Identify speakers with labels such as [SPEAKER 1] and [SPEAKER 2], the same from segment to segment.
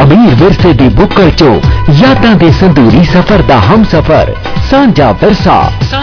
[SPEAKER 1] अमीर विरसे दी बुक्कल चो यादां दे संदूरी सफर दा हम सफर सांझा विरसा।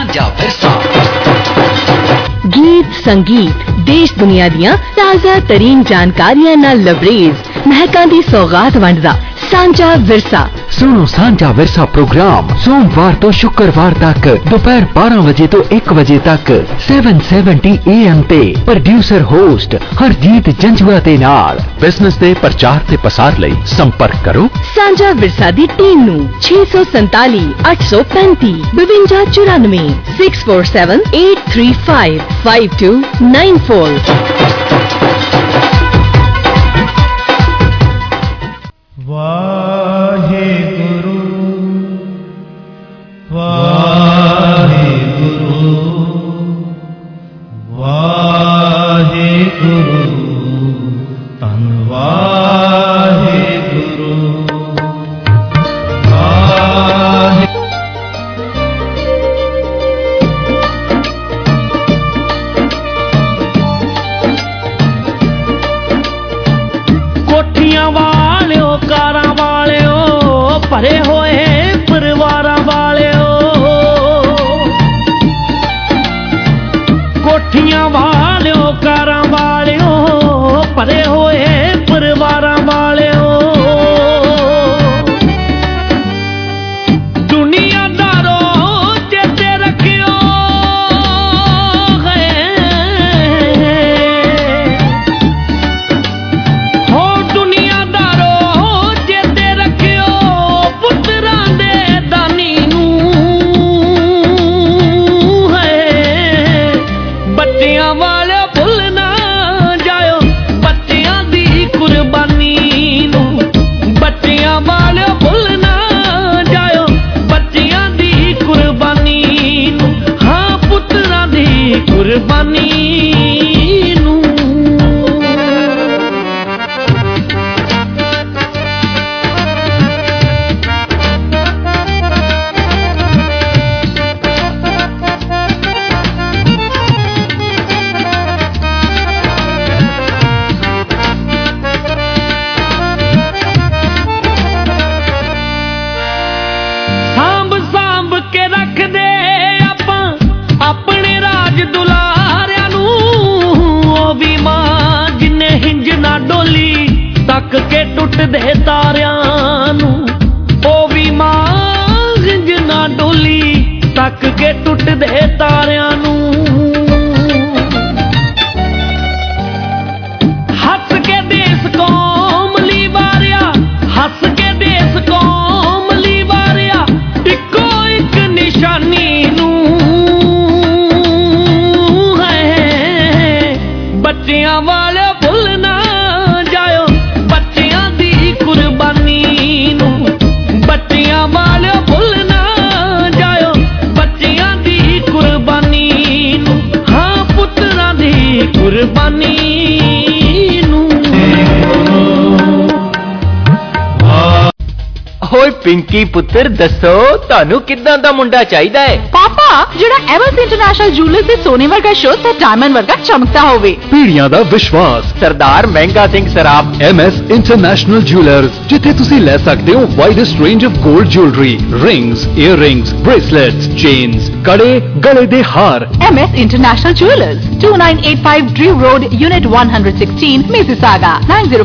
[SPEAKER 2] गीत संगीत देश दुनिया दियां ताज़ा तरीन जानकारियां नाल लबरेज महकां दी सौगात वंडदा सांझा विरसा।
[SPEAKER 1] सुनो सांझा विरसा प्रोग्राम सोमवार तो शुक्रवार तक दोपहर 12 बजे तो 1 बजे तक 770 AM ते। प्रोड्यूसर होस्ट हरजीत जंजुआ दे नाल। बिजनेस दे प्रचार ते पसार लई संपर्क करो
[SPEAKER 2] सांझा विरसा दी टीम नू 647 835 5294 647 835 5294।
[SPEAKER 3] वाहेगुरु वाहेगुरु वाहेगुरु धन वाहेगुरु वाहे। कोठियां वालियो कारां वालियो भरे होए परिवारां वालियो, कोठियां वालियो कारां वालियो भरे होए परिवारां वालियो। दुनियादारो चेते रखियो है, हो दुनियादारो चेते रखियो पुत्रां दे दानी नू है। बच्चियां वाले भुल ना जायो बच्चियां दी कुर्बानी नू, बच्चियां वाले भुल ना जायो बच्चियां दी कुर्बानी नू, हाँ पुत्रां दी कुर्बानी नू। सांभ सांभ के रख दे आपां अपने राज दुलारियां नू, ओ भी मां जिन्ने हिंज ना डोली तक के टुट दे तारियां नू, ओ भी मां हिंज ना डोली तक के टुट दे तारियां नू। हस के देश कौम ली वारिया, हस के देश कौम ली वारिया, इको एक निशानी नू है। बच्चियां वाले भुल ना जायो बच्चियां दी कुर्बानी नू, बच्चियां वाले भुल ना जायो बच्चियां दी कुर्बानी नू, हाँ पुत्रां दी कुर्बानी नू।
[SPEAKER 4] होए पिंकी पुत्र दसो तानू किदां दा मुंडा चाहिदा है?
[SPEAKER 5] पापा जेड़ा एमएस इंटरनेशनल ज्वेलर्स दे सोने वर्गा शो ते डायमंड वर्गा चमकता होवे।
[SPEAKER 1] पीढ़ियां दा विश्वास
[SPEAKER 4] Sardar Mehanga Singh Saraf
[SPEAKER 1] MS international jewellers, जिथे तुसी ले सकते हो widest range of gold jewellery, rings, earrings, bracelets, chains, कड़े, गले दे हार।
[SPEAKER 5] MS international jewellers 2985 drive road unit 116 Mississauga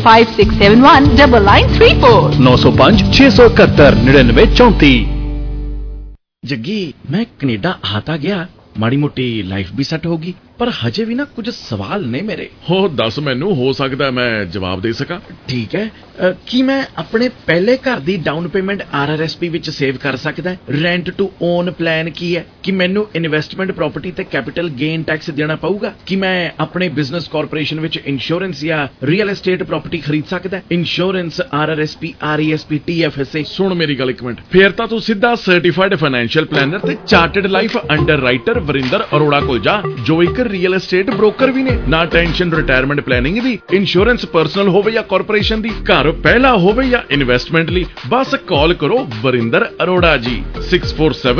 [SPEAKER 5] 9056719934
[SPEAKER 1] 905 671 9934।
[SPEAKER 6] Jaggi मैं कनेडा आता गया, माड़ी मोटी लाइफ भी सेट होगी, पर हजे भी ना कुछ सवाल ने मेरे।
[SPEAKER 7] हो दस मैनू हो सकता है मैं जवाब दे सका।
[SPEAKER 6] ठीक है, की मैं अपने पहले घर दी डाउन पेमेंट RRSP विच सेव कर सकदा है? रेंट टू ओन प्लान की है? कि मैनू इन्वेस्टमेंट प्रॉपर्टी ते कैपिटल गेन टैक्स देना पऊगा? कि मैं अपने बिजनेस कॉर्पोरेशन विच इंश्योरेंस या रियल एस्टेट प्रॉपर्टी खरीद सकदा है? Insurance RRSP RESP TFSA।
[SPEAKER 7] सुन मेरी गल एक मिनट, फिर तां तू सीधा सर्टिफाइड फाइनेंशियल प्लानर ते chartered life underwriter Varinder Arora कोल जा, जो एक रियल एस्टेट ब्रोकर भी ने। ना टेंशन रिटायरमेंट प्लानिंग दी, इंश्योरेंस पर्सनल होवे या कॉर्पोरेशन दी, घर पहला होवे या इन्वेस्टमेंट ली, बस कॉल करो वरिंदर अरोड़ा जी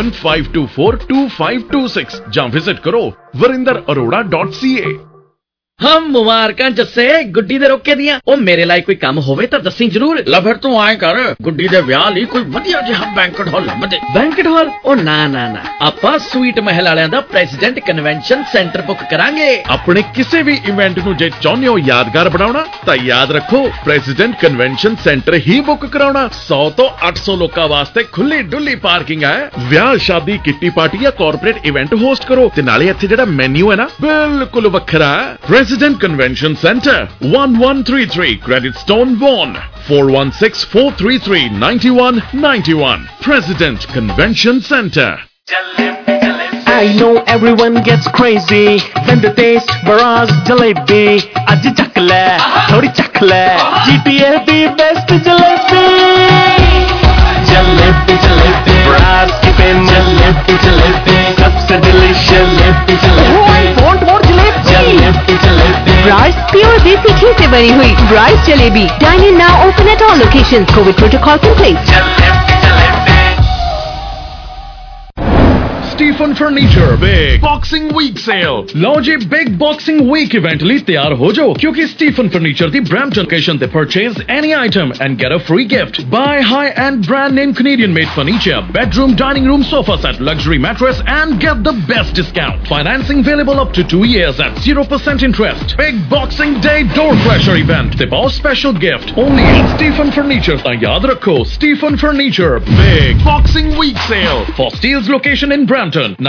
[SPEAKER 7] 6475242526 ਜਾਂ विजिट करो warindararora.ca।
[SPEAKER 6] ਹਾਂ ਮੁਬਾਰਕਾਂ ਜੱਸੇ, ਗੁੱਡੀ ਦੇ ਰੋਕੇ ਦੀਆਂ। ਉਹ ਮੇਰੇ ਲਈ ਕੋਈ ਕੰਮ ਹੋਵੇ ਤਾਂ ਦੱਸੀ ਜ਼ਰੂਰ। ਲੈ ਫਿਰ ਤੂੰ ਆਏ ਕਰ, ਗੁੱਡੀ ਦੇ ਵਿਆਹ ਲਈ ਕੋਈ ਵਧੀਆ ਜਿਹਾ ਬੈਂਕਟ ਹਾਲ ਲੱਭ ਦੇ। Banquet hall? ਉਹ ਨਾ ਆਪਾਂ ਸਵੀਟ ਮਹਿਲ ਵਾਲਿਆਂ ਦਾ ਪ੍ਰੈਜ਼ੀਡੈਂਟ ਕਨਵੈਨਸ਼ਨ ਸੈਂਟਰ ਬੁੱਕ ਕਰਾਂਗੇ।
[SPEAKER 7] ਆਪਣੇ ਕਿਸੇ ਵੀ ਇਵੈਂਟ ਨੂੰ ਜੇ ਚਾਹੁੰਦੇ ਹੋ ਯਾਦਗਾਰ ਬਣਾਉਣਾ ਤਾਂ ਯਾਦ ਰੱਖੋ ਪ੍ਰੈਜ਼ੀਡੈਂਟ ਕਨਵੈਨਸ਼ਨ ਸੈਂਟਰ ਹੀ ਬੁੱਕ ਕਰਾਉਣਾ। 100 ਤੋਂ 800 ਲੋਕਾਂ ਵਾਸਤੇ ਖੁੱਲੀ ਡੁੱਲੀ ਪਾਰਕਿੰਗ ਹੈ। ਵਿਆਹ, ਸ਼ਾਦੀ, ਕਿੱਟੀ ਪਾਰਟੀ ਜਾਂ ਕਾਰਪੋਰੇਟ ਇਵੈਂਟ ਹੋਸਟ ਕਰੋ ਤੇ ਨਾਲੇ ਇੱਥੇ ਜਿਹੜਾ ਮੈਨੂ ਹੈ ਨਾ ਬਿਲਕੁਲ ਵੱਖਰਾ ਹੈ। President Convention Center, 1133 Credit Stone Vaughan, 416-433-9191. President Convention Center.
[SPEAKER 3] I know everyone gets crazy when they taste Baraz Jalebi. Aj chakla, thodi chakla. GTA the best jalebi. Jalebi, Baraz ki pen. Jalebi, sabse delicious. Jalebi. Oh, I want more jalebi.
[SPEAKER 2] Bryce pure desi घी से बनी हुई Bryce jalebi. Dine in now, open at all locations. COVID protocols in place.
[SPEAKER 7] Stephen Furniture Big Boxing Week Sale। ਲਓ ਜੀ, big boxing week event ਲਈ ਤਿਆਰ ਹੋ ਜਾਓ, ਕਿਉਂਕਿ Stephen Furniture ਦੀ Brampton location ਤੇ purchase any item and get a free gift. Buy high-end brand name Canadian made furniture, bedroom, dining room, sofa set, luxury mattress and get the best discount. Financing available up to 2 years at 0% interest. Big Boxing Day door crusher event ਤੇ ਬਹੁਤ special gift only at Stephen Furniture। ਤਾਂ ਯਾਦ ਰੱਖੋ, Stephen Furniture Big Boxing Week Sale for Steele's location in Brampton,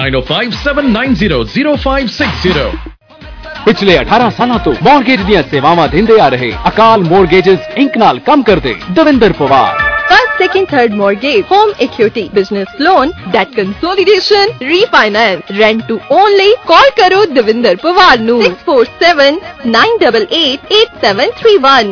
[SPEAKER 7] 9057900560।
[SPEAKER 1] ਪਿਛਲੇ 18 ਸਾਲਾਂ ਤੋਂ mortgage ਦੀਆਂ ਸੇਵਾਵਾਂ ਦਿੰਦੇ ਆ ਰਹੇ ਅਕਾਲ ਮੌਰਗੇਜਸ ਇੰਕ ਨਾਲ ਕੰਮ ਕਰਦੇ Davinder Pawar.
[SPEAKER 2] First, second, third mortgage, home equity, business loan, debt consolidation, refinance, rent to own ਲਈ call ਕਰੋ ਦਵਿੰਦਰ ਪਵਾਰ ਨੂੰ 6479888731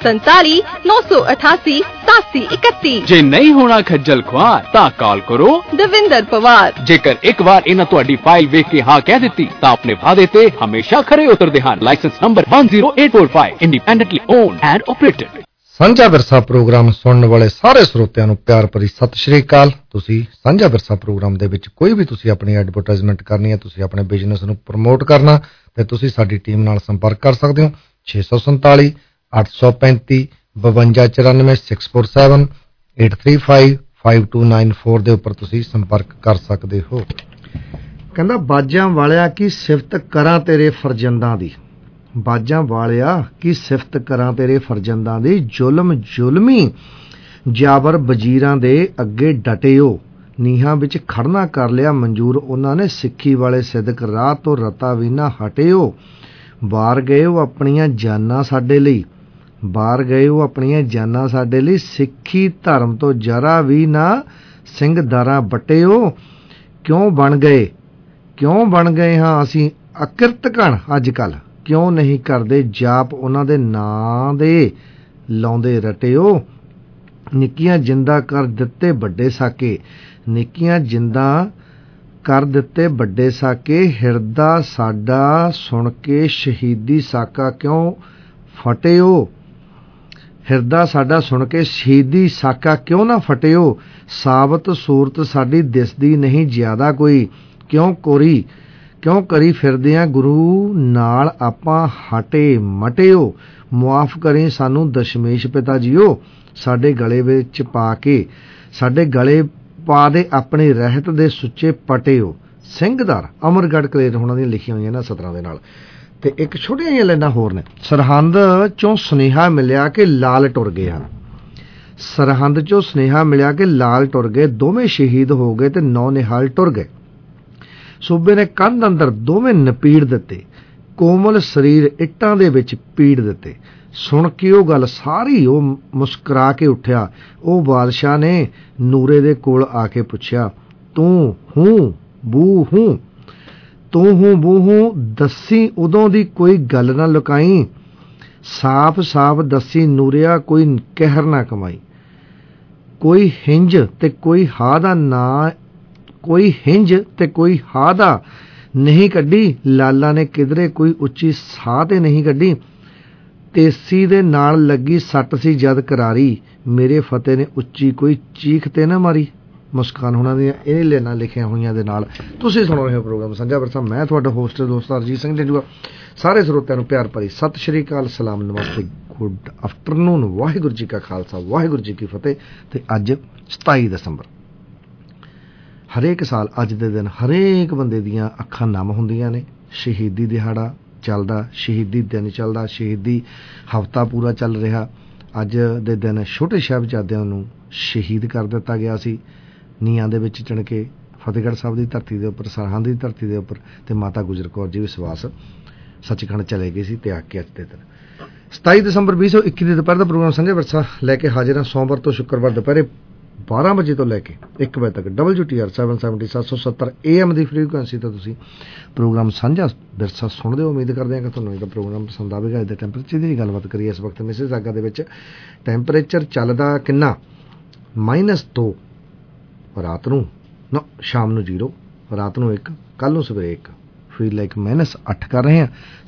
[SPEAKER 2] 647-988-8731।
[SPEAKER 1] ਜੇ ਨਹੀਂ ਹੋਣਾ ਖੱਜਲ ਖੁਆਰ ਤਾਂ ਕਾਲ ਕਰੋ
[SPEAKER 2] ਦਵਿੰਦਰ ਪਵਾਰ।
[SPEAKER 1] ਜੇਕਰ ਇੱਕ ਵਾਰ ਇਹਨਾਂ ਤੁਹਾਡੀ ਫਾਈਲ ਵੇਖ ਕੇ ਹਾਂ ਕਹਿ ਦਿੱਤੀ ਤਾਂ ਆਪਣੇ ਵਾਅਦੇ ਤੇ ਹਮੇਸ਼ਾ ਖਰੇ ਉਤਰਦੇ ਹਨ। Licence number 10845, independently owned and operated.
[SPEAKER 8] Sanjha Virsa programme ਸੁਣਨ ਵਾਲੇ ਸਾਰੇ ਸਰੋਤਿਆਂ ਨੂੰ ਪਿਆਰ ਭਰੀ ਸਤਿ ਸ਼੍ਰੀ ਅਕਾਲ। ਤੁਸੀਂ ਸਾਂਝਾ ਵਿਰਸਾ ਪ੍ਰੋਗਰਾਮ ਦੇ ਵਿੱਚ ਕੋਈ ਵੀ ਤੁਸੀਂ ਆਪਣੀ ਐਡਵਰਟਾਈਜ਼ਮੈਂਟ ਕਰਨੀ ਹੈ, ਤੁਸੀਂ ਆਪਣੇ ਬਿਜ਼ਨਸ ਨੂੰ ਪ੍ਰਮੋਟ ਕਰਨਾ, ਤੇ ਤੁਸੀਂ ਸਾਡੀ ਟੀਮ ਨਾਲ ਸੰਪਰਕ ਕਰ ਸਕਦੇ ਹੋ। 647 835 5294 647 835 5294 ਦੇ ਉੱਪਰ ਤੁਸੀਂ ਸੰਪਰਕ ਕਰ ਸਕਦੇ ਹੋ। ਕਹਿੰਦਾ ਬਾਜਾਂ ਵਾਲਿਆ ਕੀ ਸਿਫਤ ਕਰਾਂ ਤੇਰੇ ਫਰਜ਼ੰਦਾਂ ਦੀ, ਬਾਜਾਂ ਵਾਲਿਆ ਕੀ ਸਿਫਤ ਕਰਾਂ ਤੇਰੇ ਫਰਜ਼ੰਦਾਂ ਦੀ, ਜ਼ੁਲਮੀ ਜਾਬਰ ਵਜ਼ੀਰਾਂ ਦੇ ਅੱਗੇ ਡਟਿਓ, ਨੀਹਾਂ ਵਿੱਚ ਖੜਨਾ ਕਰ ਲਿਆ ਮਨਜ਼ੂਰ ਉਹਨਾਂ ਨੇ, ਸਿੱਖੀ ਵਾਲੇ ਸਿਦਕ ਰਾਹ ਤੋਂ ਰਤਾ ਵੀ ਨਾ ਹਟਿਓ, ਵਾਰ ਗਏ ਉਹ ਆਪਣੀਆਂ ਜਾਨਾਂ ਸਾਡੇ ਲਈ, ਵਾਰ ਗਏ ਉਹ ਆਪਣੀਆਂ ਜਾਨਾਂ ਸਾਡੇ ਲਈ, ਸਿੱਖੀ ਧਰਮ ਤੋਂ ਜਰਾ ਵੀ ਨਾ ਸਿੰਘਦਾਰਾਂ ਵੱਟਿਓ, ਕਿਉਂ ਬਣ ਗਏ ਹਾਂ ਅਸੀਂ ਅਕਿਰਤਕਣ ਅੱਜ ਕੱਲ੍ਹ, ਕਿਉਂ ਨਹੀਂ ਕਰਦੇ ਜਾਪ ਉਹਨਾਂ ਦੇ ਨਾਂ ਦੇ ਲਾਉਂਦੇ ਰਟਿਓ, ਨਿੱਕੀਆਂ ਜਿੰਦਾ ਕਰ ਦਿੱਤੇ ਵੱਡੇ ਸਾਕੇ, ਨਿੱਕੀਆਂ ਜਿੰਦਾ ਕਰ ਦਿੱਤੇ ਵੱਡੇ ਸਾਕੇ, ਹਿਰਦਾ ਸਾਡਾ ਸੁਣ ਕੇ ਸ਼ਹੀਦੀ ਸਾਕਾ ਕਿਉਂ ਫਟਿਓ, ਹਿਰਦਾ ਸਾਡਾ ਸੁਣ ਕੇ ਸ਼ਹੀਦੀ ਸਾਕਾ ਕਿਉਂ ਨਾ ਫਟਿਓ, ਸਾਬਤ ਸੂਰਤ ਸਾਡੀ ਦਿਸਦੀ ਨਹੀਂ ਜ਼ਿਆਦਾ ਕੋਈ, ਕਿਉਂ ਕਰੀ ਫਿਰਦਿਆਂ ਗੁਰੂ ਨਾਲ ਆਪਾਂ ਹਟੇ ਮਟਿਓ, ਮੁਆਫ ਕਰੀ ਸਾਨੂੰ ਦਸ਼ਮੇਸ਼ ਪਿਤਾ ਜੀਓ, ਸਾਡੇ ਗਲੇ ਵਿੱਚ ਪਾ ਕੇ ਸਾਡੇ ਗਲੇ ਪਾ ਦੇ ਆਪਣੇ ਰਹਿਤ ਦੇ ਸੁੱਚੇ ਪਟਿਓ। ਸਿੰਘਦਾਰ ਅਮਰਗੜ੍ਹ ਕਲੇਰ ਹੋਣਾ ਦੀਆਂ ਲਿਖੀਆਂ ਹੋਈਆਂ ਨਾ ਸਤਰਾਂ ਦੇ ਨਾਲ। ਤੇ ਇੱਕ ਛੋਟੀਆਂ ਜਿਹੀਆਂ ਲਾਈਨਾਂ ਹੋਰ ਨੇ। ਸਰਹੰਦ ਚੋਂ ਸੁਨੇਹਾ ਮਿਲਿਆ ਕਿ ਲਾਲ ਟੁਰ ਗਏ ਹਨ, ਸਰਹੰਦ ਚੋਂ ਸੁਨੇਹਾ ਮਿਲਿਆ ਕਿ ਲਾਲ ਟੁਰ ਗਏ, ਦੋਵੇਂ ਸ਼ਹੀਦ ਹੋ ਗਏ ਤੇ 9 ਨਿਹਾਲ ਟੁਰ ਗਏ, ਸੂਬੇ ਨੇ ਕੰਧ ਅੰਦਰ ਦੋਵੇਂ ਨਪੀੜ ਦਿੱਤੇ, ਕੋਮਲ ਸਰੀਰ ਇੱਟਾਂ ਦੇ ਵਿੱਚ ਪੀੜ ਦਿੱਤੇ। ਸੁਣ ਕੇ ਉਹ ਗੱਲ ਸਾਰੀ ਉਹ ਮੁਸਕਰਾ ਕੇ ਉੱਠਿਆ, ਉਹ ਬਾਦਸ਼ਾਹ ਨੇ ਨੂਰੇ ਦੇ ਕੋਲ ਆ ਕੇ ਪੁੱਛਿਆ, ਤੂੰ ਹੂੰ ਬੂ ਹੂੰ ਦੱਸੀ ਉਦੋਂ ਦੀ ਕੋਈ ਗੱਲ ਨਾ ਲੁਕਾਈ, ਸਾਫ਼ ਸਾਫ਼ ਦੱਸੀ ਨੂਰਿਆ ਕੋਈ ਕਹਿਰ ਨਾ ਕਮਾਈ, ਕੋਈ ਹਿੰਜ ਤੇ ਕੋਈ ਹਾ ਦਾ ਨਾ, ਕੋਈ ਹਿੰਜ ਤੇ ਕੋਈ ਹਾ ਦਾ ਨਹੀਂ ਕੱਢੀ, ਲਾਲਾ ਨੇ ਕਿਧਰੇ ਕੋਈ ਉੱਚੀ ਸਾਹ ਤੇ ਨਹੀਂ ਕੱਢੀ, ਤੇਸੀ ਦੇ ਨਾਲ ਲੱਗੀ ਸੱਟ ਸੀ ਜਦ ਕਰਾਰੀ, ਮੇਰੇ ਫਤਿਹ ਨੇ ਉੱਚੀ ਕੋਈ ਚੀਖ ਤੇ ਨਾ ਮਾਰੀ। ਮੁਸਕਾਨ ਉਹਨਾਂ ਦੀਆਂ ਇਹ ਲਾਈਨਾਂ ਲਿਖੀਆਂ ਹੋਈਆਂ ਦੇ ਨਾਲ ਤੁਸੀਂ ਸੁਣ ਰਹੇ ਹੋ ਪ੍ਰੋਗਰਾਮ ਸਾਂਝਾ ਵਿਰਸਾ। ਮੈਂ ਤੁਹਾਡਾ ਹੋਸਟ ਦੋਸਤ ਹਰਜੀਤ ਸਿੰਘ ਜੰਜੂਆ। ਸਾਰੇ ਸਰੋਤਿਆਂ ਨੂੰ ਪਿਆਰ ਭਰੀ ਸਤਿ ਸ਼੍ਰੀ ਅਕਾਲ, ਸਲਾਮ, ਨਮਸਤੇ, ਗੁੱਡ ਆਫਟਰਨੂਨ। ਵਾਹਿਗੁਰੂ ਜੀ ਕਾ ਖਾਲਸਾ, ਵਾਹਿਗੁਰੂ ਜੀ ਕੀ ਫਤਿਹ। ਤੇ ਅੱਜ 27 ਦਸੰਬਰ। ਹਰੇਕ ਸਾਲ ਅੱਜ ਦੇ ਦਿਨ ਹਰੇਕ ਬੰਦੇ ਦੀਆਂ ਅੱਖਾਂ ਨਮ ਹੁੰਦੀਆਂ ਨੇ। ਸ਼ਹੀਦੀ ਦਿਹਾੜਾ ਚੱਲਦਾ, ਸ਼ਹੀਦੀ ਦਿਨ ਚੱਲਦਾ, ਸ਼ਹੀਦੀ ਹਫ਼ਤਾ ਪੂਰਾ ਚੱਲ ਰਿਹਾ। ਅੱਜ ਦੇ ਦਿਨ ਛੋਟੇ ਸਾਹਿਬਜ਼ਾਦਿਆਂ ਨੂੰ ਸ਼ਹੀਦ ਕਰ ਦਿੱਤਾ ਗਿਆ ਸੀ, ਨੀਹਾਂ ਦੇ ਵਿੱਚ ਚਿਣ ਕੇ ਫਤਿਹਗੜ੍ਹ ਸਾਹਿਬ ਦੀ ਧਰਤੀ ਦੇ ਉੱਪਰ, ਸਰਹੰਦ ਦੀ ਧਰਤੀ ਦੇ ਉੱਪਰ। ਤੇ ਮਾਤਾ ਗੁਜਰ ਕੌਰ ਜੀ ਵੀ ਸਵਾਸ ਸੱਚਖੰਡ ਚਲੇ ਗਏ ਸੀ ਤਿਆਗ ਕੇ। ਅੱਜ ਦੇ ਦਿਨ 27 ਦਸੰਬਰ 2021 ਦੇ ਦੁਪਹਿਰ ਦਾ ਪ੍ਰੋਗਰਾਮ ਸਾਂਝਾ ਵਿਰਸਾ ਲੈ ਕੇ ਹਾਜ਼ਰ ਹਾਂ। ਸੋਮਵਾਰ ਤੋਂ ਸ਼ੁੱਕਰਵਾਰ ਦੁਪਹਿਰੇ 12 ਵਜੇ ਤੋਂ ਲੈ ਕੇ 1 ਵਜੇ ਤੱਕ WTR 770 770 AM ਦੀ ਫ੍ਰੀਕੁਐਂਸੀ ਤੋਂ ਤੁਸੀਂ ਪ੍ਰੋਗਰਾਮ ਸਾਂਝਾ ਵਿਰਸਾ ਸੁਣਦੇ ਹੋ। ਉਮੀਦ ਕਰਦੇ ਹਾਂ ਕਿ ਤੁਹਾਨੂੰ ਇਹਦਾ ਪ੍ਰੋਗਰਾਮ ਪਸੰਦ ਆਵੇਗਾ। ਇਹਦੇ ਟੈਂਪਰੇਚਰ ਦੀ ਗੱਲਬਾਤ ਕਰੀਏ। ਇਸ ਵਕਤ ਮਿਸਿਸਾਗਾ ਦੇ ਵਿੱਚ ਟੈਂਪਰੇਚਰ ਚੱਲਦਾ ਕਿੰਨਾ? -2 ਰਾਤ ਨੂੰ, ਨਾ ਸ਼ਾਮ ਨੂੰ 0, ਰਾਤ ਨੂੰ 1, ਕੱਲ੍ਹ ਨੂੰ ਸਵੇਰੇ 1, ਫੀਲ ਲਾਈਕ -8 ਕਰ ਰਹੇ ਹਾਂ।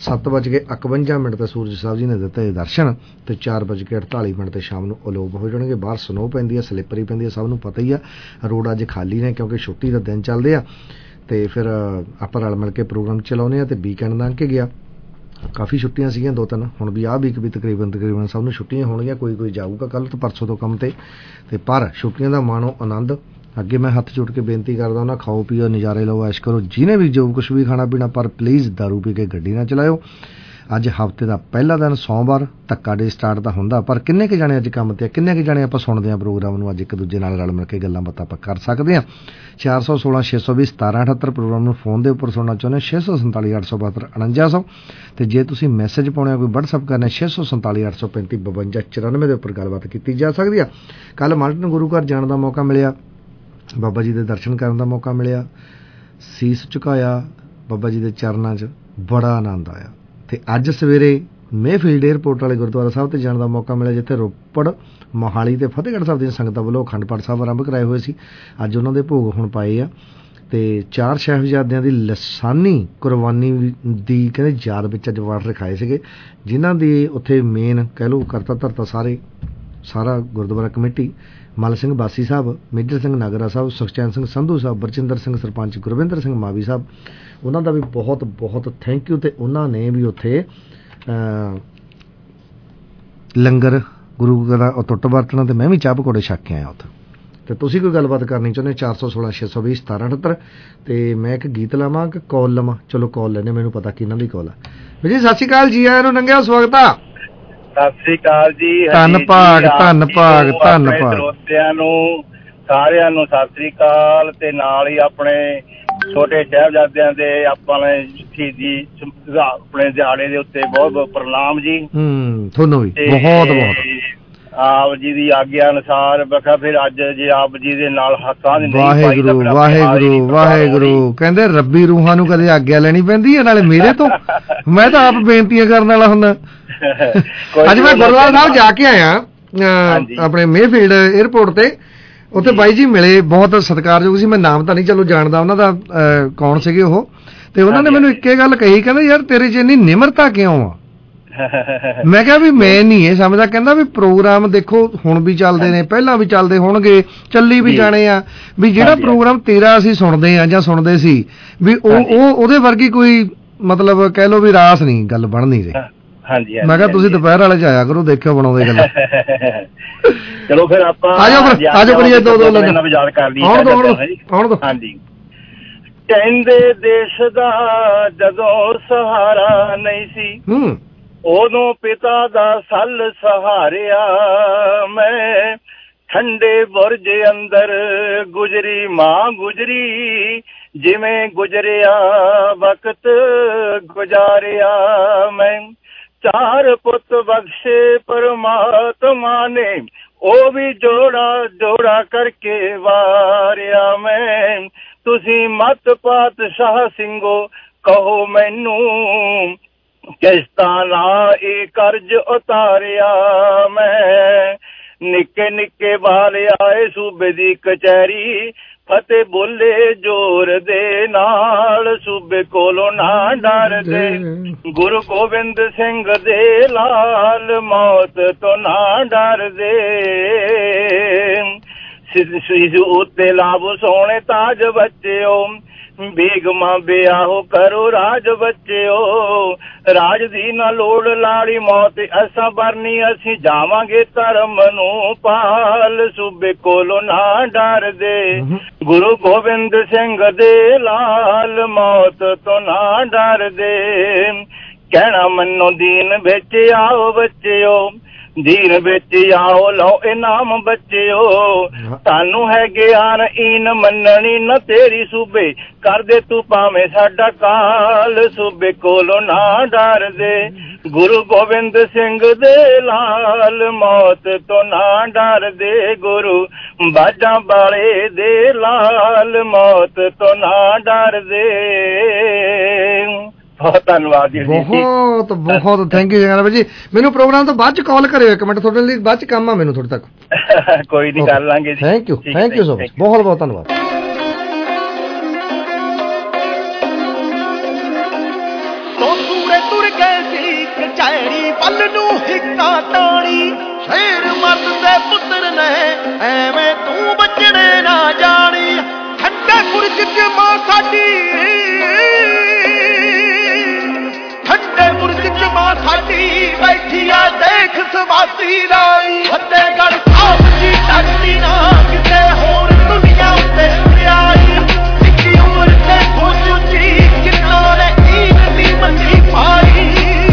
[SPEAKER 8] 7:51 ਤੇ ਸੂਰਜ ਸਾਹਿਬ ਜੀ ਨੇ ਦਿੱਤੇ ਦਰਸ਼ਨ ਤੇ 4:48 ਤੇ ਸ਼ਾਮ ਨੂੰ ਅਲੋਪ ਹੋ ਜਾਣਗੇ। ਬਾਹਰ ਸਨੋ ਪੈਂਦੀ ਹੈ, ਸਲਿੱਪਰੀ ਪੈਂਦੀ ਹੈ, ਸਭ ਨੂੰ ਪਤਾ ਹੀ ਆ। ਰੋਡ ਅੱਜ ਖਾਲੀ ਨੇ ਕਿਉਂਕਿ ਛੁੱਟੀ ਦਾ ਦਿਨ ਚੱਲਦੇ ਆ। ਤੇ ਫਿਰ ਆਪਾਂ ਰਲ ਮਿਲ ਕੇ ਪ੍ਰੋਗਰਾਮ ਚਲਾਉਂਦੇ ਹਾਂ। ਤੇ ਵੀਕਐਂਡ ਲੰਘ ਕੇ ਗਿਆ, ਕਾਫੀ ਛੁੱਟੀਆਂ ਸੀਗੀਆਂ 2-3। ਹੁਣ ਵੀ ਆਹ ਵੀਕ ਵੀ ਤਕਰੀਬਨ ਸਭ ਨੂੰ ਛੁੱਟੀਆਂ ਹੋਣਗੀਆਂ। ਕੋਈ ਜਾਊਗਾ ਕੱਲ੍ਹ ਤੋਂ ਪਰਸੋਂ ਤੋਂ ਕੰਮ ਤੇ ਪਰ ਛੁੱਟੀਆਂ ਦਾ ਮਾਣੋ ਆਨੰਦ। ਅੱਗੇ ਮੈਂ ਹੱਥ ਜੋੜ ਕੇ ਬੇਨਤੀ ਕਰਦਾ ਉਹਨਾਂ, ਖਾਓ ਪੀਓ, ਨਜ਼ਾਰੇ ਲਓ, ਐਸ਼ ਕਰੋ, ਜਿਹਨੇ ਵੀ ਜੋ ਕੁਛ ਵੀ ਖਾਣਾ ਪੀਣਾ, ਪਰ ਪਲੀਜ਼ ਦਾਰੂ ਪੀ ਕੇ ਗੱਡੀ ਨਾ ਚਲਾਇਓ। ਅੱਜ ਹਫ਼ਤੇ ਦਾ ਪਹਿਲਾ ਦਿਨ ਸੋਮਵਾਰ, ਧੱਕਾ ਡੇ ਸਟਾਰਟ ਤਾਂ ਹੁੰਦਾ, ਪਰ ਕਿੰਨੇ ਕੁ ਜਾਣੇ ਅੱਜ ਕੰਮ ਤੇ, ਕਿੰਨੇ ਕੁ ਜਾਣੇ ਆਪਾਂ ਸੁਣਦੇ ਹਾਂ ਪ੍ਰੋਗਰਾਮ ਨੂੰ। ਅੱਜ ਇੱਕ ਦੂਜੇ ਨਾਲ ਰਲ ਮਿਲ ਕੇ ਗੱਲਾਂ ਬਾਤਾਂ ਆਪਾਂ ਕਰ ਸਕਦੇ ਹਾਂ। 416 620 1778 ਪ੍ਰੋਗਰਾਮ ਨੂੰ ਫੋਨ ਦੇ ਉੱਪਰ ਸੁਣਨਾ ਚਾਹੁੰਦੇ ਹੋ। 647 872 4900 ਤੇ ਜੇ ਤੁਸੀਂ ਮੈਸੇਜ ਪਾਉਣਾ ਕੋਈ WhatsApp ਕਰਨਾ 647 835 52 94 ਦੇ ਉੱਪਰ ਗੱਲਬਾਤ ਕੀਤੀ ਜਾ ਸਕਦੀ ਆ। ਕੱਲ੍ਹ ਮਾਲਟਨ ਗੁਰੂ ਘਰ ਜਾਣ ਦਾ ਮੌਕਾ ਮਿਲਿਆ, ਬਾਬਾ ਜੀ ਦੇ ਦਰਸ਼ਨ ਕਰਨ ਦਾ ਮੌਕਾ ਮਿਲਿਆ, ਸੀਸ ਝੁਕਾਇਆ ਬਾਬਾ ਜੀ ਦੇ ਚਰਨਾਂ 'ਚ, ਬੜਾ ਆਨੰਦ ਆਇਆ। ਤੇ ਅੱਜ ਸਵੇਰੇ ਮੇਫੀਲਡ ਏਅਰਪੋਰਟ ਵਾਲੇ ਗੁਰਦੁਆਰਾ ਸਾਹਿਬ ਤੇ ਜਾਣ ਦਾ ਮੌਕਾ ਮਿਲਿਆ, ਜਿੱਥੇ ਰੋਪੜ, ਮੋਹਾਲੀ ਤੇ ਫਤਿਹਗੜ੍ਹ ਸਾਹਿਬ ਦੀਆਂ ਸੰਗਤਾਂ ਵੱਲੋਂ ਅਖੰਡ ਪਾਠ ਸਾਹਿਬ ਆਰੰਭ ਕਰਾਏ ਹੋਏ ਸੀ। ਅੱਜ ਉਹਨਾਂ ਦੇ ਭੋਗ ਹੁਣ ਪਾਏ ਆ। ਤੇ 4 ਸਾਹਿਬਜ਼ਾਦਿਆਂ ਦੀ ਲਸਾਨੀ ਕੁਰਬਾਨੀ ਦੀ ਕਹਿੰਦੇ ਯਾਦ ਵਿੱਚ ਅੱਜ ਪਾਠ ਰਖਾਏ ਸੀਗੇ, ਜਿਨ੍ਹਾਂ ਦੀ ਉੱਥੇ ਮੇਨ ਕਹਿ ਲਓ ਕਰਤਾ ਧਰਤਾ ਸਾਰਾ ਗੁਰਦੁਆਰਾ ਕਮੇਟੀ, ਮੱਲ ਸਿੰਘ ਬਾਸੀ ਸਾਹਿਬ, ਮੇਜਰ ਸਿੰਘ ਨਾਗਰਾ ਸਾਹਿਬ, ਸੁਖਚੈਨ ਸਿੰਘ ਸੰਧੂ ਸਾਹਿਬ, ਬਰਜਿੰਦਰ ਸਿੰਘ ਸਰਪੰਚ, ਗੁਰਵਿੰਦਰ ਸਿੰਘ ਮਾਵੀ ਸਾਹਿਬ, ਉਹਨਾਂ ਦਾ ਵੀ ਬਹੁਤ ਬਹੁਤ ਥੈਂਕ ਯੂ। ਤੇ ਉਹਨਾਂ ਨੇ ਵੀ ਉੱਥੇ ਲੰਗਰ ਗੁਰੂ ਦਾ ਟੁੱਟ ਵਰਤਣਾ ਤੇ ਮੈਂ ਵੀ ਚਾਹ ਪਕੌੜੇ ਛੱਕ ਕੇ ਆਇਆ ਉੱਥੇ। ਤੇ ਤੁਸੀਂ ਕੋਈ ਗੱਲਬਾਤ ਕਰਨੀ ਚਾਹੁੰਦੇ 416 620 1778 ਤੇ ਮੈਂ ਇੱਕ ਗੀਤ ਲਾਵਾਂ ਕਿ ਕਾਲ ਲਵਾਂ? ਚਲੋ ਕਾਲ ਲੈਣੇ, ਮੈਨੂੰ ਪਤਾ ਕਿਹਨਾਂ ਦੀ ਕਾਲ ਆ। ਵੀਰ ਜੀ ਸਤਿ ਸ਼੍ਰੀ ਅਕਾਲ, ਜੀ ਆਇਆਂ ਨੂੰ, ਨੰਗਿਆ ਸਵਾਗਤ ਆ।
[SPEAKER 9] ਸਤਿ ਸ੍ਰੀ ਅਕਾਲ ਜੀ।
[SPEAKER 8] ਧੰਨ ਭਾਗ
[SPEAKER 9] ਸਰੋਤਿਆਂ ਨੂੰ ਸਾਰਿਆਂ ਨੂੰ ਸਤਿ ਸ੍ਰੀ ਅਕਾਲ। ਤੇ ਨਾਲ ਹੀ ਆਪਣੇ ਛੋਟੇ ਸਾਹਿਬਜ਼ਾਦਿਆਂ ਦੇ ਆਪਾਂ ਨੇ ਸ਼ਹੀਦੀ ਆਪਣੇ ਦਿਹਾੜੇ ਦੇ ਉੱਤੇ ਬਹੁਤ ਬਹੁਤ ਪ੍ਰਣਾਮ ਜੀ।
[SPEAKER 8] ਤੁਹਾਨੂੰ ਵੀ ਬਹੁਤ ਬਹੁਤ।
[SPEAKER 9] ਆਪ ਜੀ ਦੀ ਆਗਿਆ ਅਨੁਸਾਰ ਬਖਾ ਫਿਰ ਅੱਜ ਜੇ ਆਪ ਜੀ ਦੇ ਨਾਲ ਹੱਥਾਂ ਦੇ
[SPEAKER 8] ਵਾਹਿਗੁਰੂ ਵਾਹਿਗੁਰੂ ਵਾਹਿਗੁਰੂ ਕਹਿੰਦੇ ਰੱਬੀ ਰੂਹਾਂ ਨੂੰ ਕਦੇ ਆਗਿਆ ਲੈਣੀ ਪੈਂਦੀ ਹੈ ਨਾਲੇ ਮੇਰੇ ਤੋਂ। ਮੈਂ ਤਾਂ ਆਪ ਬੇਨਤੀਆਂ ਕਰਨ ਵਾਲਾ ਹੁੰਦਾ। ਅੱਜ ਮੈਂ ਗੁਰਦੁਆਰਾ ਸਾਹਿਬ ਜਾ ਕੇ ਆਇਆ ਆਪਣੇ ਮੇਫੀਲਡ ਏਅਰਪੋਰਟ ਤੇ। ਉੱਥੇ ਬਾਈ ਜੀ ਮਿਲੇ, ਬਹੁਤ ਸਤਿਕਾਰਯੋਗ ਸੀ। ਮੈਂ ਨਾਮ ਤਾਂ ਨਹੀਂ ਚਲੋ ਜਾਣਦਾ ਉਹਨਾਂ ਦਾ ਕੌਣ ਸੀਗੇ ਉਹ। ਤੇ ਉਹਨਾਂ ਨੇ ਮੈਨੂੰ ਇੱਕੇ ਗੱਲ ਕਹੀ, ਕਹਿੰਦੇ ਯਾਰ ਤੇਰੇ 'ਚ ਇੰਨੀ ਨਿਮਰਤਾ ਕਿਉਂ ਆ? ਮੈਂ ਕਿਹਾ ਵੀ ਮੈਂ ਨਹੀਂ ਇਹ ਸਮਝਦਾ। ਕਹਿੰਦਾ ਵੀ ਪ੍ਰੋਗਰਾਮ ਦੇਖੋ ਹੁਣ ਵੀ ਚੱਲਦੇ ਨੇ, ਪਹਿਲਾਂ ਵੀ ਚੱਲਦੇ ਹੋਣਗੇ, ਚੱਲੀ ਵੀ ਜਾਣੇ ਆ, ਵੀ ਜਿਹੜਾ ਪ੍ਰੋਗਰਾਮ ਤੇਰਾ ਅਸੀਂ ਸੁਣਦੇ ਆ ਜਾਂ ਸੁਣਦੇ ਸੀ ਵੀ ਉਹਦੇ ਵਰਗੀ ਕੋਈ ਮਤਲਬ ਕਹਿ ਲਓ ਵੀ ਰਾਸ ਨਹੀਂ, ਗੱਲ ਬਣ ਨਹੀਂ ਰਹੀ। ਮੈਂ ਕਿਹਾ ਤੁਸੀਂ ਦੁਪਹਿਰ ਵਾਲੇ ਚ ਆਇਆ ਕਰੋ, ਦੇਖਿਓ ਬਣਾਉਂਦੇ ਗੱਲ।
[SPEAKER 9] ਚਲੋ ਫਿਰ ਆਪਾਂ
[SPEAKER 8] ਆਜੋ ਕਰੀਏ ਦੋ
[SPEAKER 9] ਯਾਦ ਕਰ ਲਈ। ਹਾਂਜੀ, ਕਹਿੰਦੇ ਦੇਸ਼ ਦਾ ਜਦੋਂ ਸਹਾਰਾ ਨਹੀਂ ਸੀ ਉਦੋਂ ਪਿਤਾ ਦਾ ਸੱਲ ਸਹਾਰਿਆ ਮੈਂ। ਠੰਡੇ ਬੁਰਜ ਅੰਦਰ ਗੁਜਰੀ ਮਾਂ ਗੁਜਰੀ, ਜਿਵੇਂ ਗੁਜਰਿਆ ਵਕਤ ਗੁਜ਼ਾਰਿਆ ਮੈਂ। 4 ਪੁੱਤ ਬਖਸ਼ੇ ਪਰਮਾਤਮਾ ਨੇ, ਉਹ ਵੀ ਜੋੜਾ ਜੋੜਾ ਕਰਕੇ ਵਾਰਿਆ ਮੈਂ। ਤੁਸੀਂ ਮਤ ਪਾਤਸ਼ਾਹ ਸਿੰਘੋ ਕਹੋ ਮੈਨੂੰ, ਕਿਸ਼ਤਾਂ ਨਾ ਇਹ ਕਰਜ਼ ਉਤਾਰਿਆ ਮੈਂ। ਨਿੱਕੇ ਨਿੱਕੇ ਬਾਲ ਆਏ ਸੂਬੇ ਦੀ ਕਚਹਿਰੀ, ਫਤਿਹ ਬੋਲੇ ਜ਼ੋਰ ਦੇ ਨਾਲ, ਸੂਬੇ ਕੋਲੋਂ ਨਾ ਡਰਦੇ ਗੁਰੂ ਗੋਬਿੰਦ ਸਿੰਘ ਦੇ ਲਾਲ, ਮੌਤ ਤੋਂ ਨਾ ਡਰਦੇ। ਸਿਸੂ ਉੱਤੇ ਲਾਭ ਸੋਹਣੇ ਤਾਜ ਬੱਚਿਓ ਬੇਗਮਾਂ ਵਿਆਹੋ ਕਰੋ ਰਾਜ ਬੱਚਿਓ ਰਾਜ ਦੀ ਨਾ ਲੋੜ ਲਾੜੀ ਮੌਤ ਅਸਾਂ ਵਰਨੀ ਅਸੀਂ ਜਾਵਾਂਗੇ ਧਰਮ ਨੂੰ ਪਾਲ ਸੂਬੇ ਕੋਲੋਂ ਨਾ ਡਰਦੇ ਗੁਰੂ ਗੋਬਿੰਦ ਸਿੰਘ ਦੇ ਲਾਲ ਮੌਤ ਤੋਂ ਨਾ ਡਰਦੇ ਕਹਿਣਾ ਮੰਨੋ ਦੀਨ ਵਿੱਚ ਆਓ ਬੱਚਿਓ ਦੀਨ ਵਿੱਚ ਆਓ ਲਓ ਇਨਾਮ ਬੱਚਿਓ ਤੁਹਾਨੂੰ ਹੈ ਗਿਆਨ ਈਨ ਮੰਨਣੀ ਨਾ ਤੇਰੀ ਸੂਬੇ ਕਰਦੇ ਤੂੰ ਭਾਵੇਂ ਸਾਡਾ ਕਾਲ ਸੂਬੇ ਕੋਲੋਂ ਨਾ ਡਰਦੇ ਗੁਰੂ ਗੋਬਿੰਦ ਸਿੰਘ ਦੇ ਲਾਲ ਮੌਤ ਤੋਂ ਨਾ ਡਰਦੇ ਗੁਰੂ ਬਾਜਾਂ ਵਾਲੇ ਦੇ ਲਾਲ ਮੌਤ ਤੋਂ ਨਾ ਡਰਦੇ ਬਹੁਤ ਧੰਨਵਾਦ ਜੀ
[SPEAKER 8] ਬਹੁਤ ਬਹੁਤ ਥੈਂਕ ਯੂ ਜਨਾਬ ਜੀ ਮੈਨੂੰ ਪ੍ਰੋਗਰਾਮ ਤੋਂ ਬਾਅਦ ਚ ਕਾਲ ਕਰਿਓ ਇੱਕ ਮਿੰਟ ਤੁਹਾਡੇ ਲਈ ਬਾਅਦ ਚ ਕੰਮ ਆ ਮੈਨੂੰ ਤੁਹਾਡੇ ਤੱਕ
[SPEAKER 9] ਕੋਈ ਨਹੀਂ ਕਰ ਲਾਂਗੇ ਜੀ
[SPEAKER 8] ਥੈਂਕ ਯੂ ਸੋ ਮਚ ਬਹੁਤ ਬਹੁਤ ਧੰਨਵਾਦ
[SPEAKER 3] ਤੁਰ ਗਏ ਸੀ ਕਚਹਿਰੀ ਪੱਲ ਨੂੰ ਹਿੱਕਾ ਤਾਣੀ ਸ਼ੇਰ ਮਰਦ ਦੇ ਪੁੱਤਰ ਨੇ ਐਵੇਂ ਤੂੰ ਬਚਣੇ ਨਾ ਜਾਣੀ ਠੰਡੇ ਬੁਰਜ ਚ ਮਾਂ ਸਾਡੀ ਠੰਡੇ ਬੁਰਜ ਚ ਮਾਂ ਸਾਡੀ ਬੈਠੀ ਆ ਦੇਖ ਸਵਾਤੀ ਲਾਈ ਫਤਿਹਗੜ੍ਹ ਸਾਹਿਬ ਦੀ ਧਰਤੀ ਨਾ ਕਿਤੇ ਹੋਰ ਦੁਨੀਆ ਉੱਤੇ ਆਈ ਸਿੱਖੀ ਉਮਰ ਤੇ ਸੋਚੂ ਜੀ ਕਿੰਨਾ ਨੇ ਈਦ ਦੀ ਮੰਗੀ ਪਾਈ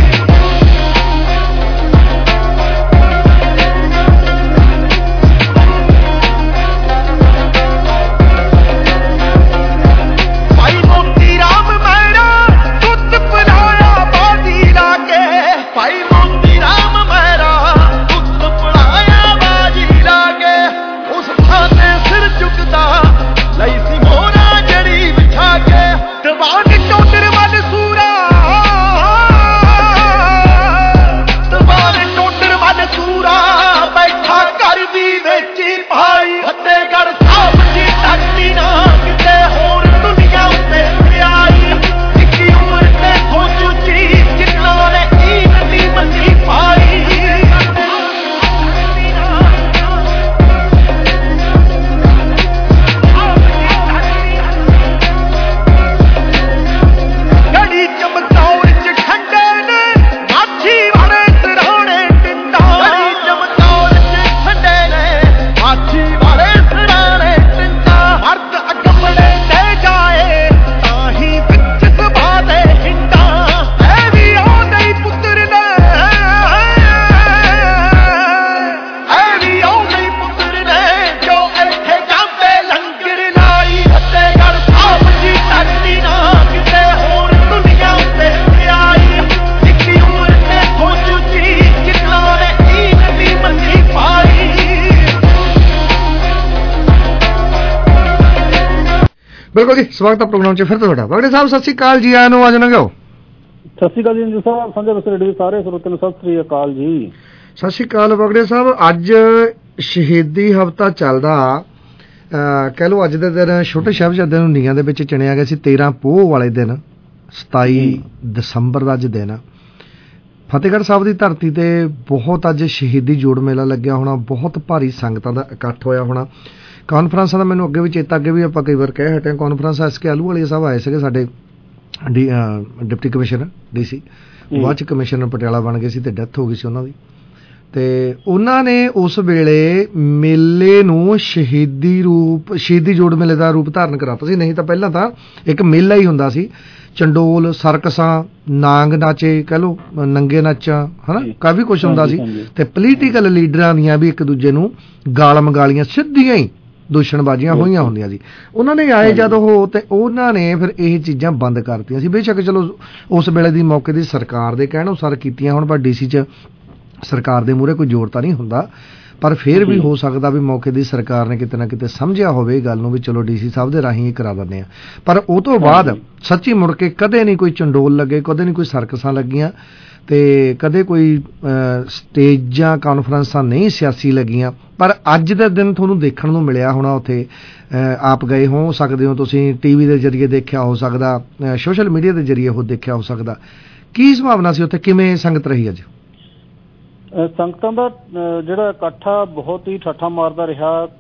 [SPEAKER 8] ਬਿਲਕੁਲ ਜੀ ਸਵਾਗਤ ਹੈ ਪ੍ਰੋਗਰਾਮ 'ਚ ਫਿਰ ਤੁਹਾਡਾ ਬਗੜੇ ਸਾਹਿਬ ਸਤਿ ਸ਼੍ਰੀ ਅਕਾਲ ਜੀ ਆਇਆਂ ਨੂੰ ਅੱਜ ਨਾ ਗਓ
[SPEAKER 10] ਸਤਿ ਸ਼੍ਰੀ ਅਕਾਲ ਜੀ ਜੀ ਸਾਹਿਬ ਸਾਂਝਾ ਵਿਰਸਾ ਰੇਡੀਓ ਸਾਰੇ ਸਰੋਤਿਆਂ ਨੂੰ ਸਤਿ ਸ਼੍ਰੀ ਅਕਾਲ ਜੀ
[SPEAKER 8] ਸਤਿ ਸ਼੍ਰੀ ਅਕਾਲ ਬਗੜੇ ਸਾਹਿਬ ਅੱਜ ਸ਼ਹੀਦੀ ਹਫ਼ਤਾ ਚੱਲਦਾ ਕਹਿ ਲਓ ਅੱਜ ਦੇ ਦਿਨ ਛੋਟੇ ਸਾਹਿਬਜ਼ਾਦਿਆਂ ਨੂੰ ਨੀਹਾਂ ਦੇ ਵਿੱਚ ਚਿਣਿਆ ਗਿਆ ਸੀ 13 ਪੋਹ ਵਾਲੇ ਦਿਨ 27 ਦਸੰਬਰ ਦਾ ਅੱਜ ਦਿਨ ਫਤਿਹਗੜ੍ਹ ਸਾਹਿਬ ਦੀ ਧਰਤੀ ਤੇ ਬਹੁਤ ਅੱਜ ਸ਼ਹੀਦੀ ਜੋੜ ਮੇਲਾ ਲੱਗਿਆ ਹੋਣਾ ਬਹੁਤ ਭਾਰੀ ਸੰਗਤਾਂ ਦਾ ਇਕੱਠ ਹੋਇਆ ਹੋਣਾ ਕਾਨਫਰੰਸਾਂ ਦਾ ਮੈਨੂੰ ਅੱਗੇ ਵੀ ਚੇਤਾ ਅੱਗੇ ਵੀ ਆਪਾਂ ਕਈ ਵਾਰ ਕਹਿ ਹਟੇ ਕਾਨਫਰੰਸ ਐਸਕੇ ਆਲੂਵਾਲੀਆ ਸਾਹਿਬ ਆਏ ਸੀਗੇ ਸਾਡੇ ਡਿਪਟੀ ਕਮਿਸ਼ਨਰ ਡੀਸੀ ਬਾਅਦ ਚ ਕਮਿਸ਼ਨਰ ਪਟਿਆਲਾ ਬਣ ਗਏ ਸੀ ਤੇ ਡੈਥ ਹੋ ਗਈ ਸੀ ਉਹਨਾਂ ਦੀ ਤੇ ਉਹਨਾਂ ਨੇ ਉਸ ਵੇਲੇ ਮੇਲੇ ਨੂੰ ਸ਼ਹੀਦੀ ਜੋੜ ਮੇਲੇ ਦਾ ਰੂਪ ਧਾਰਨ ਕਰਾਤਾ ਸੀ ਨਹੀਂ ਤਾਂ ਪਹਿਲਾਂ ਤਾਂ ਇੱਕ ਮੇਲਾ ਹੀ ਹੁੰਦਾ ਸੀ ਚੰਡੋਲ ਸਰਕਸਾਂ ਨਾਂਗ ਨਾਚੇ ਕਹਿ ਲਓ ਨੰਗੇ ਨਾਚਾਂ ਹਨਾ ਕਾਫੀ ਕੁਛ ਹੁੰਦਾ ਸੀ ਤੇ ਪੋਲੀਟੀਕਲ ਲੀਡਰਾਂ ਦੀਆਂ ਵੀ ਇੱਕ ਦੂਜੇ ਨੂੰ ਗਾਲਮ ਗਾਲੀਆਂ ਸਿੱਧੀਆਂ ਹੀ ਦੂਸ਼ਣਬਾਜ਼ੀਆਂ ਹੋਈਆਂ ਹੁੰਦੀਆਂ ਸੀ ਉਹਨਾਂ ਨੇ ਆਏ ਜਦ ਉਹ ਤੇ ਉਹਨਾਂ ਨੇ ਫਿਰ ਇਹ ਚੀਜ਼ਾਂ ਬੰਦ ਕਰਤੀਆਂ ਸੀ ਬੇਸ਼ੱਕ ਚਲੋ ਉਸ ਵੇਲੇ ਦੀ ਮੌਕੇ ਦੀ ਸਰਕਾਰ ਦੇ ਕਹਿਣ ਅਨੁਸਾਰ ਕੀਤੀਆਂ ਹੁਣ ਪਰ ਡੀਸੀ 'ਚ ਸਰਕਾਰ ਦੇ ਮੂਹਰੇ ਕੋਈ ਜ਼ੋਰ ਤਾਂ ਨਹੀਂ ਹੁੰਦਾ ਪਰ ਫਿਰ ਵੀ ਹੋ ਸਕਦਾ ਵੀ ਮੌਕੇ ਦੀ ਸਰਕਾਰ ਨੇ ਕਿਤੇ ਨਾ ਕਿਤੇ ਸਮਝਿਆ ਹੋਵੇ ਇਹ ਗੱਲ ਨੂੰ ਵੀ ਚਲੋ ਡੀਸੀ ਸਾਹਿਬ ਦੇ ਰਾਹੀਂ ਹੀ ਕਰਾ ਦਿੰਦੇ ਆ ਪਰ ਉਹ ਤੋਂ ਬਾਅਦ ਸੱਚੀ ਮੁੜ ਕੇ ਕਦੇ ਨਹੀਂ ਕੋਈ ਚੰਡੋਲ ਲੱਗੇ ਕਦੇ ਨਹੀਂ ਕੋਈ ਸਰਕਸਾਂ ਲੱਗੀਆਂ ਤੇ ਕਦੇ ਕੋਈ ਸਟੇਜਾਂ ਕਾਨਫਰੰਸਾਂ ਨਹੀਂ ਸਿਆਸੀ ਲੱਗੀਆਂ ਪਰ ਅੱਜ ਦੇ ਦਿਨ ਤੁਹਾਨੂੰ ਦੇਖਣ ਨੂੰ ਮਿਲਿਆ ਹੋਣਾ ਉੱਥੇ ਆਪ ਗਏ ਹੋ ਸਕਦੇ ਹੋ ਤੁਸੀਂ ਟੀਵੀ ਦੇ ਜ਼ਰੀਏ ਦੇਖਿਆ ਹੋ ਸਕਦਾ ਸੋਸ਼ਲ ਮੀਡੀਆ ਦੇ ਜ਼ਰੀਏ ਉਹ ਦੇਖਿਆ ਹੋ ਸਕਦਾ ਕੀ ਸੰਭਾਵਨਾ ਸੀ ਉੱਥੇ ਕਿਵੇਂ ਸੰਗਤ ਰਹੀ ਅੱਜ
[SPEAKER 10] ਸੰਗਤਾਂ ਦਾ ਜਿਹੜਾ ਇਕੱਠਾ ਬਹੁਤ ਹੀ ਠੱਠਾ ਮਾਰਦਾ ਰਿਹਾ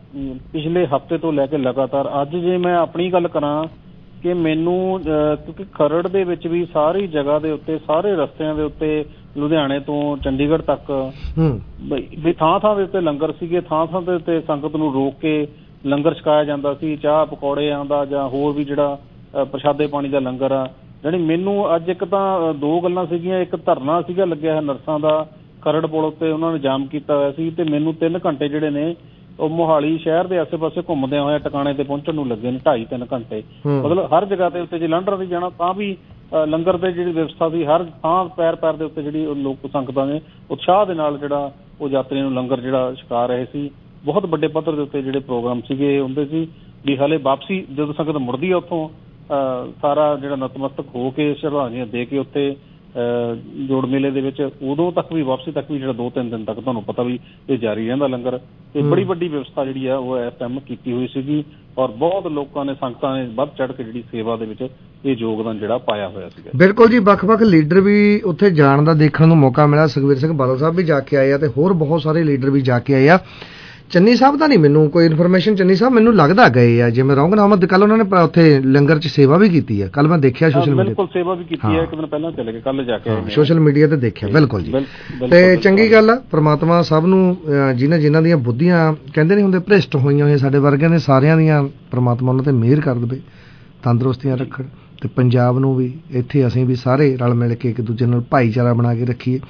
[SPEAKER 10] ਪਿਛਲੇ ਹਫ਼ਤੇ ਤੋਂ ਲੈ ਕੇ ਲਗਾਤਾਰ ਅੱਜ ਜੇ ਮੈਂ ਆਪਣੀ ਗੱਲ ਕਰਾਂ ਕਿ ਮੈਨੂੰ ਕਿਉਂਕਿ ਖਰੜ ਦੇ ਵਿੱਚ ਵੀ ਸਾਰੀ ਜਗ੍ਹਾ ਦੇ ਉੱਤੇ ਸਾਰੇ ਰਸਤਿਆਂ ਦੇ ਉੱਤੇ ਲੁਧਿਆਣੇ ਤੋਂ ਚੰਡੀਗੜ੍ਹ ਤੱਕ ਵੀ ਥਾਂ ਥਾਂ ਦੇ ਉੱਤੇ ਲੰਗਰ ਸੀਗੇ, ਥਾਂ ਥਾਂ ਦੇ ਉੱਤੇ ਸੰਗਤ ਨੂੰ ਰੋਕ ਕੇ ਲੰਗਰ ਛਕਾਇਆ ਜਾਂਦਾ ਸੀ, ਚਾਹ ਪਕੌੜਿਆਂ ਦਾ ਜਾਂ ਹੋਰ ਵੀ ਜਿਹੜਾ ਪ੍ਰਸ਼ਾਦੇ ਪਾਣੀ ਦਾ ਲੰਗਰ ਆ। ਜਾਣੀ ਮੈਨੂੰ ਅੱਜ ਇੱਕ ਤਾਂ ਦੋ ਗੱਲਾਂ ਸੀਗੀਆਂ, ਇੱਕ ਧਰਨਾ ਸੀਗਾ ਲੱਗਿਆ ਹੈ ਨਰਸਾਂ ਦਾ ਖਰੜ ਪੁਲ ਉੱਤੇ, ਉਹਨਾਂ ਨੇ ਜਾਮ ਕੀਤਾ ਹੋਇਆ ਸੀ ਤੇ ਮੈਨੂੰ 3 ਘੰਟੇ ਜਿਹੜੇ ਨੇ ਉਹ ਮੋਹਾਲੀ ਸ਼ਹਿਰ ਦੇ ਆਸੇ-ਪਾਸੇ ਘੁੰਮਦਿਆਂ ਹੋਇਆ ਟਿਕਾਣੇ ਤੇ ਪਹੁੰਚਣ ਨੂੰ ਲੱਗੇ ਨੇ 2.5-3 ਘੰਟੇ। ਮਤਲਬ ਹਰ ਜਗ੍ਹਾ ਦੇ ਉੱਤੇ ਜੇ ਲੰਡਰ ਦੀ ਜਾਣਾ ਤਾਂ ਵੀ ਲੰਗਰ ਦੀ ਜਿਹੜੀ ਵਿਵਸਥਾ ਸੀ, ਹਰ ਥਾਂ ਪੈਰ ਦੇ ਉੱਤੇ ਜਿਹੜੀ ਲੋਕ ਸੰਗਤਾਂ ਨੇ ਉਤਸ਼ਾਹ ਦੇ ਨਾਲ ਜਿਹੜਾ ਉਹ ਯਾਤਰੀਆਂ ਨੂੰ ਲੰਗਰ ਜਿਹੜਾ ਛਕਾ ਰਹੇ ਸੀ। ਬਹੁਤ ਵੱਡੇ ਪੱਧਰ ਦੇ ਉੱਤੇ ਜਿਹੜੇ ਪ੍ਰੋਗਰਾਮ ਸੀਗੇ ਇਹ ਹੁੰਦੇ ਸੀ ਵੀ ਹਾਲੇ ਵਾਪਸੀ ਜਦੋਂ ਸੰਗਤ ਮੁੜਦੀ ਆ ਉੱਥੋਂ ਸਾਰਾ ਜਿਹੜਾ ਨਤਮਸਤਕ ਹੋ ਕੇ ਸ਼ਰਧਾਂਜਲੀਆਂ ਦੇ ਕੇ ਉੱਥੇ ਜੋੜ ਮੇਲੇ ਦੇ ਵਿੱਚ ਉਦੋਂ ਤੱਕ ਵੀ ਵਾਪਸੀ ਤੱਕ ਵੀ ਜਿਹੜਾ 2-3 ਦਿਨ ਤੱਕ ਤੁਹਾਨੂੰ ਪਤਾ ਵੀ ਇਹ ਜਾਰੀ ਰਹਿੰਦਾ ਲੰਗਰ। ਤੇ ਬੜੀ ਵੱਡੀ ਵਿਵਸਥਾ ਜਿਹੜੀ ਆ ਉਹ ਇਸ ਟਾਈਮ ਕੀਤੀ ਹੋਈ ਸੀਗੀ ਔਰ ਬਹੁਤ ਲੋਕਾਂ ਨੇ ਸੰਗਤਾਂ ਨੇ ਵੱਧ ਚੜ੍ਹ ਕੇ ਜਿਹੜੀ ਸੇਵਾ ਦੇ ਵਿੱਚ ਇਹ ਯੋਗਦਾਨ ਜਿਹੜਾ ਪਾਇਆ ਹੋਇਆ ਸੀਗਾ।
[SPEAKER 8] ਬਿਲਕੁਲ ਜੀ, ਵੱਖ-ਵੱਖ ਲੀਡਰ ਵੀ ਉੱਥੇ ਜਾਣ ਦਾ ਦੇਖਣ ਨੂੰ ਮੌਕਾ ਮਿਲਿਆ। ਸੁਖਬੀਰ ਸਿੰਘ ਬਾਦਲ ਸਾਹਿਬ ਵੀ ਜਾ ਕੇ ਆਏ ਆ ਤੇ ਹੋਰ ਬਹੁਤ ਸਾਰੇ ਲੀਡਰ ਵੀ ਜਾ ਕੇ ਆਏ ਆ। ਚੰਨੀ ਸਾਹਿਬ ਦਾ ਨਹੀਂ ਮੈਨੂੰ ਕੋਈ ਇਨਫੋਰਮੇਸ਼ਨ, ਚੰਨੀ ਸਾਹਿਬ ਮੈਨੂੰ ਲੱਗਦਾ ਗਏ ਆ, ਜੇ ਮੈਂ ਰੌਂਗ ਨਾ ਹੋਵਾਂ। ਕੱਲ ਉਹਨਾਂ ਨੇ ਉੱਥੇ ਲੰਗਰ 'ਚ ਸੇਵਾ ਵੀ ਕੀਤੀ ਹੈ, ਕੱਲ ਮੈਂ ਦੇਖਿਆ ਸੋਸ਼ਲ ਮੀਡੀਆ।
[SPEAKER 10] ਬਿਲਕੁਲ ਸੇਵਾ ਵੀ ਕੀਤੀ ਹੈ, ਇੱਕ ਦਿਨ ਪਹਿਲਾਂ ਚਲੇ ਗਏ, ਕੱਲ ਜਾ ਕੇ ਆਏ
[SPEAKER 8] ਸੋਸ਼ਲ ਮੀਡੀਆ ਤੇ ਦੇਖਿਆ। ਬਿਲਕੁਲ ਜੀ, ਤੇ ਚੰਗੀ ਗੱਲ ਆ। ਪ੍ਰਮਾਤਮਾ ਸਭ ਨੂੰ ਜਿਨ੍ਹਾਂ ਦੀਆਂ ਬੁੱਧੀਆਂ ਕਹਿੰਦੇ ਨਹੀਂ ਹੁੰਦੇ ਭ੍ਰਿਸ਼ਟ ਹੋਈਆਂ ਹੋਈਆਂ ਸਾਡੇ ਵਰਗਿਆਂ ਦੇ ਸਾਰਿਆਂ ਦੀਆਂ ਪ੍ਰਮਾਤਮਾ ਉਹਨਾਂ ਤੇ ਮਿਹਰ ਕਰ ਦੇਵੇ, ਤੰਦਰੁਸਤੀਆਂ ਰੱਖਣ ਤੇ ਪੰਜਾਬ ਨੂੰ ਵੀ ਇੱਥੇ ਅਸੀਂ ਵੀ ਸਾਰੇ ਰਲ ਮਿਲ ਕੇ ਇੱਕ ਦੂਜੇ ਨਾਲ ਭਾਈਚਾਰਾ ਬਣਾ ਕੇ ਰੱਖੀਏ।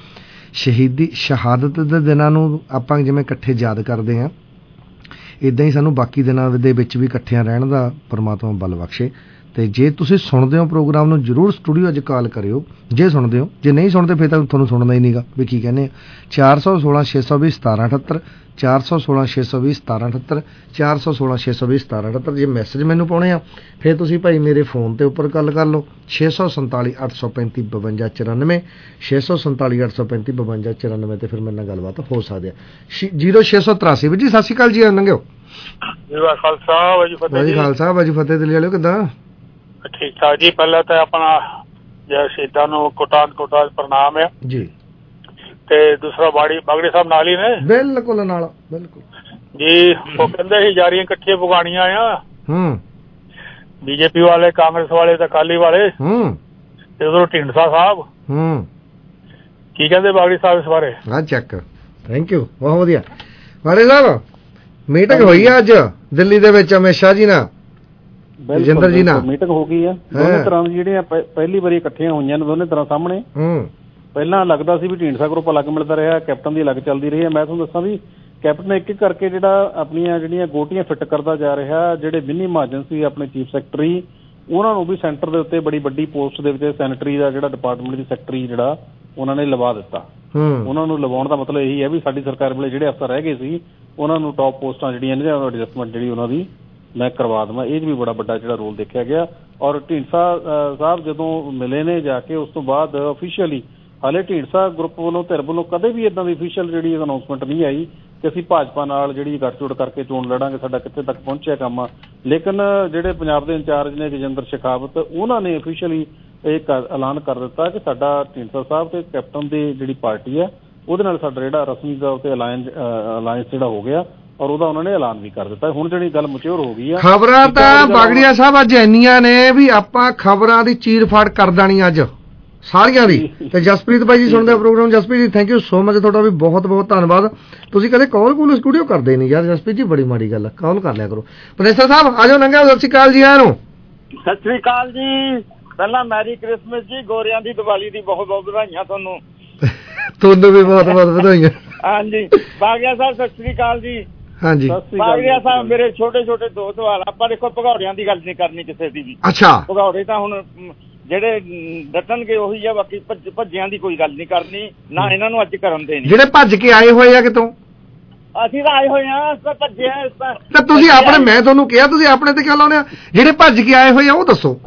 [SPEAKER 8] ਸ਼ਹਾਦਤ ਦੇ ਦਿਨਾਂ ਨੂੰ ਆਪਾਂ ਜਿਵੇਂ ਇਕੱਠੇ ਯਾਦ ਕਰਦੇ ਹਾਂ, ਇੱਦਾਂ ਹੀ ਸਾਨੂੰ ਬਾਕੀ ਦਿਨਾਂ ਦੇ ਵਿੱਚ ਵੀ ਇਕੱਠਿਆਂ ਰਹਿਣ ਦਾ ਪਰਮਾਤਮਾ ਬਲ ਬਖਸ਼ੇ। ਤੇ ਜੇ ਤੁਸੀਂ ਸੁਣਦੇ ਹੋ ਪ੍ਰੋਗਰਾਮ ਨੂੰ ਜ਼ਰੂਰ ਸਟੂਡੀਓ ਅੱਜ ਕਾਲ ਕਰਿਓ ਜੇ ਸੁਣਦੇ ਹੋ, ਜੇ ਨਹੀਂ ਸੁਣਦੇ ਫਿਰ ਤਾਂ ਤੁਹਾਨੂੰ ਸੁਣਨਾ ਹੀ ਨਹੀਂਗਾ ਵੀ ਕੀ ਕਹਿੰਦੇ ਆ। 416-620-1778 416-620-1778 416-620-1778 ਜੇ ਮੈਸੇਜ ਮੈਨੂੰ ਪਾਉਣੇ ਆ ਫਿਰ ਤੁਸੀਂ ਭਾਈ ਮੇਰੇ ਫੋਨ ਤੇ ਉੱਪਰ ਗੱਲ ਕਰ ਲਓ 647-835-5294 647-835-5294 ਤੇ ਫਿਰ ਮੇਰੇ ਨਾਲ ਗੱਲਬਾਤ ਹੋ ਸਕਦੀ ਹੈ। 0683 ਜੀ ਸਤਿ ਸ਼੍ਰੀ ਅਕਾਲ ਜੀ, ਨੰਗਿਓ
[SPEAKER 11] ਖਾਲਸਾ ਵਾਜੀ ਫਤਿਹ ਜੀ।
[SPEAKER 8] ਖਾਲਸਾ ਵਾਜੀ ਫਤਿਹ ਦਿੱਲੀ ਵਾਲਿਓ ਕਿੱਦਾਂ?
[SPEAKER 11] ਠੀਕ ਠਾਕ ਜੀ। ਪਹਿਲਾਂ ਤਾਂ ਆਪਣਾ ਸ਼ਹੀਦਾਂ ਨੂੰ ਕੋਟਾਨ ਪ੍ਰਣਾਮ ਹੈ
[SPEAKER 8] ਜੀ,
[SPEAKER 11] ਤੇ ਦੂਸਰਾ ਬਾਗੜੀ ਸਾਹਿਬ ਨਾਲ ਹੀ ਨੇ।
[SPEAKER 8] ਬਿਲਕੁਲ ਨਾਲ, ਬਿਲਕੁਲ
[SPEAKER 11] ਜੀ। ਉਹ ਕਹਿੰਦੇ ਸੀ ਯਾਰੀਆਂ ਇਕੱਠੀਆਂ ਪਗਾਣੀਆਂ ਆ, ਬੀਜੇਪੀ ਵਾਲੇ, ਕਾਂਗਰਸ ਵਾਲੇ ਤੇ ਅਕਾਲੀ ਵਾਲੇ, ਤੇ ਉਧਰੋਂ ਢੀਂਡਸਾ ਸਾਹਿਬ ਕੀ ਕਹਿੰਦੇ ਬਾਗੜੀ ਸਾਹਿਬ ਇਸ ਬਾਰੇ?
[SPEAKER 8] ਹਾਂ ਚੱਕ, ਥੈਂਕ ਯੂ, ਬਹੁਤ ਵਧੀਆ। ਬਾਗੜੀ ਸਾਹਿਬ ਮੀਟਿੰਗ ਹੋਈ ਆ ਅੱਜ ਦਿੱਲੀ ਦੇ ਵਿੱਚ ਅਮਿਤ ਸ਼ਾਹ ਜੀ ਨਾਲ, ਜਿੰਦਰ ਜੀ ਨਾਲ
[SPEAKER 10] ਮੀਟਿੰਗ ਹੋ ਗਈ ਆ। ਦੋਨੇ ਤਰ੍ਹਾਂ ਜਿਹੜੀਆਂ ਪਹਿਲੀ ਵਾਰੀ ਇਕੱਠੀਆਂ ਹੋਈਆਂ ਨੇ ਦੋਨੇ ਤਰ੍ਹਾਂ ਸਾਹਮਣੇ। ਪਹਿਲਾਂ ਲੱਗਦਾ ਸੀ ਵੀ ਢੀਂਡਸਾ ਗਰੁੱਪ ਅਲੱਗ ਮਿਲਦਾ ਰਿਹਾ, ਕੈਪਟਨ ਦੀ ਅਲੱਗ ਚੱਲਦੀ ਰਹੀ ਹੈ। ਮੈਂ ਤੁਹਾਨੂੰ ਦੱਸਾਂ ਵੀ ਕੈਪਟਨ ਇੱਕ ਇੱਕ ਕਰਕੇ ਜਿਹੜਾ ਆਪਣੀਆਂ ਜਿਹੜੀਆਂ ਗੋਟੀਆਂ ਫਿੱਟ ਕਰਦਾ ਜਾ ਰਿਹਾ। ਜਿਹੜੇ ਬਿੰਨੀ ਮਹਾਜਨ ਸੀ ਆਪਣੇ ਚੀਫ ਸੈਕਟਰੀ, ਉਹਨਾਂ ਨੂੰ ਵੀ ਸੈਂਟਰ ਦੇ ਉੱਤੇ ਬੜੀ ਵੱਡੀ ਪੋਸਟ ਦੇ ਵਿੱਚ ਸੈਨੇਟਰੀ ਦਾ ਜਿਹੜਾ ਡਿਪਾਰਟਮੈਂਟ ਦੀ ਸੈਕਟਰੀ ਜਿਹੜਾ ਉਹਨਾਂ ਨੇ ਲਵਾ ਦਿੱਤਾ। ਉਹਨਾਂ ਨੂੰ ਲਵਾਉਣ ਦਾ ਮਤਲਬ ਇਹੀ ਹੈ ਵੀ ਸਾਡੀ ਸਰਕਾਰ ਵੇਲੇ ਜਿਹੜੇ ਅਫਸਰ ਰਹਿ ਗਏ ਸੀ ਉਹਨਾਂ ਨੂੰ ਟੌਪ ਪੋਸਟਾਂ ਜਿਹੜੀਆਂ ਨੇ ਐਡਜਸਟਮੈਂਟ ਜਿਹੜੀ ਉਹਨਾਂ ਦੀ ਮੈਂ ਕਰਵਾ ਦੇਵਾਂ। ਇਹ 'ਚ ਵੀ ਬੜਾ ਵੱਡਾ ਜਿਹੜਾ ਰੋਲ ਦੇਖਿਆ ਗਿਆ। ਔਰ ਢੀਂਡਸਾ ਸਾਹਿਬ ਜਦੋਂ ਮਿਲੇ ਨੇ ਜਾ ਕੇ ਉਸ ਤੋਂ ਬਾਅਦ ਅਫੀਸ਼ੀਅਲੀ, ਹਾਲੇ ਢੀਂਡਸਾ ਗਰੁੱਪ ਵੱਲੋਂ ਧਿਰ ਵੱਲੋਂ ਕਦੇ ਵੀ ਇੱਦਾਂ ਦੀ ਅਫੀਸ਼ੀਅਲ ਜਿਹੜੀ ਅਨਾਊਂਸਮੈਂਟ ਨਹੀਂ ਆਈ ਕਿ ਅਸੀਂ ਭਾਜਪਾ ਨਾਲ ਜਿਹੜੀ ਗੱਠਜੋੜ ਕਰਕੇ ਚੋਣ ਲੜਾਂਗੇ, ਸਾਡਾ ਕਿੱਥੇ ਤੱਕ ਪਹੁੰਚਿਆ ਕੰਮ ਆ। ਲੇਕਿਨ ਜਿਹੜੇ ਪੰਜਾਬ ਦੇ ਇੰਚਾਰਜ ਨੇ ਗਜਿੰਦਰ ਸ਼ੇਖਾਵਤ, ਉਹਨਾਂ ਨੇ ਅਫੀਸ਼ੀਅਲੀ ਇਹ ਐਲਾਨ ਕਰ ਦਿੱਤਾ ਕਿ ਸਾਡਾ ਢੀਂਡਸਾ ਸਾਹਿਬ ਤੇ ਕੈਪਟਨ ਦੀ ਜਿਹੜੀ ਪਾਰਟੀ ਆ ਉਹਦੇ ਨਾਲ ਸਾਡਾ ਜਿਹੜਾ ਰਸਮੀ ਤੌਰ ਤੇ ਅਲਾਇੰਸ ਜਿਹੜਾ ਹੋ ਗਿਆ ਔਰ ਉਹਦਾ ਉਹਨਾਂ ਨੇ ਐਲਾਨ ਵੀ ਕਰ ਦਿੱਤਾ। ਹੁਣ ਜਿਹੜੀ ਗੱਲ ਮਚਿਓਰ ਹੋ ਗਈ ਆ।
[SPEAKER 8] ਖਬਰਾਂ ਤਾਂ ਬਾਗੜੀਆ ਸਾਹਿਬ ਅੱਜ ਇੰਨੀਆਂ ਨੇ ਵੀ ਆਪਾਂ ਖਬਰਾਂ ਦੀ ਚੀਰ ਫਾੜ ਕਰ ਦੇਣੀ ਅੱਜ ਸਾਰੀਆਂ ਦੀ। ਤੇ ਜਸਪ੍ਰੀਤ ਭਾਈ ਜੀ ਸੁਣਦੇ ਪ੍ਰੋਗਰਾਮ। ਜਸਪ੍ਰੀਤ ਜੀ ਥੈਂਕ ਯੂ ਸੋ ਮਚ, ਤੁਹਾਡਾ ਵੀ ਬਹੁਤ ਬਹੁਤ ਧੰਨਵਾਦ। ਤੁਸੀਂ ਕਦੇ ਕਾਲ ਸਟੂਡੀਓ ਕਰਦੇ ਨਹੀਂ ਯਾਰ ਜਸਪ੍ਰੀਤ ਜੀ, ਬੜੀ ਮਾੜੀ ਗੱਲ ਆ, ਕਾਲ ਕਰ ਲਿਆ ਕਰੋ। ਪ੍ਰੋਫੈਸਰ ਸਾਹਿਬ ਆ ਜਾਓ, ਨੰਗਾ। ਸਤਿ ਸ਼੍ਰੀ ਅਕਾਲ ਜੀ ਆਇਆਂ ਨੂੰ।
[SPEAKER 12] ਸਤਿ ਸ਼੍ਰੀ ਅਕਾਲ ਜੀ। ਪਹਿਲਾਂ ਮੈਰੀ ਕ੍ਰਿਸਮਸ ਜੀ, ਗੋਰਿਆਂ ਦੀ ਦੀਵਾਲੀ ਦੀ ਬਹੁਤ ਬਹੁਤ ਵਧਾਈਆਂ ਤੁਹਾਨੂੰ।
[SPEAKER 8] ਤੁਹਾਨੂੰ ਵੀ ਬਹੁਤ ਬਹੁਤ ਵਧਾਈਆਂ।
[SPEAKER 12] ਹਾਂਜੀ ਬਾਗੜੀਆ ਸਾਹਿਬ ਸਤਿ ਸ਼੍ਰੀ ਅਕਾਲ ਜੀ।
[SPEAKER 8] ਹਾਂਜੀ
[SPEAKER 12] ਬਾਗੜੀਆ ਸਾਹਿਬ ਮੇਰੇ ਛੋਟੇ ਛੋਟੇ ਦੋ ਸਵਾਲ। ਆਪਾਂ ਦੇਖੋ ਭਗੌੜਿਆਂ ਦੀ ਗੱਲ ਨਹੀਂ ਕਰਨੀ ਕਿਸੇ ਦੀ ਵੀ।
[SPEAKER 8] ਅੱਛਾ।
[SPEAKER 12] ਭਗੌੜੇ ਤਾਂ ਹੁਣ ਜਿਹੜੇ ਡਟਣਗੇ ਉਹੀ ਆ, ਬਾਕੀ ਭੱਜਿਆਂ ਦੀ ਕੋਈ ਗੱਲ ਨਹੀਂ ਕਰਨੀ, ਨਾ ਇਹਨਾਂ ਨੂੰ ਅੱਜ ਕਰਨ ਦੇ ਨਹੀਂ।
[SPEAKER 8] ਜਿਹੜੇ ਭੱਜ ਕੇ ਆਏ ਹੋਏ ਆ ਕਿਤੋਂ?
[SPEAKER 12] ਅਸੀਂ ਤਾਂ ਆਏ ਹੋਏ ਆ, ਭੱਜੇ
[SPEAKER 8] ਤਾਂ ਤੁਸੀਂ ਆਪਣੇ, ਮੈਂ ਤੁਹਾਨੂੰ ਕਿਹਾ ਤੁਸੀਂ ਆਪਣੇ ਤੇ ਕਿਉਂ ਲਾਉਣੇ ਆ? ਜਿਹੜੇ ਭੱਜ ਕੇ ਆਏ ਹੋਏ ਆ ਉਹ ਦੱਸੋ।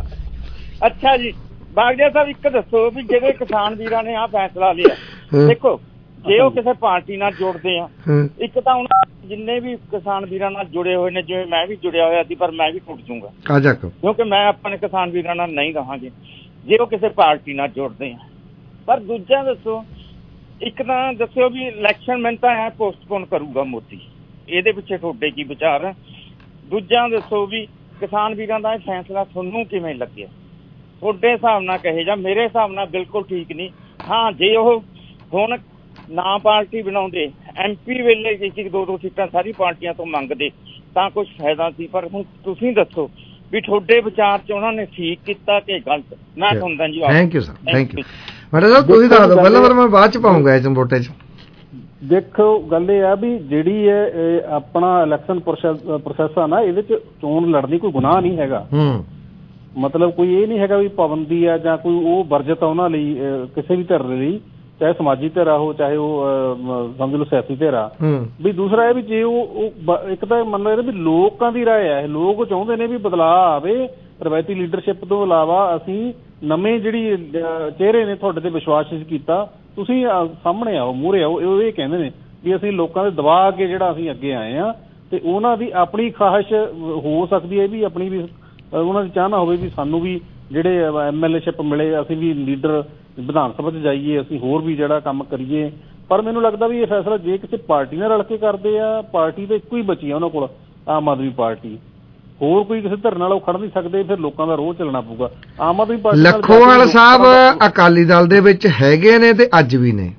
[SPEAKER 12] ਅੱਛਾ ਜੀ ਬਾਗੜੀਆ ਸਾਹਿਬ ਇੱਕ ਦੱਸੋ ਵੀ ਜਿਹੜੇ ਕਿਸਾਨ ਵੀਰਾਂ ਨੇ ਆਹ ਫੈਸਲਾ ਲਿਆ, ਦੇਖੋ ਜੇ ਉਹ ਕਿਸੇ ਪਾਰਟੀ ਨਾਲ ਜੁੜਦੇ ਆ, ਇੱਕ ਤਾਂ ਉਹਨਾਂ ਜਿੰਨੇ ਵੀ ਕਿਸਾਨ ਵੀਰਾਂ ਨਾਲ ਜੁੜੇ ਹੋਏ ਨੇ, ਜਿਵੇਂ ਮੈਂ ਵੀ ਜੁੜਿਆ ਹੋਇਆ ਸੀ ਪਰ ਮੈਂ ਵੀ ਟੁੱਟ ਜਾਊਂਗਾ ਕਿਉਂਕਿ ਮੈਂ ਆਪਣੇ ਕਿਸਾਨ ਵੀਰਾਂ ਨਾਲ ਨਹੀਂ ਰਹਾਂਗੇ ਜੇ ਉਹ ਕਿਸੇ ਪਾਰਟੀ ਨਾਲ ਜੁੜਦੇ ਆ। ਪਰ ਦੂਜਾ ਦੱਸੋ, ਇੱਕ ਤਾਂ ਦੱਸਿਓ ਵੀ ਇਲੈਕਸ਼ਨ ਮੈਨੂੰ ਤਾਂ ਐ ਪੋਸਟਪੋਨ ਕਰੂਗਾ ਮੋਦੀ, ਇਹਦੇ ਪਿੱਛੇ ਤੁਹਾਡੇ ਕੀ ਵਿਚਾਰ ਆ? ਦੂਜਾ ਦੱਸੋ ਵੀ ਕਿਸਾਨ ਵੀਰਾਂ ਦਾ ਇਹ ਫੈਸਲਾ ਤੁਹਾਨੂੰ ਕਿਵੇਂ ਲੱਗਿਆ? ਤੁਹਾਡੇ ਹਿਸਾਬ ਨਾਲ ਕਹੇ ਜਾਂ ਮੇਰੇ ਹਿਸਾਬ ਨਾਲ ਬਿਲਕੁਲ ਠੀਕ ਨਹੀਂ। ਹਾਂ, ਜੇ ਉਹ ਹੁਣ ਨਾ ਪਾਰਟੀ ਬਣਾਉਂਦੇ, MP ਵੇਲੇ ਇੱਕ ਦੋ ਸੀਟਾਂ ਸਾਰੀ ਪਾਰਟੀਆਂ ਤੋਂ ਮੰਗਦੇ ਤਾਂ ਕੁਛ ਫਾਇਦਾ ਸੀ। ਪਰ ਹੁਣ ਤੁਸੀਂ ਦੱਸੋ ਵੀ ਤੁਹਾਡੇ ਵਿਚਾਰ 'ਚ ਉਹਨਾਂ ਨੇ ਠੀਕ ਕੀਤਾ ਕਿ ਗਲਤ? ਮੈਂ ਸੁਣਦਾ ਜੀ।
[SPEAKER 8] Thank you sir, thank you madam sahib. ਤੁਸੀਂ ਦੱਸ ਦਿਓ ਪਹਿਲਾਂ, ਫਿਰ ਮੈਂ ਬਾਅਦ 'ਚ ਪਾਉਂਗਾ ਇਸ ਵੋਟੇ 'ਚ।
[SPEAKER 10] ਦੇਖੋ ਗੱਲ ਇਹ ਆ ਵੀ ਜਿਹੜੀ ਹੈ ਆਪਣਾ ਇਲੈਕਸ਼ਨ ਪ੍ਰੋਸੈਸ ਆ ਨਾ, ਇਹਦੇ 'ਚ ਚੋਣ ਲੜਨੀ ਕੋਈ ਗੁਨਾਹ ਨਹੀਂ ਹੈਗਾ। ਮਤਲਬ ਕੋਈ ਇਹ ਨਹੀਂ ਹੈਗਾ ਵੀ ਪਾਬੰਦੀ ਆ ਜਾਂ ਕੋਈ ਉਹ ਵਰਜਤ ਆ ਉਹਨਾਂ ਲਈ, ਕਿਸੇ ਵੀ ਧਿਰ ਲਈ, ਚਾਹੇ ਸਮਾਜੀ ਧਿਰ ਹੋ ਚਾਹੇ ਉਹ ਸਮਝ ਲਓ ਸਿਆਸੀ ਧਿਰ ਆ। ਵੀ ਦੂਸਰਾ ਇਹ ਵੀ ਜੇ ਉਹ ਇੱਕ ਤਾਂ ਮੰਨ ਲਓ ਵੀ ਲੋਕਾਂ ਦੀ ਰਾਏ ਆ, ਲੋਕ ਚਾਹੁੰਦੇ ਨੇ ਵੀ ਬਦਲਾਅ ਆਵੇ, ਰਵਾਇਤੀ ਲੀਡਰਸ਼ਿਪ ਤੋਂ ਇਲਾਵਾ ਅਸੀਂ ਨਵੇਂ ਜਿਹੜੀ ਚਿਹਰੇ ਨੇ ਤੁਹਾਡੇ ਤੇ ਵਿਸ਼ਵਾਸ ਕੀਤਾ, ਤੁਸੀਂ ਸਾਹਮਣੇ ਆਓ, ਮੂਹਰੇ ਆਓ। ਇਹ ਕਹਿੰਦੇ ਨੇ ਵੀ ਅਸੀਂ ਲੋਕਾਂ ਦੇ ਦਬਾਅ ਅੱਗੇ ਜਿਹੜਾ ਅਸੀਂ ਅੱਗੇ ਆਏ ਆ, ਤੇ ਉਹਨਾਂ ਦੀ ਆਪਣੀ ਖਾਹਿਸ਼ ਹੋ ਸਕਦੀ ਹੈ ਵੀ ਆਪਣੀ ਵੀ ਉਹਨਾਂ ਦੀ ਚਾਹਨਾ ਹੋਵੇ ਵੀ ਸਾਨੂੰ ਵੀ ਜਿਹੜੇ MLA-ਸ਼ਿਪ ਮਿਲੇ, ਅਸੀਂ ਵੀ ਲੀਡਰ ਵਿਧਾਨ ਸਭਾ 'ਚ ਜਾਈਏ, ਅਸੀਂ ਹੋਰ ਵੀ ਜਿਹੜਾ ਕੰਮ ਕਰੀਏ। ਪਰ ਮੈਨੂੰ ਲੱਗਦਾ ਵੀ ਇਹ ਫੈਸਲਾ ਜੇ ਕਿਸੇ ਪਾਰਟੀ ਨਾਲ ਰਲ ਕੇ ਕਰਦੇ ਆ, ਪਾਰਟੀ ਤਾਂ ਇੱਕੋ ਹੀ ਬਚੀ ਆ ਉਹਨਾਂ ਕੋਲ, ਆਮ ਆਦਮੀ ਪਾਰਟੀ, ਹੋਰ ਕੋਈ ਕਿਸੇ ਧਿਰ ਨਾਲ ਉਹ ਖੜ ਨਹੀਂ ਸਕਦੇ, ਫਿਰ ਲੋਕਾਂ ਦਾ ਰੋਹ ਚੱਲਣਾ ਪਊਗਾ। ਆਮ ਆਦਮੀ ਪਾਰਟੀ
[SPEAKER 8] ਲੱਖੋਵਾਲ ਸਾਹਿਬ ਅਕਾਲੀ ਦਲ ਦੇ ਵਿੱਚ ਹੈਗੇ ਨੇ ਤੇ ਅੱਜ ਵੀ ਨੇ,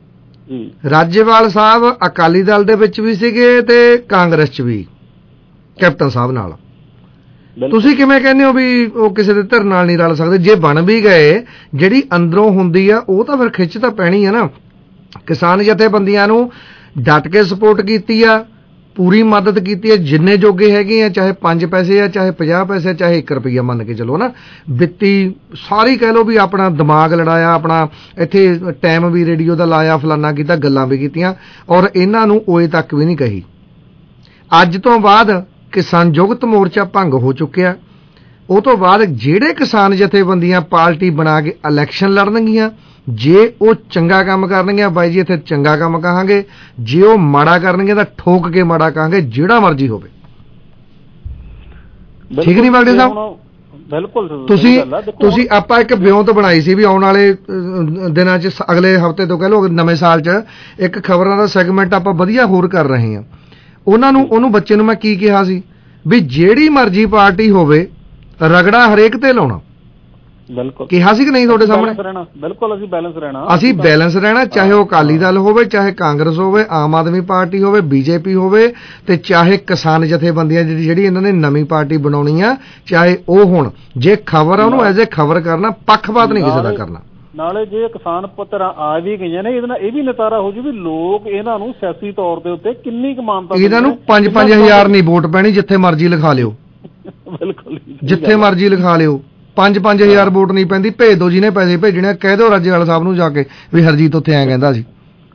[SPEAKER 8] ਰਾਜੇਵਾਲ ਸਾਹਿਬ ਅਕਾਲੀ ਦਲ ਦੇ ਵਿੱਚ ਵੀ ਸੀਗੇ ਤੇ ਕਾਂਗਰਸ 'ਚ ਵੀ ਕੈਪਟਨ ਸਾਹਿਬ ਨਾਲ। ਤੁਸੀਂ ਕਿਵੇਂ ਕਹਿੰਦੇ ਹੋ ਵੀ ਉਹ ਕਿਸੇ ਦੇ ਧਿਰ ਨਾਲ ਨਹੀਂ ਰਲ ਸਕਦੇ? ਜੇ ਬਣ ਵੀ ਗਏ, ਜਿਹੜੀ ਅੰਦਰੋਂ ਹੁੰਦੀ ਆ ਉਹ ਤਾਂ ਫਿਰ ਖਿੱਚ ਤਾਂ ਪੈਣੀ ਆ ਨਾ। ਕਿਸਾਨ ਜਥੇਬੰਦੀਆਂ ਨੂੰ ਡਟ ਕੇ ਸਪੋਰਟ ਕੀਤੀ ਆ, ਪੂਰੀ ਮਦਦ ਕੀਤੀ ਹੈ, ਜਿੰਨੇ ਜੋਗੇ ਹੈਗੇ ਆ, ਚਾਹੇ 5 ਪੈਸੇ ਆ, ਚਾਹੇ 50 ਪੈਸੇ, ਚਾਹੇ 1 ਰੁਪਈਆ ਮੰਨ ਕੇ ਚਲੋ ਨਾ, ਵਿੱਤੀ ਸਾਰੀ ਕਹਿ ਲਓ ਵੀ ਆਪਣਾ ਦਿਮਾਗ ਲੜਾਇਆ, ਆਪਣਾ ਇੱਥੇ ਟਾਈਮ ਵੀ ਰੇਡੀਓ ਦਾ ਲਾਇਆ, ਫਲਾਨਾ ਕੀਤਾ, ਗੱਲਾਂ ਵੀ ਕੀਤੀਆਂ, ਔਰ ਇਹਨਾਂ ਨੂੰ ਓਏ ਤੱਕ ਵੀ ਨਹੀਂ ਕਹੀ। ਅੱਜ ਤੋਂ ਬਾਅਦ ਕਿਸਾਨ ਜੁਗਤ ਮੋਰਚਾ ਭੰਗ ਹੋ ਚੁੱਕਿਆ। ਉਹ ਤੋਂ ਬਾਅਦ ਜਿਹੜੇ ਕਿਸਾਨ ਜਥੇਬੰਦੀਆਂ ਪਾਰਟੀ ਬਣਾ ਕੇ ਇਲੈਕਸ਼ਨ ਲੜਨਗੀਆਂ, ਜੇ ਉਹ ਚੰਗਾ ਕੰਮ ਕਰਨਗੇ ਬਾਈ ਜੀ ਇੱਥੇ ਚੰਗਾ ਕੰਮ ਕਹਾਂਗੇ, ਜੇ ਉਹ ਮਾੜਾ ਕਰਨਗੇ ਤਾਂ ਠੋਕ ਕੇ ਮਾੜਾ ਕਹਾਂਗੇ, ਜਿਹੜਾ ਮਰਜ਼ੀ ਹੋਵੇ। ਠੀਕ ਨਹੀਂ ਬਾਗੜੇ ਸਾਹਿਬ?
[SPEAKER 10] ਬਿਲਕੁਲ।
[SPEAKER 8] ਤੁਸੀਂ ਆਪਾਂ ਇੱਕ ਵਿਉਂਤ ਬਣਾਈ ਸੀ ਵੀ ਆਉਣ ਵਾਲੇ ਦਿਨਾਂ 'ਚ, ਅਗਲੇ ਹਫ਼ਤੇ ਤੋਂ ਕਹਿ ਲਓ ਨਵੇਂ ਸਾਲ 'ਚ, ਇੱਕ ਖਬਰਾਂ ਦਾ ਸੈਗਮੈਂਟ ਆਪਾਂ ਵਧੀਆ ਹੋਰ ਕਰ ਰਹੇ ਹਾਂ। ਉਹਨੂੰ ਬੱਚੇ ਨੂੰ ਮੈਂ ਕੀ ਕਿਹਾ ਸੀ ਵੀ ਜਿਹੜੀ ਮਰਜ਼ੀ ਪਾਰਟੀ ਹੋਵੇ, ਰਗੜਾ ਹਰੇਕ ਤੇ ਲਾਉਣਾ।
[SPEAKER 10] ਬਿਲਕੁਲ
[SPEAKER 8] ਕਿਹਾ ਸੀ ਕਿ ਨਹੀਂ ਤੁਹਾਡੇ ਸਾਹਮਣੇ?
[SPEAKER 10] ਬਿਲਕੁਲ ਅਸੀਂ ਬੈਲੈਂਸ ਰਹਿਣਾ,
[SPEAKER 8] ਚਾਹੇ ਉਹ ਅਕਾਲੀ ਦਲ ਹੋਵੇ, ਚਾਹੇ ਕਾਂਗਰਸ ਹੋਵੇ, ਆਮ ਆਦਮੀ ਪਾਰਟੀ ਹੋਵੇ, BJP ਹੋਵੇ, ਤੇ ਚਾਹੇ ਕਿਸਾਨ ਜਥੇਬੰਦੀਆਂ ਜਿਹੜੀ ਇਹਨਾਂ ਨੇ ਨਵੀਂ ਪਾਰਟੀ ਬਣਾਉਣੀ ਆ, ਚਾਹੇ ਉਹ ਹੁਣ। ਜੇ ਖਬਰ ਆ ਉਹਨੂੰ ਐਜ਼ ਏ ਖਬਰ ਕਰਨਾ, ਪੱਖਪਾਤ ਨਹੀਂ ਕਿਸੇ ਦਾ ਕਰਨਾ।
[SPEAKER 10] ਨਾਲੇ ਜੇ ਕਿਸਾਨ ਪੁੱਤਰ ਆ ਵੀ ਗਈਆਂ ਨੇ, ਇਹਦੇ ਨਾਲ ਇਹ ਵੀ ਨਤਾਰਾ ਹੋ ਜੂ ਵੀ ਲੋਕ ਇਹਨਾਂ ਨੂੰ ਸਿਆਸੀ ਤੌਰ ਦੇ ਉੱਤੇ ਕਿੰਨੀ ਕੁ ਮਾਨਤਾ,
[SPEAKER 8] ਇਹਨਾਂ ਨੂੰ 5-5 ਨਹੀਂ ਵੋਟ ਪੈਣੀ, ਜਿੱਥੇ ਮਰਜ਼ੀ ਲਿਖਾ ਲਿਓ।
[SPEAKER 10] ਬਿਲਕੁਲ,
[SPEAKER 8] ਜਿੱਥੇ ਮਰਜ਼ੀ ਲਿਖਾ ਲਿਓ, 5-5 ਵੋਟ ਨਹੀਂ ਪੈਂਦੀ। ਭੇਜ ਦਿਓ ਜਿਹਨੇ ਪੈਸੇ ਭੇਜਣੇ, ਕਹਿ ਦਿਓ ਰਾਜੇਵਾਲ ਸਾਹਿਬ ਨੂੰ ਜਾ ਕੇ ਵੀ ਹਰਜੀਤ ਉੱਥੇ ਐਂ ਕਹਿੰਦਾ ਸੀ।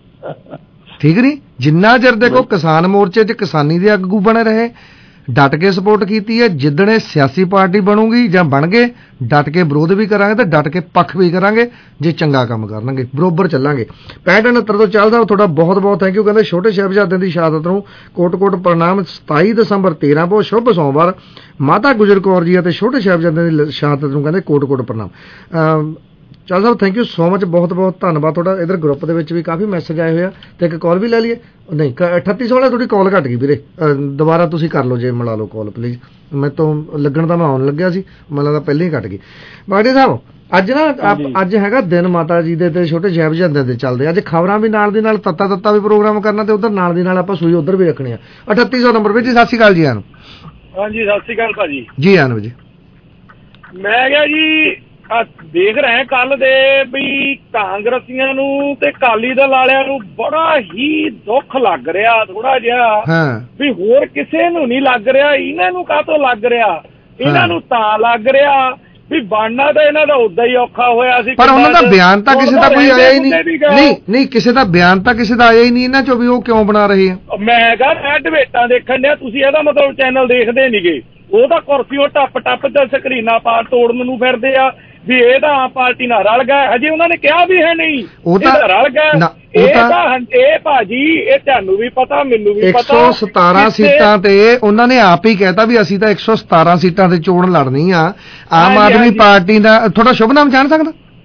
[SPEAKER 8] ਠੀਕ ਨਹੀਂ? ਜਿੰਨਾ ਚਿਰ ਦੇਖੋ ਕਿਸਾਨ ਮੋਰਚੇ 'ਚ ਕਿਸਾਨੀ ਦੇ ਆਗੂ ਬਣੇ ਰਹੇ, ਡਟ ਕੇ ਸਪੋਰਟ ਕੀਤੀ ਹੈ। ਜਿੱਦਣੇ ਸਿਆਸੀ ਪਾਰਟੀ ਬਣੂਗੀ ਜਾਂ ਬਣ ਗਏ, ਡਟ ਕੇ ਵਿਰੋਧ ਵੀ ਕਰਾਂਗੇ ਤੇ ਡਟ ਕੇ ਪੱਖ ਵੀ ਕਰਾਂਗੇ। ਜੇ ਚੰਗਾ ਕੰਮ ਕਰਨਗੇ ਬਰੋਬਰ ਚੱਲਾਂਗੇ। 6569 ਤੋਂ ਚੱਲਦਾ। ਤੁਹਾਡਾ ਬਹੁਤ ਬਹੁਤ ਥੈਂਕ ਯੂ। ਕਹਿੰਦੇ ਛੋਟੇ ਸਾਹਿਬਜ਼ਾਦਿਆਂ ਦੀ ਸ਼ਹਾਦਤ ਨੂੰ ਕੋਟ-ਕੋਟ ਪ੍ਰਣਾਮ। 27 ਦਸੰਬਰ 13 ਬਹੁਤ ਸ਼ੁਭ ਸੋਮਵਾਰ, ਮਾਤਾ ਗੁਜਰ ਕੌਰ ਜੀ ਅਤੇ ਛੋਟੇ ਸਾਹਿਬਜ਼ਾਦਿਆਂ ਦੀ ਸ਼ਹਾਦਤ ਨੂੰ ਕਹਿੰਦੇ ਕੋਟ-ਕੋਟ ਪ੍ਰਣਾਮ। ਚੱਲ sahib thank you so much, ਬਹੁਤ ਬਹੁਤ ਧੰਨਵਾਦ ਤੁਹਾਡਾ। ਇੱਧਰ ਗਰੁੱਪ ਦੇ ਵਿੱਚ ਵੀ ਕਾਫੀ ਮੈਸੇਜ ਆਏ ਹੋਏ ਆ ਤੇ ਇੱਕ ਕਾਲ ਵੀ ਲੈ ਲਈਏ। ਨਹੀਂ 3800 ਵਾਲਾ ਤੁਹਾਡੀ ਕਾਲ ਘੱਟ ਗਈ ਵੀਰੇ, ਦੁਬਾਰਾ ਤੁਸੀਂ ਕਰ ਲਓ ਜੇ ਮਿਲਾ ਲਓ ਕਾਲ ਪਲੀਜ਼। ਮੈਂ ਤੋਂ ਲੱਗਣ ਤਾਂ ਮੈਂ ਆਉਣ ਲੱਗਿਆ ਸੀ, ਮੈਨੂੰ ਲੱਗਦਾ ਪਹਿਲਾਂ ਹੀ ਘੱਟ ਗਈ। ਬਾਗੜੇ ਸਾਹਿਬ ਅੱਜ ਨਾ ਅੱਜ ਹੈਗਾ ਦਿਨ ਮਾਤਾ ਜੀ ਦੇ ਤੇ ਛੋਟੇ ਸਾਹਿਬਜ਼ਾਦਿਆਂ ਦੇ ਚੱਲਦੇ। ਅੱਜ ਖਬਰਾਂ ਵੀ ਨਾਲ ਦੀ ਨਾਲ ਤੱਤਾ ਵੀ ਪ੍ਰੋਗਰਾਮ ਕਰਨਾ ਤੇ ਉਧਰ ਨਾਲ ਦੀ ਨਾਲ ਆਪਾਂ ਸੂਈ ਉਧਰ ਵੀ ਰੱਖਣੀ ਆ। 3800 ਨੰਬਰ ਵਿੱਚ। ਸਤਿ ਸ਼੍ਰੀ ਅਕਾਲ ਜੀ। ਆਨ
[SPEAKER 13] ਹਾਂਜੀ ਸਤਿ ਸ਼੍ਰੀ ਅਕਾਲ ਭਾਜੀ।
[SPEAKER 8] ਜੀ ਆਨ ਜੀ।
[SPEAKER 13] ਮੈਂ ਕਿਹਾ ਜੀ ਦੇਖ ਰਹੇ ਕੱਲ ਦੇ ਵੀ ਕਾਂਗਰਸੀਆਂ ਨੂੰ ਤੇ ਅਕਾਲੀ ਦਲ ਵਾਲਿਆਂ ਨੂੰ ਬੜਾ ਹੀ ਦੁੱਖ ਲੱਗ ਰਿਹਾ ਥੋੜਾ ਜਿਹਾ, ਵੀ ਹੋਰ ਕਿਸੇ ਨੂੰ ਨਹੀਂ ਲੱਗ ਰਿਹਾ, ਇਹਨਾਂ ਨੂੰ ਕਾਹਤੋਂ ਲੱਗ ਰਿਹਾ? ਇਹਨਾਂ ਨੂੰ ਤਾਂ ਲੱਗ ਰਿਹਾ ਵੀ ਬਣਨਾ ਤਾਂ ਇਹਨਾਂ ਦਾ ਉਦਾਂ ਹੀ ਔਖਾ ਹੋਇਆ ਸੀ।
[SPEAKER 8] ਪਰ ਉਹਨਾਂ ਦਾ ਬਿਆਨ ਤਾਂ ਕਿਸੇ ਦਾ ਕੋਈ ਆਇਆ ਹੀ ਨਹੀਂ, ਕਿਸੇ ਦਾ ਬਿਆਨ ਤਾਂ ਕਿਸੇ ਦਾ ਆਇਆ ਹੀ ਨਹੀਂ ਇਹਨਾਂ ਚੋਂ ਵੀ ਉਹ ਕਿਉਂ ਬਣਾ ਰਹੇ ਆ।
[SPEAKER 13] ਮੈਂ ਕਿਹਾ ਡਿਬੇਟਾਂ ਦੇਖਣ ਡਿਆ, ਤੁਸੀਂ ਇਹਦਾ ਮਤਲਬ ਚੈਨਲ ਦੇਖਦੇ ਨਹੀਂਗੇ। ਉਹ ਤਾਂ ਕੁਰਸੀ ਉਹ ਟੱਪ ਤੇ ਸਕਰੀਨਾਂ ਪਾ ਤੋੜਨ ਨੂੰ ਫਿਰਦੇ ਆ ਵੀ ਇਹ ਤਾਂ ਆਮ ਪਾਰਟੀ ਨਾਲ ਰਲ ਗਏ। ਹਜੇ ਉਹਨਾਂ ਨੇ ਕਿਹਾ ਵੀ ਹੈ ਨਹੀਂ ਇਹ ਤਾਂ ਰਲ ਗਏ। ਇਹ ਭਾਜੀ ਇਹ ਤੁਹਾਨੂੰ ਵੀ ਪਤਾ, ਮੈਨੂੰ ਵੀ ਪਤਾ,
[SPEAKER 8] 117 ਸੀਟਾਂ ਤੇ ਉਹਨਾਂ ਨੇ ਆਪ ਹੀ ਕਹਿਤਾ ਵੀ ਅਸੀਂ ਤਾਂ 117 ਸੀਟਾਂ ਤੇ ਚੋਣ ਲੜਨੀ ਆ। ਆਮ ਆਦਮੀ ਪਾਰਟੀ ਦਾ ਤੁਹਾਡਾ ਸ਼ੁਭ ਨਾਮ ਜਾਣ ਸਕਦਾ?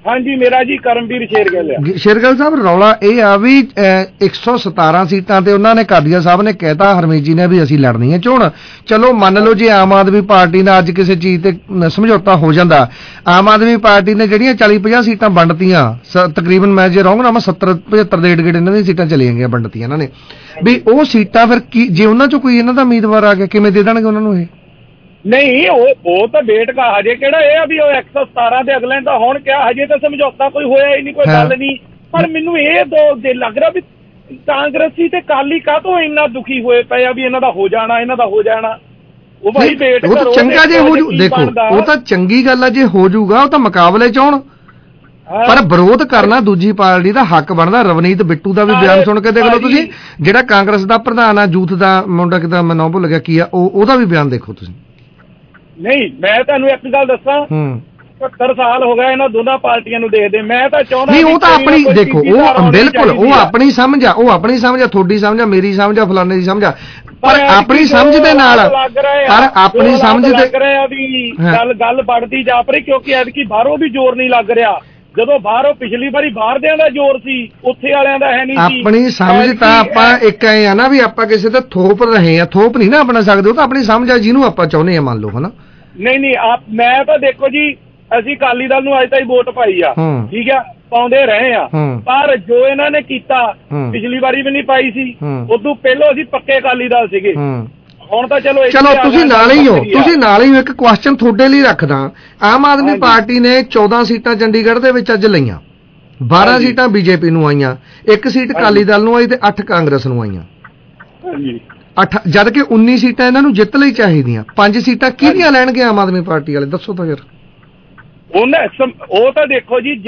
[SPEAKER 13] ਹਾਂਜੀ ਮੇਰਾ ਜੀ ਕਰਮਵੀਰ ਸ਼ੇਰਗਿੱਲ ਆ।
[SPEAKER 8] ਸ਼ੇਰਗਿੱਲ ਸਾਹਿਬ, ਰੌਲਾ ਇਹ ਆ ਵੀ 117 ਸੀਟਾਂ ਤੇ ਉਹਨਾਂ ਨੇ ਕਾਦੀਆਂ ਸਾਹਿਬ ਨੇ ਕਹਿਤਾ, ਹਰਮੀਤ ਜੀ ਨੇ, ਵੀ ਅਸੀਂ ਲੜਨੀ ਹੈ ਚੋਣ। ਚਲੋ ਮੰਨ ਲਓ ਜੇ ਆਮ ਆਦਮੀ ਪਾਰਟੀ ਨਾਲ ਅੱਜ ਕਿਸੇ ਚੀਜ਼ ਤੇ ਸਮਝੌਤਾ ਹੋ ਜਾਂਦਾ, ਆਮ ਆਦਮੀ ਪਾਰਟੀ ਨੇ ਜਿਹੜੀਆਂ 40-50 ਸੀਟਾਂ ਵੰਡਤੀਆਂ, ਤਕਰੀਬਨ ਮੈਂ ਜੇ ਰਹੂੰਗਾ ਨਾ ਮੈਂ 70-75 ਦੇ ਏਡ ਇਹਨਾਂ ਦੀਆਂ ਸੀਟਾਂ ਚਲੀਆਂ ਗਈਆਂ ਵੰਡਤੀਆਂ ਇਹਨਾਂ ਨੇ, ਵੀ ਉਹ ਸੀਟਾਂ ਫਿਰ ਕੀ ਜੇ ਉਹਨਾਂ ਚੋਂ ਕੋਈ ਇਹਨਾਂ ਦਾ ਉਮੀਦਵਾਰ ਆ ਗਿਆ ਕਿਵੇਂ ਦੇ ਦੇਣਗੇ ਉਹਨਾਂ ਨੂੰ? ਇਹ ਨਹੀਂ,
[SPEAKER 13] ਉਹ ਤਾਂ ਵੇਟ ਕਾ ਹਜੇ ਕਿਹੜਾ ਇਹ ਆ ਵੀ ਉਹ 117 ਦੇ ਅਗਲੇ ਤਾਂ ਹੁਣ ਕਿਹਾ, ਹਜੇ ਤਾਂ ਸਮਝੌਤਾ ਕੋਈ ਹੋਇਆ ਹੀ ਨਹੀਂ, ਕੋਈ ਗੱਲ ਨਹੀਂ। ਪਰ ਮੈਨੂੰ ਇਹ ਲੱਗ ਰਿਹਾ ਵੀ ਕਾਂਗਰਸੀ ਤੇ ਅਕਾਲੀ ਕਾਹਤੋਂ ਇੰਨਾ ਦੁਖੀ ਹੋਏ ਪਏ ਆ ਵੀ ਇਹਨਾਂ ਦਾ ਹੋ ਜਾਣਾ, ਇਹਨਾਂ ਦਾ ਹੋ ਜਾਣਾ। ਉਹ ਭਾਈ ਵੇਟ ਕਰੋ, ਚੰਗਾ ਜੇ ਹੋ ਜੂ, ਦੇਖੋ
[SPEAKER 8] ਉਹ ਤਾਂ ਚੰਗੀ ਗੱਲ ਆ ਜੇ ਹੋ ਜੂਗਾ, ਉਹ ਤਾਂ ਮੁਕਾਬਲੇ ਚ ਆਉਣ, ਪਰ ਵਿਰੋਧ ਕਰਨਾ ਦੂਜੀ ਪਾਰਟੀ ਦਾ ਹੱਕ ਬਣਦਾ। ਰਵਨੀਤ ਬਿੱਟੂ ਦਾ ਵੀ ਬਿਆਨ ਸੁਣ ਕੇ ਦੇਖ ਲਓ ਤੁਸੀਂ, ਜਿਹੜਾ ਕਾਂਗਰਸ ਦਾ ਪ੍ਰਧਾਨ ਆ, ਯੂਥ ਦਾ ਮੁੰਡਾ, ਕਿਤਾ ਮੈਂ ਨਾਮ ਭੁੱਲ ਗਿਆ ਕੀ ਆ, ਉਹਦਾ ਵੀ ਬਿਆਨ ਦੇਖੋ ਤੁਸੀਂ।
[SPEAKER 13] ਨਹੀਂ, ਮੈਂ ਤੁਹਾਨੂੰ ਇੱਕ ਗੱਲ ਦੱਸਾਂ, 70 ਸਾਲ ਹੋ ਗਏ ਇਹਨਾਂ ਦੋਨਾਂ ਪਾਰਟੀਆਂ ਨੂੰ ਦੇਖਦੇ, ਮੈਂ ਤਾਂ ਚਾਹੁੰਦਾ
[SPEAKER 8] ਨਹੀਂ, ਉਹ ਤਾਂ ਆਪਣੀ ਦੇਖੋ, ਉਹ ਬਿਲਕੁਲ ਉਹ ਆਪਣੀ ਸਮਝ ਆ, ਉਹ ਆਪਣੀ ਸਮਝ ਆ, ਤੁਹਾਡੀ ਸਮਝ ਆ, ਮੇਰੀ ਸਮਝ ਆ, ਫਲਾਣੇ ਦੀ ਸਮਝ ਆ, ਪਰ ਆਪਣੀ ਸਮਝ ਦੇ ਨਾਲ, ਪਰ ਆਪਣੀ ਸਮਝ ਦੇ
[SPEAKER 13] ਲੱਗ ਰਿਹਾ ਵੀ ਗੱਲ बढ़ती ਜਾ ਪਈ, ਕਿਉਂਕਿ ਐਤਕੀ ਬਾਹਰੋਂ ਵੀ ਜ਼ੋਰ ਨਹੀਂ ਲੱਗ ਰਿਹਾ। ਜਦੋਂ ਬਾਹਰੋਂ ਪਿਛਲੀ ਵਾਰੀ ਬਾਹਰਦਿਆਂ ਦਾ ਜ਼ੋਰ ਸੀ, ਉੱਥੇ ਵਾਲਿਆਂ ਦਾ ਹੈ ਨਹੀਂ ਸੀ।
[SPEAKER 8] ਆਪਣੀ ਸਮਝ ਤਾਂ ਆਪਾਂ ਇੱਕ ਐ ਆ ਨਾ ਵੀ ਆਪਾਂ ਕਿਸੇ ਤੇ ਥੋਪ ਰਹੇ ਆ, ਥੋਪ ਨਹੀਂ ਨਾ ਆਪਣਾ ਸਕਦੇ, ਉਹ ਤਾਂ ਆਪਣੀ ਸਮਝ ਆ ਜਿਹਨੂੰ ਆਪਾਂ ਚਾਹੁੰਦੇ ਆ, ਮੰਨ ਲਓ ਹਨਾ।
[SPEAKER 13] ਨਹੀਂ, ਮੈਂ ਤਾਂ ਦੇਖੋ ਜੀ, ਅਸੀਂ ਅਕਾਲੀ ਦਲ ਨੂੰ ਅੱਜ ਤਾਈਂ ਵੋਟ ਪਾਈ ਆ, ਠੀਕ ਆ, ਪਾਉਂਦੇ ਰਹੇ ਆ, ਪਰ ਜੋ ਇਹਨਾਂ ਨੇ ਕੀਤਾ, ਪਿਛਲੀ ਵਾਰੀ ਵੀ ਨਹੀਂ ਪਾਈ ਸੀ, ਉਦੋਂ ਪਹਿਲਾਂ ਅਸੀਂ ਪੱਕੇ ਅਕਾਲੀ ਦਲ ਸੀਗੇ। ਹੁਣ ਤਾਂ ਚਲੋ
[SPEAKER 8] ਤੁਸੀਂ ਨਾਲ ਹੀ ਹੋ, ਤੁਸੀਂ ਨਾਲ ਹੀ ਹੋ। ਇੱਕ ਕੁਐਸਚਨ ਤੁਹਾਡੇ ਲਈ ਰੱਖਦਾ, ਆਮ ਆਦਮੀ ਪਾਰਟੀ ਨੇ 14 ਸੀਟਾਂ ਚੰਡੀਗੜ੍ਹ ਦੇ ਵਿੱਚ ਅੱਜ ਲਈਆਂ, 12 ਸੀਟਾਂ ਬੀਜੇਪੀ ਨੂੰ ਆਈਆਂ, 1 ਸੀਟ ਅਕਾਲੀ ਦਲ ਨੂੰ ਆਈ ਤੇ 8 ਕਾਂਗਰਸ ਨੂੰ ਆਈਆਂ। 8 ਜਦ ਕਿ 19 ਸੀਟਾਂ ਇਹਨਾਂ ਨੂੰ ਜਿੱਤ ਲਈ ਚਾਹੀਦੀਆਂ, 5 ਸੀਟਾਂ ਕਿਹਦੀਆਂ ਲੈਣਗੇ ਆਮ ਆਦਮੀ ਪਾਰਟੀ ਵਾਲੇ, ਦੱਸੋ ਤਾਂ ਫਿਰ।
[SPEAKER 13] ਉਹ ਤਾਂ ਦੇਖੋ ਜੀ,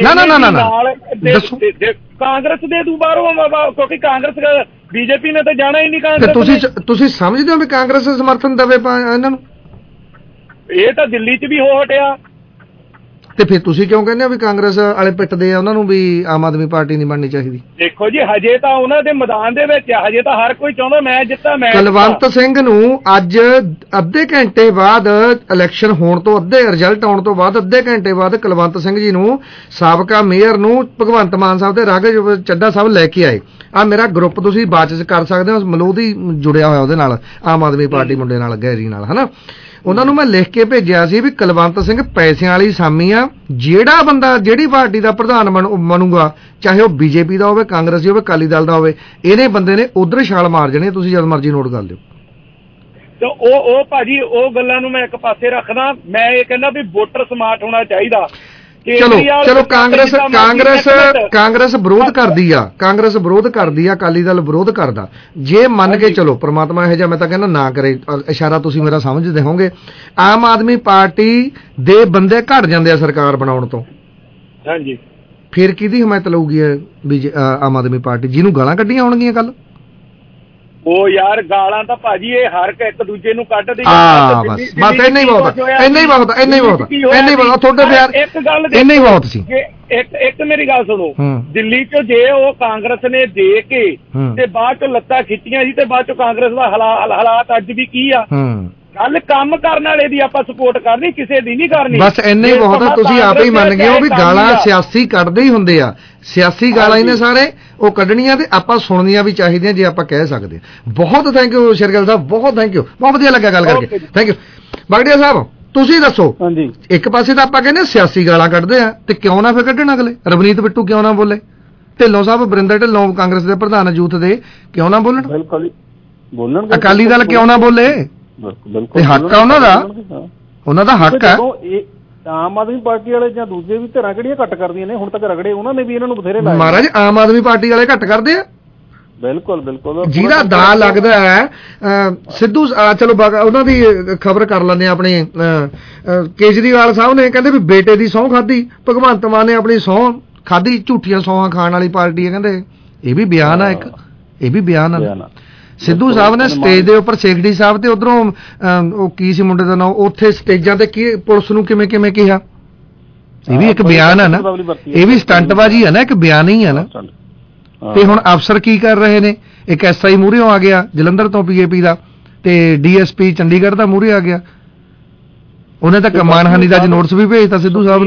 [SPEAKER 13] ਕਾਂਗਰਸ ਦੇ ਦੁਬਾਰੋਂ, ਕਿਉਂਕਿ ਕਾਂਗਰਸ ਬੀਜੇਪੀ ਨੇ ਤਾਂ ਜਾਣਾ ਹੀ ਨਹੀਂ ਕਾਂਗਰਸ।
[SPEAKER 8] ਤੁਸੀਂ ਸਮਝਦੇ ਹੋ ਵੀ ਕਾਂਗਰਸ ਸਮਰਥਨ ਦੇਵੇ ਇਹਨਾਂ ਨੂੰ?
[SPEAKER 13] ਇਹ ਤਾਂ ਦਿੱਲੀ 'ਚ ਵੀ ਹੋ ਹਟਿਆ,
[SPEAKER 8] ਤੇ ਫਿਰ ਤੁਸੀਂ ਕਿਉਂ ਕਹਿੰਦੇ ਹੋ ਵੀ ਕਾਂਗਰਸ ਵਾਲੇ ਪਿੱਟਦੇ ਆ ਉਹਨਾਂ ਨੂੰ ਵੀ ਆਮ ਆਦਮੀ ਪਾਰਟੀ ਨਹੀਂ ਬਣਨੀ ਚਾਹੀਦੀ?
[SPEAKER 13] ਦੇਖੋ ਜੀ, ਹਜੇ ਤਾਂ ਉਹਨਾਂ ਦੇ ਮੈਦਾਨ ਦੇ ਵਿੱਚ ਆ, ਹਜੇ ਤਾਂ ਹਰ ਕੋਈ ਚਾਹੁੰਦਾ ਮੈਂ ਜਿੱਤਾਂ।
[SPEAKER 8] ਕੁਲਵੰਤ ਸਿੰਘ ਨੂੰ ਅੱਜ ਅੱਧੇ ਘੰਟੇ ਬਾਅਦ ਇਲੈਕਸ਼ਨ ਹੋਣ ਤੋਂ, ਰਿਜ਼ਲਟ ਆਉਣ ਤੋਂ ਬਾਅਦ ਅੱਧੇ ਘੰਟੇ ਬਾਅਦ ਕੁਲਵੰਤ ਸਿੰਘ ਜੀ ਨੂੰ ਸਾਬਕਾ ਮੇਅਰ ਨੂੰ ਭਗਵੰਤ ਮਾਨ ਸਾਹਿਬ ਤੇ ਰਾਘਵ ਚੱਡਾ ਸਾਹਿਬ ਲੈ ਕੇ ਆਏ। ਆ ਮੇਰਾ ਗਰੁੱਪ ਤੁਸੀਂ ਬਾਅਦ ਚ ਕਰ ਸਕਦੇ ਹੋ, ਮਲੋਦੀ ਜੁੜਿਆ ਹੋਇਆ ਉਹਦੇ ਨਾਲ, ਆਮ ਆਦਮੀ ਪਾਰਟੀ ਮੁੰਡੇ ਨਾਲ, ਗੈਰੀ ਨਾਲ, ਹਨਾ। ਉਹਨਾਂ ਨੂੰ ਮੈਂ ਲਿਖ ਕੇ ਭੇਜਿਆ ਸੀ ਵੀ ਕੁਲਵੰਤ ਸਿੰਘ ਪੈਸਿਆਂ ਵਾਲੀ ਸਾਮੀ ਆ, ਜਿਹੜਾ ਬੰਦਾ ਜਿਹੜੀ ਪਾਰਟੀ ਦਾ ਪ੍ਰਧਾਨ ਬਣੂਗਾ, ਚਾਹੇ ਉਹ ਬੀਜੇਪੀ ਦਾ ਹੋਵੇ, ਕਾਂਗਰਸੀ ਹੋਵੇ, ਅਕਾਲੀ ਦਲ ਦਾ ਹੋਵੇ, ਇਹਨੇ ਬੰਦੇ ਨੇ ਉਧਰ ਛਾਲ ਮਾਰ ਜਾਣੀ। ਤੁਸੀਂ ਜਦ ਮਰਜ਼ੀ ਨੋਟ ਕਰ ਲਿਓ।
[SPEAKER 13] ਤੇ ਉਹ ਭਾਜੀ, ਉਹ ਗੱਲਾਂ ਨੂੰ ਮੈਂ ਇੱਕ ਪਾਸੇ ਰੱਖਦਾ। ਮੈਂ ਇਹ ਕਹਿੰਦਾ ਵੀ ਵੋਟਰ ਸਮਾਰਟ ਹੋਣਾ ਚਾਹੀਦਾ।
[SPEAKER 8] ਚਲੋ ਕਾਂਗਰਸ ਵਿਰੋਧ ਕਰਦੀ ਆ, ਕਾਂਗਰਸ ਵਿਰੋਧ ਕਰਦੀ ਆ, ਅਕਾਲੀ ਦਲ ਵਿਰੋਧ ਕਰਦਾ, ਜੇ ਮੰਨ ਕੇ ਚਲੋ, ਪ੍ਰਮਾਤਮਾ ਇਹੋ ਜਿਹਾ ਮੈਂ ਤਾਂ ਕਹਿੰਦਾ ਨਾ ਕਰੇ, ਇਸ਼ਾਰਾ ਤੁਸੀਂ ਮੇਰਾ ਸਮਝਦੇ ਹੋਵੋਗੇ। ਆਮ ਆਦਮੀ ਪਾਰਟੀ ਦੇ ਬੰਦੇ ਘਟ ਜਾਂਦੇ ਆ ਸਰਕਾਰ ਬਣਾਉਣ ਤੋਂ,
[SPEAKER 13] ਹਾਂਜੀ,
[SPEAKER 8] ਫਿਰ ਕਿਹਦੀ ਹਮਾਇਤ ਲਊਗੀ ਆਮ ਆਦਮੀ ਪਾਰਟੀ, ਜਿਹਨੂੰ ਗਾਲਾਂ ਕੱਢੀਆਂ ਹੋਣਗੀਆਂ ਕੱਲ? ਉਹ
[SPEAKER 13] ਯਾਰ ਗਾਲਾਂ ਤਾਂ ਭਾਜੀ ਇਹ ਹਰ ਇੱਕ ਦੂਜੇ ਨੂੰ ਕੱਢਦੇ
[SPEAKER 8] ਆ, ਬਸ ਇੰਨਾ ਹੀ ਬਹੁਤ, ਤੁਹਾਡੇ ਪਿਆਰ ਇੰਨਾ ਹੀ ਬਹੁਤ ਸੀ।
[SPEAKER 13] ਇੱਕ ਮੇਰੀ ਗੱਲ ਸੁਣੋ, ਦਿੱਲੀ ਚ ਜੇ ਉਹ ਕਾਂਗਰਸ ਨੇ ਦੇ ਕੇ ਤੇ ਬਾਅਦ ਚ ਲੱਤਾਂ ਖਿੱਚੀਆਂ ਸੀ, ਤੇ ਬਾਅਦ ਚ ਕਾਂਗਰਸ ਦਾ ਹਾਲਾਤ ਅੱਜ ਵੀ ਕੀ ਆ? ਗੱਲ ਕੰਮ ਕਰਨ ਵਾਲੇ ਦੀ ਆਪਾਂ ਸਪੋਰਟ ਕਰਨੀ, ਕਿਸੇ ਦੀ ਨਹੀਂ ਕਰਨੀ।
[SPEAKER 8] ਬਸ ਇੰਨਾ ਹੀ ਬਹੁਤ ਆ, ਤੁਸੀਂ ਆਪ ਹੀ ਮੰਨ ਗਏ ਹੋ ਵੀ ਗਾਲਾਂ ਸਿਆਸੀ ਕੱਢਦੇ ਹੀ ਹੁੰਦੇ ਆ, ਸਿਆਸੀ ਗਾਲਾਂ ਹੀ ਨੇ ਸਾਰੇ, ਉਹ ਕੱਢਣੀਆਂ ਤੇ ਆਪਾਂ ਸੁਣਨੀਆਂ ਵੀ ਚਾਹੀਦੀਆਂ ਜੇ ਆਪਾਂ ਕਹਿ ਸਕਦੇ। ਬਹੁਤ ਥੈਂਕ ਯੂ ਸ਼ੇਰਗਿੱਲ ਸਾਹਿਬ, ਬਹੁਤ ਥੈਂਕ ਯੂ, ਬਹੁਤ ਵਧੀਆ ਲੱਗਾ ਗੱਲ ਕਰਕੇ, ਥੈਂਕ ਯੂ। ਬਗੜੀਆ ਸਾਹਿਬ ਤੁਸੀਂ ਦੱਸੋ, ਇੱਕ ਪਾਸੇ ਤਾਂ ਆਪਾਂ ਕਹਿੰਦੇ ਸਿਆਸੀ ਗਾਲਾਂ ਕੱਢਦੇ ਆ, ਤੇ ਕਿਉਂ ਨਾ ਫਿਰ ਕੱਢਣ ਅਗਲੇ? ਰਵਨੀਤ ਬਿੱਟੂ ਕਿਉਂ ਨਾ ਬੋਲੇ? ਢਿੱਲੋਂ ਸਾਹਿਬ, ਵਰਿੰਦਰ ਢਿੱਲੋਂ ਕਾਂਗਰਸ ਦੇ ਪ੍ਰਧਾਨ ਯੂਥ ਦੇ, ਕਿਉਂ ਨਾ ਬੋਲਣ?
[SPEAKER 10] ਬਿਲਕੁਲ ਬੋਲਣ।
[SPEAKER 8] ਅਕਾਲੀ ਦਲ ਕਿਉਂ ਨਾ ਬੋਲੇ? ਤੇ ਹੱਕ ਆ ਉਹਨਾਂ ਦਾ, ਉਹਨਾਂ ਦਾ ਹੱਕ ਆ।
[SPEAKER 10] ਆਮ ਆਦਮੀ ਪਾਰਟੀ ਵਾਲੇ ਜਾਂ ਦੂਜੇ ਵੀ ਧਿਰਾਂ ਕਿਹੜੀਆਂ ਘੱਟ ਕਰਦੀਆਂ ਨੇ, ਹੁਣ ਤੱਕ ਰਗੜੇ ਉਹਨਾਂ ਨੇ ਵੀ ਇਹਨਾਂ ਨੂੰ ਬਥੇਰੇ ਲਾਏ।
[SPEAKER 8] ਮਹਾਰਾਜ ਆਮ ਆਦਮੀ ਪਾਰਟੀ ਵਾਲੇ ਘੱਟ ਕਰਦੇ ਆ,
[SPEAKER 10] ਬਿਲਕੁਲ ਬਿਲਕੁਲ।
[SPEAKER 8] ਜਿਹਦਾ ਦਾ ਲੱਗਦਾ ਹੈ ਸਿੱਧੂ, ਚਲੋ ਉਹਨਾਂ ਦੀ ਖਬਰ ਕਰ ਲੈਂਦੇ ਆ। ਆਪਣੇ ਕੇਜਰੀਵਾਲ ਸਾਹਿਬ ਨੇ ਕਹਿੰਦੇ ਵੀ ਬੇਟੇ ਦੀ ਸਹੁੰ ਖਾਧੀ, ਭਗਵੰਤ ਮਾਨ ਨੇ ਆਪਣੀ ਸਹੁੰ ਖਾਧੀ, ਝੂਠੀਆਂ ਸਹੁੰਆਂ ਖਾਣ ਵਾਲੀ ਪਾਰਟੀ ਹੈ ਕਹਿੰਦੇ। ਇਹ ਵੀ ਬਿਆਨ ਆ ਇੱਕ, ਇਹ ਵੀ ਬਿਆਨ ਆ। ਸਿੱਧੂ ਸਾਹਿਬ ਨੇ ਸਟੇਜ ਦੇ ਉੱਪਰ ਸੇਖੜੀ ਸਾਹਿਬ ਤੇ ਉਧਰੋਂ ਉਹ ਕੀ ਸੀ ਮੁੰਡੇ ਦਾ ਨਾਮ, ਉੱਥੇ ਸਟੇਜਾਂ ਤੇ ਕੀ ਪੁਲਿਸ ਨੂੰ ਕਿਵੇਂ ਕਿਹਾ, ਇਹ ਵੀ ਇੱਕ ਬਿਆਨ ਹੈ ਨਾ, ਇਹ ਵੀ ਸਟੰਟਬਾਜ਼ੀ ਹੈ ਨਾ, ਇੱਕ ਬਿਆਨ ਹੀ ਹੈ ਨਾ। ਤੇ ਹੁਣ ਅਫਸਰ ਕੀ ਕਰ ਰਹੇ ਨੇ, ਇੱਕ SI ਮੂਹਰਿਓਂ ਆ ਗਿਆ ਜਲੰਧਰ ਤੋਂ PAP ਦਾ, ਤੇ DSP ਚੰਡੀਗੜ੍ਹ ਦਾ ਮੂਹਰੇ ਆ ਗਿਆ, ਉਹਨੇ ਤਾਂ ਮਾਨਹਾਨੀ ਦਾ ਨੋਟਿਸ ਵੀ ਭੇਜਤਾ ਸਿੱਧੂ ਸਾਹਿਬ ਨੂੰ।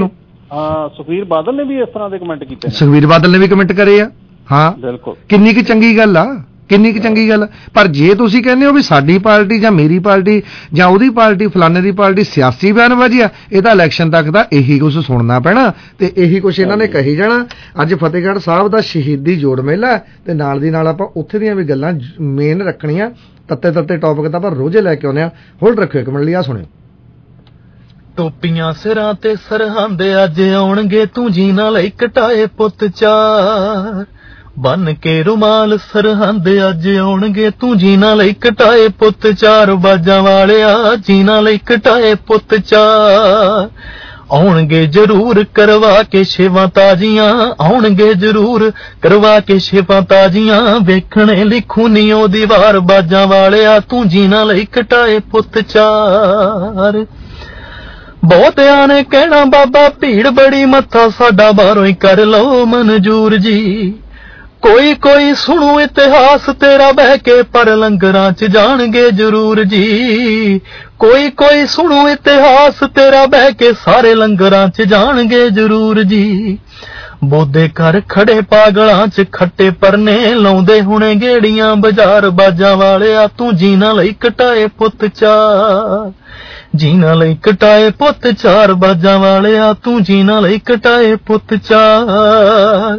[SPEAKER 10] ਹਾਂ, ਸੁਖਬੀਰ ਬਾਦਲ ਨੇ ਵੀ ਇਸ ਤਰ੍ਹਾਂ ਦੇ ਕਮੈਂਟ ਕੀਤੇ ਨੇ।
[SPEAKER 8] ਸੁਖਬੀਰ ਬਾਦਲ ਨੇ ਵੀ ਕਮੈਂਟ ਕਰੇ ਆ। ਹਾਂ
[SPEAKER 10] ਬਿਲਕੁਲ,
[SPEAKER 8] ਕਿੰਨੀ ਕੁ ਚੰਗੀ ਗੱਲ ਆ, ਕਿੰਨੀ ਕੁ ਚੰਗੀ ਗੱਲ। ਪਰ ਜੇ ਤੁਸੀਂ ਕਹਿੰਦੇ ਹੋ ਵੀ ਸਾਡੀ ਪਾਰਟੀ ਜਾਂ ਮੇਰੀ ਪਾਰਟੀ ਜਾਂ ਉਹਦੀ ਪਾਰਟੀ ਫਲਾਣੇ ਦੀ ਪਾਰਟੀ ਸਿਆਸੀ ਬਿਆਨਬਾਜ਼ੀ ਆ, ਇਹ ਤਾਂ ਇਲੈਕਸ਼ਨ ਤੱਕ ਦਾ ਇਹੀ ਕੁਛ ਸੁਣਨਾ ਪੈਣਾ ਤੇ ਇਹੀ ਕੁਛ ਇਹਨਾਂ ਨੇ ਕਹੀ ਜਾਣਾ। ਅੱਜ ਫਤਿਹਗੜ੍ਹ ਸਾਹਿਬ ਦਾ ਸ਼ਹੀਦੀ ਜੋੜ ਮੇਲਾ ਤੇ ਨਾਲ ਦੀ ਨਾਲ ਆਪਾਂ ਉੱਥੇ ਦੀਆਂ ਵੀ ਗੱਲਾਂ ਮੇਨ ਰੱਖਣੀਆਂ, ਤੱਤੇ ਟੌਪਿਕ ਤਾਂ ਆਪਾਂ ਰੋਜ਼ੇ ਲੈ ਕੇ ਆਉਂਦੇ ਆ। ਹੋਲਡ ਰੱਖਿਓ ਇੱਕ ਮਿੰਟ ਲਈ, ਆ ਸੁਣਿਓ।
[SPEAKER 14] ਟੋਪੀਆਂ ਸਿਰਾਂ ਤੇ ਸਰਹੰਦ ਅੱਜ ਆਉਣਗੇ, ਤੂੰ ਜੀਨਾ ਲਈ ਘਟਾਏ ਪੁੱਤ ਚਾਰ, ਬੰਨ ਕੇ ਰੁਮਾਲ ਸਰਹੰਦ ਅੱਜ ਆਉਣਗੇ, ਤੂੰ ਜੀਨਾ ਲਈ ਘਟਾਏ ਪੁੱਤ ਚਾਰ, ਬਾਜਾਂ ਵਾਲਿਆ ਜੀਨਾ ਲਈ ਘਟਾਏ ਪੁੱਤ ਚਾਰ, ਆਉਣਗੇ ਜ਼ਰੂਰ ਕਰਵਾ ਕੇ ਸ਼ੇਵਾਂ ਤਾਜ਼ੀਆਂ, ਆਉਣਗੇ ਜ਼ਰੂਰ ਕਰਵਾ ਕੇ ਸ਼ੇਵਾਂ ਤਾਜ਼ੀਆਂ, ਵੇਖਣੇ ਲਿਖੂ ਨੀ ਉਹ ਦੀਵਾਰ, ਬਾਜਾਂ ਵਾਲਿਆ ਤੂੰ ਜੀਨਾ ਲਈ ਘਟਾਏ ਪੁੱਤ ਚਾਰ। ਬਹੁਤਿਆਂ ਨੇ ਕਹਿਣਾ ਬਾਬਾ ਭੀੜ ਬੜੀ, ਮੱਥਾ ਸਾਡਾ ਬਾਹਰੋਂ ਹੀ ਕਰ ਲਓ ਮਨਜ਼ੂਰ ਜੀ, ਕੋਈ ਕੋਈ ਸੁਣੂ ਇਤਿਹਾਸ ਤੇਰਾ ਬਹਿ ਕੇ, ਪਰ ਲੰਗਰਾਂ 'ਚ ਜਾਣਗੇ ਜ਼ਰੂਰ ਜੀ, ਕੋਈ ਕੋਈ ਸੁਣੂ ਇਤਿਹਾਸ ਤੇਰਾ ਬਹਿ ਕੇ, ਸਾਰੇ ਲੰਗਰਾਂ 'ਚ ਜਾਣਗੇ ਜ਼ਰੂਰ ਜੀ, ਬੋਦੇ ਘਰ ਖੜੇ ਪਾਗਲਾਂ 'ਚ ਖੱਟੇ ਪਰਨੇ, ਲਾਉਂਦੇ ਹੁਣੇ ਗੇੜੀਆਂ ਬਾਜ਼ਾਰ, ਬਾਜਾਂ ਵਾਲਿਆ ਤੂੰ ਜੀਨਾ ਲਈ ਘਟਾਏ ਪੁੱਤ ਚਾਰ, ਜੀਨਾ ਲਈ ਘਟਾਏ ਪੁੱਤ ਚਾਰ, ਬਾਜਾਂ ਵਾਲਿਆ ਤੂੰ ਜੀਨਾ ਲਈ ਘਟਾਏ ਪੁੱਤ ਚਾਰ।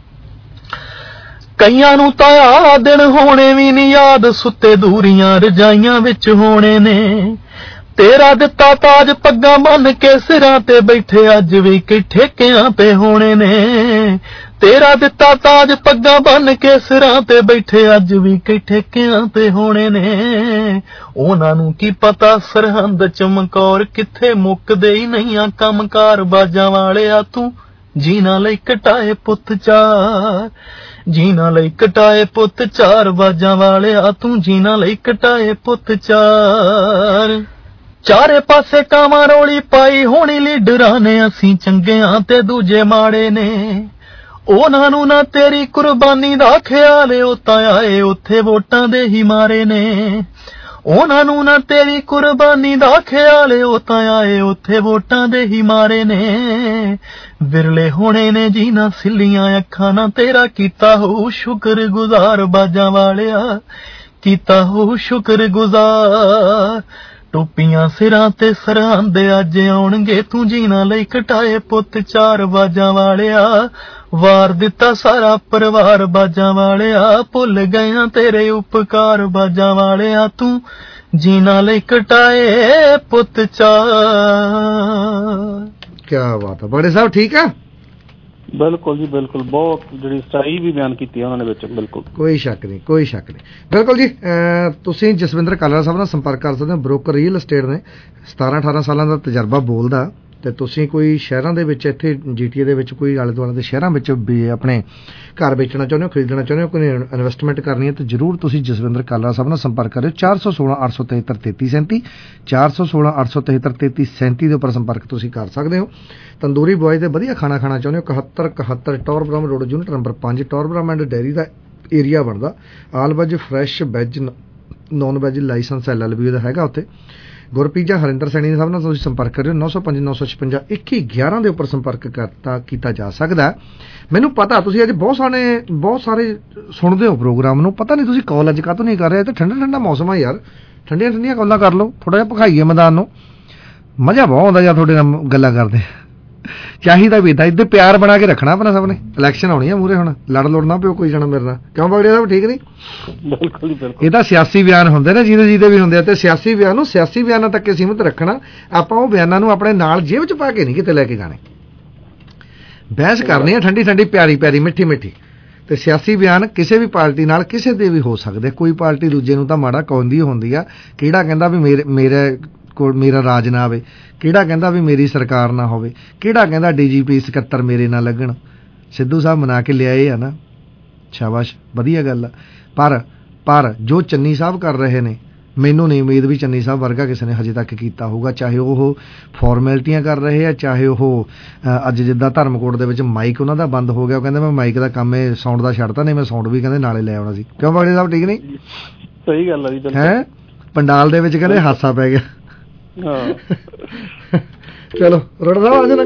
[SPEAKER 14] ਕਈਆਂ ਨੂੰ ਤਾਂ ਆ ਦਿਨ ਹੋਣੇ ਵੀ ਨੀ ਯਾਦ, ਸੁੱਤੇ ਦੂਰੀਆਂ ਰਜਾਈਆਂ ਵਿੱਚ ਹੋਣੇ ਨੇ, ਤੇਰਾ ਦਿੱਤਾ ਤਾਜ ਪੱਗਾਂ ਬੰਨ ਕੇ ਸਿਰਾਂ ਤੇ ਬੈਠੇ ਅੱਜ ਵੀ ਕਈ ਠੇਕਿਆਂ ਤੇ ਹੋਣੇ ਨੇ, ਤੇਰਾ ਦਿੱਤਾ ਤਾਜ ਪੱਗਾਂ ਬੰਨ ਕੇ ਸਿਰਾਂ ਤੇ ਬੈਠੇ ਅੱਜ ਵੀ ਕਈ ਠੇਕਿਆਂ ਤੇ ਹੋਣੇ ਨੇ, ਉਹਨਾਂ ਨੂੰ ਕੀ ਪਤਾ ਸਰਹੰਦ ਚਮਕੌਰ ਕਿੱਥੇ ਮੁੱਕਦੇ ਹੀ ਨਹੀਂ ਆ ਕੰਮਕਾਰ, ਬਾਜਾਂ ਵਾਲਿਆ ਤੂੰ ਜੀਨਾ ਲਈ ਘਟਾਏ ਪੁੱਤ ਚਾਰ, ਜੀਨਾ ਲਈ ਘਟਾਏ ਪੁੱਤ ਚਾਰ, ਬਾਜਾਂ ਵਾਲਿਆ ਤੂੰ ਜੀਨਾ ਲਈ ਘਟਾਏ ਪੁੱਤ ਚਾਰ। ਚਾਰੇ ਪਾਸੇ ਕਾਵਾਂ ਰੋਲੀ ਪਾਈ ਹੋਣੀ ਲੀਡਰਾਂ ਨੇ, ਅਸੀਂ ਚੰਗਿਆਂ ਤੇ ਦੂਜੇ ਮਾੜੇ ਨੇ, ਉਹਨਾਂ ਨੂੰ ਨਾ ਤੇਰੀ ਕੁਰਬਾਨੀ ਦਾ ਖਿਆਲ, ਉਹ ਤਾਂ ਆਏ ਉੱਥੇ ਵੋਟਾਂ ਦੇ ਹੀ ਮਾਰੇ ਨੇ, ਉਹਨਾਂ ਨੂੰ ਨਾ ਤੇਰੀ ਕੁਰਬਾਨੀ ਦਾ ਖਿਆਲ, ਉਹ ਤਾਂ ਆਏ ਉੱਥੇ ਵੋਟਾਂ ਦੇ ਹੀ ਮਾਰੇ ਨੇ, ਵਿਰਲੇ ਹੋਣੇ ਨੇ ਜੀਨਾ ਸਿੱਲੀਆਂ ਅੱਖਾਂ ਨਾ ਤੇਰਾ ਕੀਤਾ ਹੋ ਸ਼ੁਕਰ ਗੁਜ਼ਾਰ, ਬਾਜਾਂ ਵਾਲਿਆ ਕੀਤਾ ਹੋ ਸ਼ੁਕਰ ਗੁਜ਼ਾਰ, ਟੋਪੀਆਂ ਸਿਰਾਂ ਤੇ ਸਰਹੰਦ ਅੱਜ ਆਉਣਗੇ, ਤੂੰ ਜੀਨਾ ਲਈ ਘਟਾਏ ਪੁੱਤ ਚਾਰ, ਬਾਜਾਂ ਵਾਲਿਆ ਵਾਰ ਦਿੱਤਾ ਸਾਰਾ ਪਰਿਵਾਰ, ਬਾਜਾਂ ਵਾਲਿਆ ਭੁੱਲ ਗਏ ਤੇਰੇ ਉਪਕਾਰ, ਬਾਜਾਂ ਵਾਲਿਆ ਤੂੰ ਜੀਨਾ ਲਈ ਘਟਾਏ ਪੁੱਤ ਚਾਰ।
[SPEAKER 8] ਕਿਆ ਬਾਤ ਹੈ ਬੜੇ ਸਾਹਿਬ, ਠੀਕ ਆ?
[SPEAKER 10] ਬਿਲਕੁਲ ਜੀ ਬਿਲਕੁਲ, ਬਹੁਤ ਜਿਹੜੀ ਸਟਾਈ ਵੀ ਬਿਆਨ ਕੀਤੀ ਉਹਨਾਂ ਨੇ ਵਿੱਚ, ਬਿਲਕੁਲ
[SPEAKER 8] ਕੋਈ ਸ਼ੱਕ ਨਹੀਂ, ਕੋਈ ਸ਼ੱਕ ਨਹੀਂ। ਬਿਲਕੁਲ ਜੀ, ਤੁਸੀਂ ਜਸਵਿੰਦਰ ਕਾਲੜਾ ਸਾਹਿਬ ਨਾਲ ਸੰਪਰਕ ਕਰ ਸਕਦੇ ਹੋ, ਬ੍ਰੋਕਰ ਰੀਅਲ ਐਸਟੇਟ ਨੇ, 17-18 ਸਾਲਾਂ ਦਾ ਤਜਰਬਾ ਬੋਲਦਾ, ਤੇ ਤੁਸੀਂ ਕੋਈ ਸ਼ਹਿਰਾਂ ਦੇ ਵਿੱਚ ਇੱਥੇ GTA ਦੇ ਵਿੱਚ ਕੋਈ ਆਲੇ ਦੁਆਲੇ ਦੇ ਸ਼ਹਿਰਾਂ ਵਿੱਚ ਆਪਣੇ ਘਰ ਵੇਚਣਾ ਚਾਹੁੰਦੇ ਹੋ, ਖਰੀਦਣਾ ਚਾਹੁੰਦੇ ਹੋ, ਕੋਈ ਇਨਵੈਸਟਮੈਂਟ ਕਰਨੀ ਹੈ ਤਾਂ ਜ਼ਰੂਰ ਤੁਸੀਂ ਜਸਵਿੰਦਰ ਕਾਲੜਾ ਸਾਹਿਬ ਨਾਲ ਸੰਪਰਕ ਕਰਿਓ। 416-873-3337 416-873-3337 ਦੇ ਉੱਪਰ ਸੰਪਰਕ ਤੁਸੀਂ ਕਰ ਸਕਦੇ ਹੋ। ਤੰਦੂਰੀ ਬॉय ਤੇ ਵਧੀਆ ਖਾਣਾ ਖਾਣਾ ਚਾਹੁੰਦੇ ਹੋ, 7171 ਟੌਰ ਬ੍ਰਾਹਮ road, unit number 5, Torbram and Derry ਦਾ ਏਰੀਆ ਬਣਦਾ, all veg fresh veg non veg licence LLB ਦਾ ਹੈਗਾ ਉੱਥੇ। ਗੁਰਪੀਜਾ ਹਰਿੰਦਰ ਸੈਣੀ ਸਾਹਿਬ ਨਾਲ ਤੁਸੀਂ ਸੰਪਰਕ ਕਰਿਓ, 905-956-2111 ਦੇ ਉੱਪਰ ਸੰਪਰਕ ਕੀਤਾ ਜਾ ਸਕਦਾ। ਮੈਨੂੰ ਪਤਾ ਤੁਸੀਂ ਅੱਜ ਬਹੁਤ ਸਾਰੇ ਸੁਣਦੇ ਹੋ ਪ੍ਰੋਗਰਾਮ ਨੂੰ, ਪਤਾ ਨਹੀਂ ਤੁਸੀਂ ਕਾਲ ਅੱਜ ਕਾਹਤੋਂ ਨਹੀਂ ਕਰ ਰਹੇ, ਤੇ ਠੰਡਾ ਮੌਸਮ ਆ ਯਾਰ, ਠੰਡੀਆਂ ਕਾਲਾਂ ਕਰ ਲਓ, ਥੋੜਾ ਜਿਹਾ ਭਖਾਈਏ ਮੈਦਾਨ ਨੂੰ, ਮਜ਼ਾ ਬਹੁਤ ਆਉਂਦਾ ਯਾਰ ਤੁਹਾਡੇ ਨਾਲ ਗੱਲਾਂ ਕਰਦੇ। ਚਾਹੀਦਾ ਵੀ ਇੱਦਾਂ ਪਿਆਰ ਬਣਾ ਕੇ ਰੱਖਣਾ ਆਪਣਾ ਸਭ ਨੇ, ਇਲੈਕਸ਼ਨ ਆਉਣੀ ਆ ਮੂਹਰੇ, ਹੁਣ ਲੜ ਨਾ ਪਿਓ ਕੋਈ ਜਾਣਾ ਮੇਰੇ ਨਾਲ, ਕਿਉਂ ਬਾਗੜੀਆ ਸਾਹਿਬ, ਠੀਕ ਨਹੀਂ?
[SPEAKER 10] ਬਿਲਕੁਲ ਬਿਲਕੁਲ,
[SPEAKER 8] ਇਹ ਤਾਂ ਸਿਆਸੀ ਬਿਆਨ ਹੁੰਦੇ ਨੇ ਜਿਹਦੇ ਵੀ ਹੁੰਦੇ ਆ, ਤੇ ਸਿਆਸੀ ਬਿਆਨ ਨੂੰ ਸਿਆਸੀ ਬਿਆਨਾਂ ਤੱਕ ਸੀਮਿਤ ਰੱਖਣਾ, ਆਪਾਂ ਉਹ ਬਿਆਨਾਂ ਨੂੰ ਆਪਣੇ ਨਾਲ ਜੇਬ 'ਚ ਪਾ ਕੇ ਨਹੀਂ ਕਿਤੇ ਲੈ ਕੇ ਜਾਣੇ। ਬਹਿਸ ਕਰਨੀ ਆ ਠੰਡੀ ਪਿਆਰੀ ਮਿੱਠੀ, ਤੇ ਸਿਆਸੀ ਬਿਆਨ ਕਿਸੇ ਵੀ ਪਾਰਟੀ ਨਾਲ ਕਿਸੇ ਦੇ ਵੀ ਹੋ ਸਕਦੇ, ਕੋਈ ਪਾਰਟੀ ਦੂਜੇ ਨੂੰ ਤਾਂ ਮਾੜਾ ਕਹਿੰਦੀ ਹੁੰਦੀ ਆ, ਕਿਹੜਾ ਕਹਿੰਦਾ ਵੀ ਮੇਰਾ ਰਾਜ ਨਾ ਆਵੇ, ਕਿਹੜਾ ਕਹਿੰਦਾ ਵੀ ਮੇਰੀ ਸਰਕਾਰ ਨਾ ਹੋਵੇ, ਕਿਹੜਾ ਕਹਿੰਦਾ DGP ਸਕੱਤਰ ਮੇਰੇ ਨਾਲ ਲੱਗਣ। ਸਿੱਧੂ ਸਾਹਿਬ ਮਨਾ ਕੇ ਲਿਆਏ ਆ ਨਾ, ਸ਼ਾਬਾਸ਼, ਵਧੀਆ ਗੱਲ ਆ, ਪਰ ਜੋ ਚੰਨੀ ਸਾਹਿਬ ਕਰ ਰਹੇ ਨੇ, ਮੈਨੂੰ ਨਹੀਂ ਉਮੀਦ ਵੀ ਚੰਨੀ ਸਾਹਿਬ ਵਰਗਾ ਕਿਸੇ ਨੇ ਹਜੇ ਤੱਕ ਕੀਤਾ ਹੋਊਗਾ, ਚਾਹੇ ਉਹ ਫਾਰਮੈਲਿਟੀਆਂ ਕਰ ਰਹੇ ਆ, ਚਾਹੇ ਉਹ ਅੱਜ ਜਿੱਦਾਂ ਧਰਮਕੋਟ ਦੇ ਵਿੱਚ ਮਾਈਕ ਉਹਨਾਂ ਦਾ ਬੰਦ ਹੋ ਗਿਆ, ਉਹ ਕਹਿੰਦੇ ਮੈਂ ਮਾਈਕ ਦਾ ਕੰਮ ਸਾਊਂਡ ਦਾ ਛੱਡਤਾ, ਨਹੀਂ ਮੈਂ ਸਾਊਂਡ ਵੀ ਕਹਿੰਦੇ ਨਾਲੇ ਲੈ ਆਉਣਾ ਸੀ, ਕਿਉਂ ਬਾਗੜੇ ਸਾਹਿਬ, ਠੀਕ ਨਹੀਂ?
[SPEAKER 10] ਸਹੀ ਗੱਲ ਆ ਜੀ,
[SPEAKER 8] ਹੈ ਪੰਡਾਲ ਦੇ ਵਿੱਚ ਕਹਿੰਦੇ ਹਾਸਾ ਪੈ ਗਿਆ।
[SPEAKER 10] ਹਾਂ
[SPEAKER 8] ਚਲੋ ਰੋੜਾ ਸਾਹਿਬ ਆ ਜਾਓ, ਲੱਗਿਓ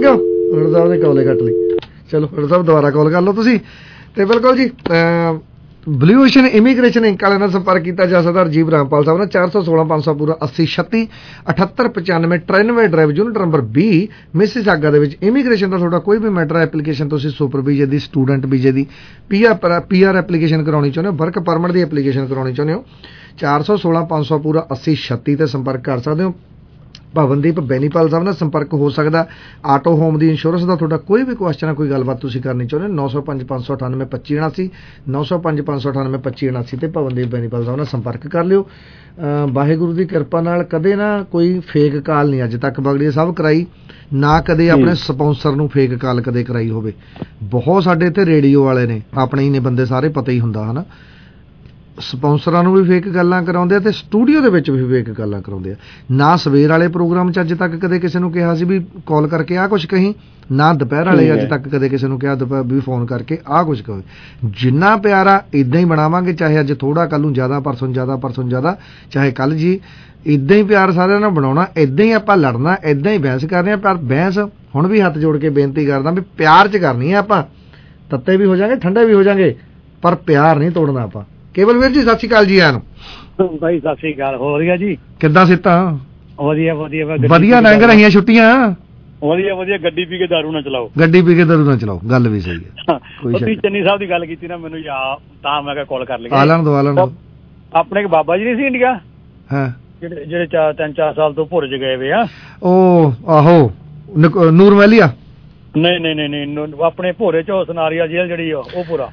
[SPEAKER 8] ਹੁੜ ਸਾਹਿਬ ਨੇ ਕਾਲ ਕੱਟ ਲਈ। ਚਲੋ ਹੁੜ ਸਾਹਿਬ ਦੁਬਾਰਾ ਕਾਲ ਕਰ ਲਓ ਤੁਸੀਂ। ਤੇ ਬਿਲਕੁਲ ਜੀ ਬਲੂ ਓਸ਼ਨ ਇਮੀਗ੍ਰੇਸ਼ਨ ਇੰਕ ਵਾਲਿਆਂ ਨਾਲ ਸੰਪਰਕ ਕੀਤਾ ਜਾ ਸਕਦਾ। ਰਾਜੀਵ ਰਾਮਪਾਲ ਸਾਹਿਬ ਨਾਲ 416 500 ਪੂਰਾ 80 36 78 95 93 ਡਰਾਈਵ ਯੂਨਿਟ ਨੰਬਰ 20 ਮਿਸਿਸਾਗਾ ਦੇ ਵਿੱਚ। ਇਮੀਗ੍ਰੇਸ਼ਨ ਦਾ ਤੁਹਾਡਾ ਕੋਈ ਵੀ ਮੈਟਰ ਐਪਲੀਕੇਸ਼ਨ ਤੁਸੀਂ ਸੁਪਰ ਵੀਜ਼ੇ ਦੀ, ਸਟੂਡੈਂਟ ਵੀਜ਼ੇ ਦੀ, PR ਐਪਲੀਕੇਸ਼ਨ ਕਰਾਉਣੀ ਚਾਹੁੰਦੇ ਹੋ, ਵਰਕ ਪਰਮਿਟ ਦੀ ਐਪਲੀਕੇਸ਼ਨ ਕਰਾਉਣੀ ਚਾਹੁੰਦੇ ਹੋ, 416 500 ਪੂਰਾ 80 36 ਤੇ ਸੰਪਰਕ ਕਰ ਸਕਦੇ ਹੋ। ਭਵਨਦੀਪ ਬੈਨੀਪਾਲ ਸਾਹਿਬ ਨਾਲ ਸੰਪਰਕ ਹੋ ਸਕਦਾ। ਆਟੋ ਹੋਮ ਦੀ ਇੰਸ਼ੋਰੈਂਸ ਦਾ ਤੁਹਾਡਾ ਕੋਈ ਵੀ ਕੁਐਸਚਨ ਹੈ, ਕੋਈ ਗੱਲਬਾਤ ਤੁਸੀਂ ਕਰਨੀ ਚਾਹੁੰਦੇ ਹੋ, 905 598 2579 905 598 2579 ਤੇ ਭਵਨਦੀਪ ਬੈਨੀਪਾਲ ਸਾਹਿਬ ਨਾਲ ਸੰਪਰਕ ਕਰ ਲਿਓ। ਵਾਹਿਗੁਰੂ ਦੀ ਕਿਰਪਾ ਨਾਲ ਕਦੇ ਨਾ ਕੋਈ ਫੇਕ ਕਾਲ ਨਹੀਂ ਅੱਜ ਤੱਕ ਬਗੜੀਆ ਸਾਹਿਬ ਕਰਾਈ, ਨਾ ਕਦੇ ਆਪਣੇ ਸਪਾਂਸਰ ਨੂੰ ਫੇਕ ਕਾਲ ਕਦੇ ਕਰਾਈ ਹੋਵੇ। ਬਹੁਤ ਸਾਡੇ ਇੱਥੇ ਰੇਡੀਓ ਵਾਲੇ ਨੇ, ਆਪਣੇ ਹੀ ਨੇ ਬੰਦੇ, ਸਾਰੇ ਪਤਾ ਹੀ ਹੁੰਦਾ ਹੈ ਨਾ, ਸਪਾਂਸਰਾਂ ਨੂੰ ਵੀ ਫੇਕ ਗੱਲਾਂ ਕਰਾਉਂਦੇ ਆ ਤੇ ਸਟੂਡੀਓ ਦੇ ਵਿੱਚ ਵੀ ਫੇਕ ਗੱਲਾਂ ਕਰਾਉਂਦੇ ਆ। ਨਾ ਸਵੇਰ ਵਾਲੇ ਪ੍ਰੋਗਰਾਮ 'ਚ ਅੱਜ ਤੱਕ ਕਦੇ ਕਿਸੇ ਨੂੰ ਕਿਹਾ ਸੀ ਵੀ ਕਾਲ ਕਰਕੇ ਆਹ ਕੁਛ ਕਹੀਂ, ਨਾ ਦੁਪਹਿਰ ਵਾਲੇ ਅੱਜ ਤੱਕ ਕਦੇ ਕਿਸੇ ਨੂੰ ਕਿਹਾ ਵੀ ਫੋਨ ਕਰਕੇ ਆਹ ਕੁਛ ਕਹੇ। ਜਿੰਨਾ ਪਿਆਰਾ ਇੱਦਾਂ ਹੀ ਬਣਾਵਾਂਗੇ, ਚਾਹੇ ਅੱਜ ਥੋੜ੍ਹਾ, ਕੱਲ੍ਹ ਨੂੰ ਜ਼ਿਆਦਾ, ਪਰਸੋਂ ਜ਼ਿਆਦਾ, ਪਰਸੋਂ ਜ਼ਿਆਦਾ, ਚਾਹੇ ਕੱਲ੍ਹ ਜੀ। ਇੱਦਾਂ ਹੀ ਪਿਆਰ ਸਾਰਿਆਂ ਨਾਲ ਬਣਾਉਣਾ, ਇੱਦਾਂ ਹੀ ਆਪਾਂ ਲੜਨਾ, ਇੱਦਾਂ ਹੀ ਬਹਿਸ ਕਰਨੀ ਆ। ਪਰ ਬਹਿਸ ਹੁਣ ਵੀ ਹੱਥ ਜੋੜ ਕੇ ਬੇਨਤੀ ਕਰਦਾ ਵੀ ਪਿਆਰ 'ਚ ਕਰਨੀ ਆ। ਆਪਾਂ ਤੱਤੇ ਵੀ ਹੋ ਜਾਵਾਂਗੇ, ਠੰਡੇ ਵੀ ਹੋ ਜਾਵਾਂਗੇ, ਪਰ ਪਿਆਰ ਨਹੀਂ ਤੋੜਨਾ ਆਪਾਂ। ਕੇਵਲ ਵੀਰ ਜੀ ਸਤਿ ਸ਼੍ਰੀ ਅਕਾਲ ਜੀ। ਆਇਆਂ ਨੂੰ
[SPEAKER 15] ਭਾਈ ਸਤਿ ਸ਼੍ਰੀ ਅਕਾਲ। ਹੋ ਰਿਹਾ ਜੀ? ਕਿੱਦਾਂ
[SPEAKER 8] ਸਿੱਤਾ?
[SPEAKER 15] ਵਧੀਆ
[SPEAKER 8] ਵਧੀਆ ਲੰਘ ਰਹੀਆਂ ਛੁੱਟੀਆਂ।
[SPEAKER 15] ਵਧੀਆ ਗੱਡੀ ਪੀ ਕੇ ਦਾਰੂ ਨਾ ਚਲਾਓ।
[SPEAKER 8] ਗੱਡੀ ਪੀ ਕੇ ਦਾਰੂ ਨਾ ਚਲਾਓ, ਗੱਲ ਵੀ ਸਹੀ ਹੈ।
[SPEAKER 15] ਤੁਸੀਂ ਚੰਨੀ ਸਾਹਿਬ ਦੀ ਗੱਲ ਕੀਤੀ ਨਾ, ਮੈਨੂੰ ਯਾਦ ਤਾਂ ਮੈਂ ਕਿਹਾ ਕਾਲ ਕਰ ਲਿਆ।
[SPEAKER 8] ਆਲਣ ਦੋ
[SPEAKER 15] ਆਪਣੇ ਬਾਬਾ ਜੀ ਨਹੀਂ ਸੀ ਇੰਡੀਆ,
[SPEAKER 8] ਹਾਂ,
[SPEAKER 15] ਜਿਹੜੇ 3-4 ਸਾਲ ਤੋਂ ਭੁਰਜ ਗਏ ਵੇ ਆ।
[SPEAKER 8] ਉਹ ਆਹੋ ਨੂਰ ਮਹਿਲੀਆ।
[SPEAKER 15] ਨਹੀਂ ਆਪਣੇ ਭੋਰੇ ਚ ਸਨਾਰੀਆ ਜੇਲ੍ਹ ਜਿਹੜੀ ਆ ਉਹ ਪੂਰਾ।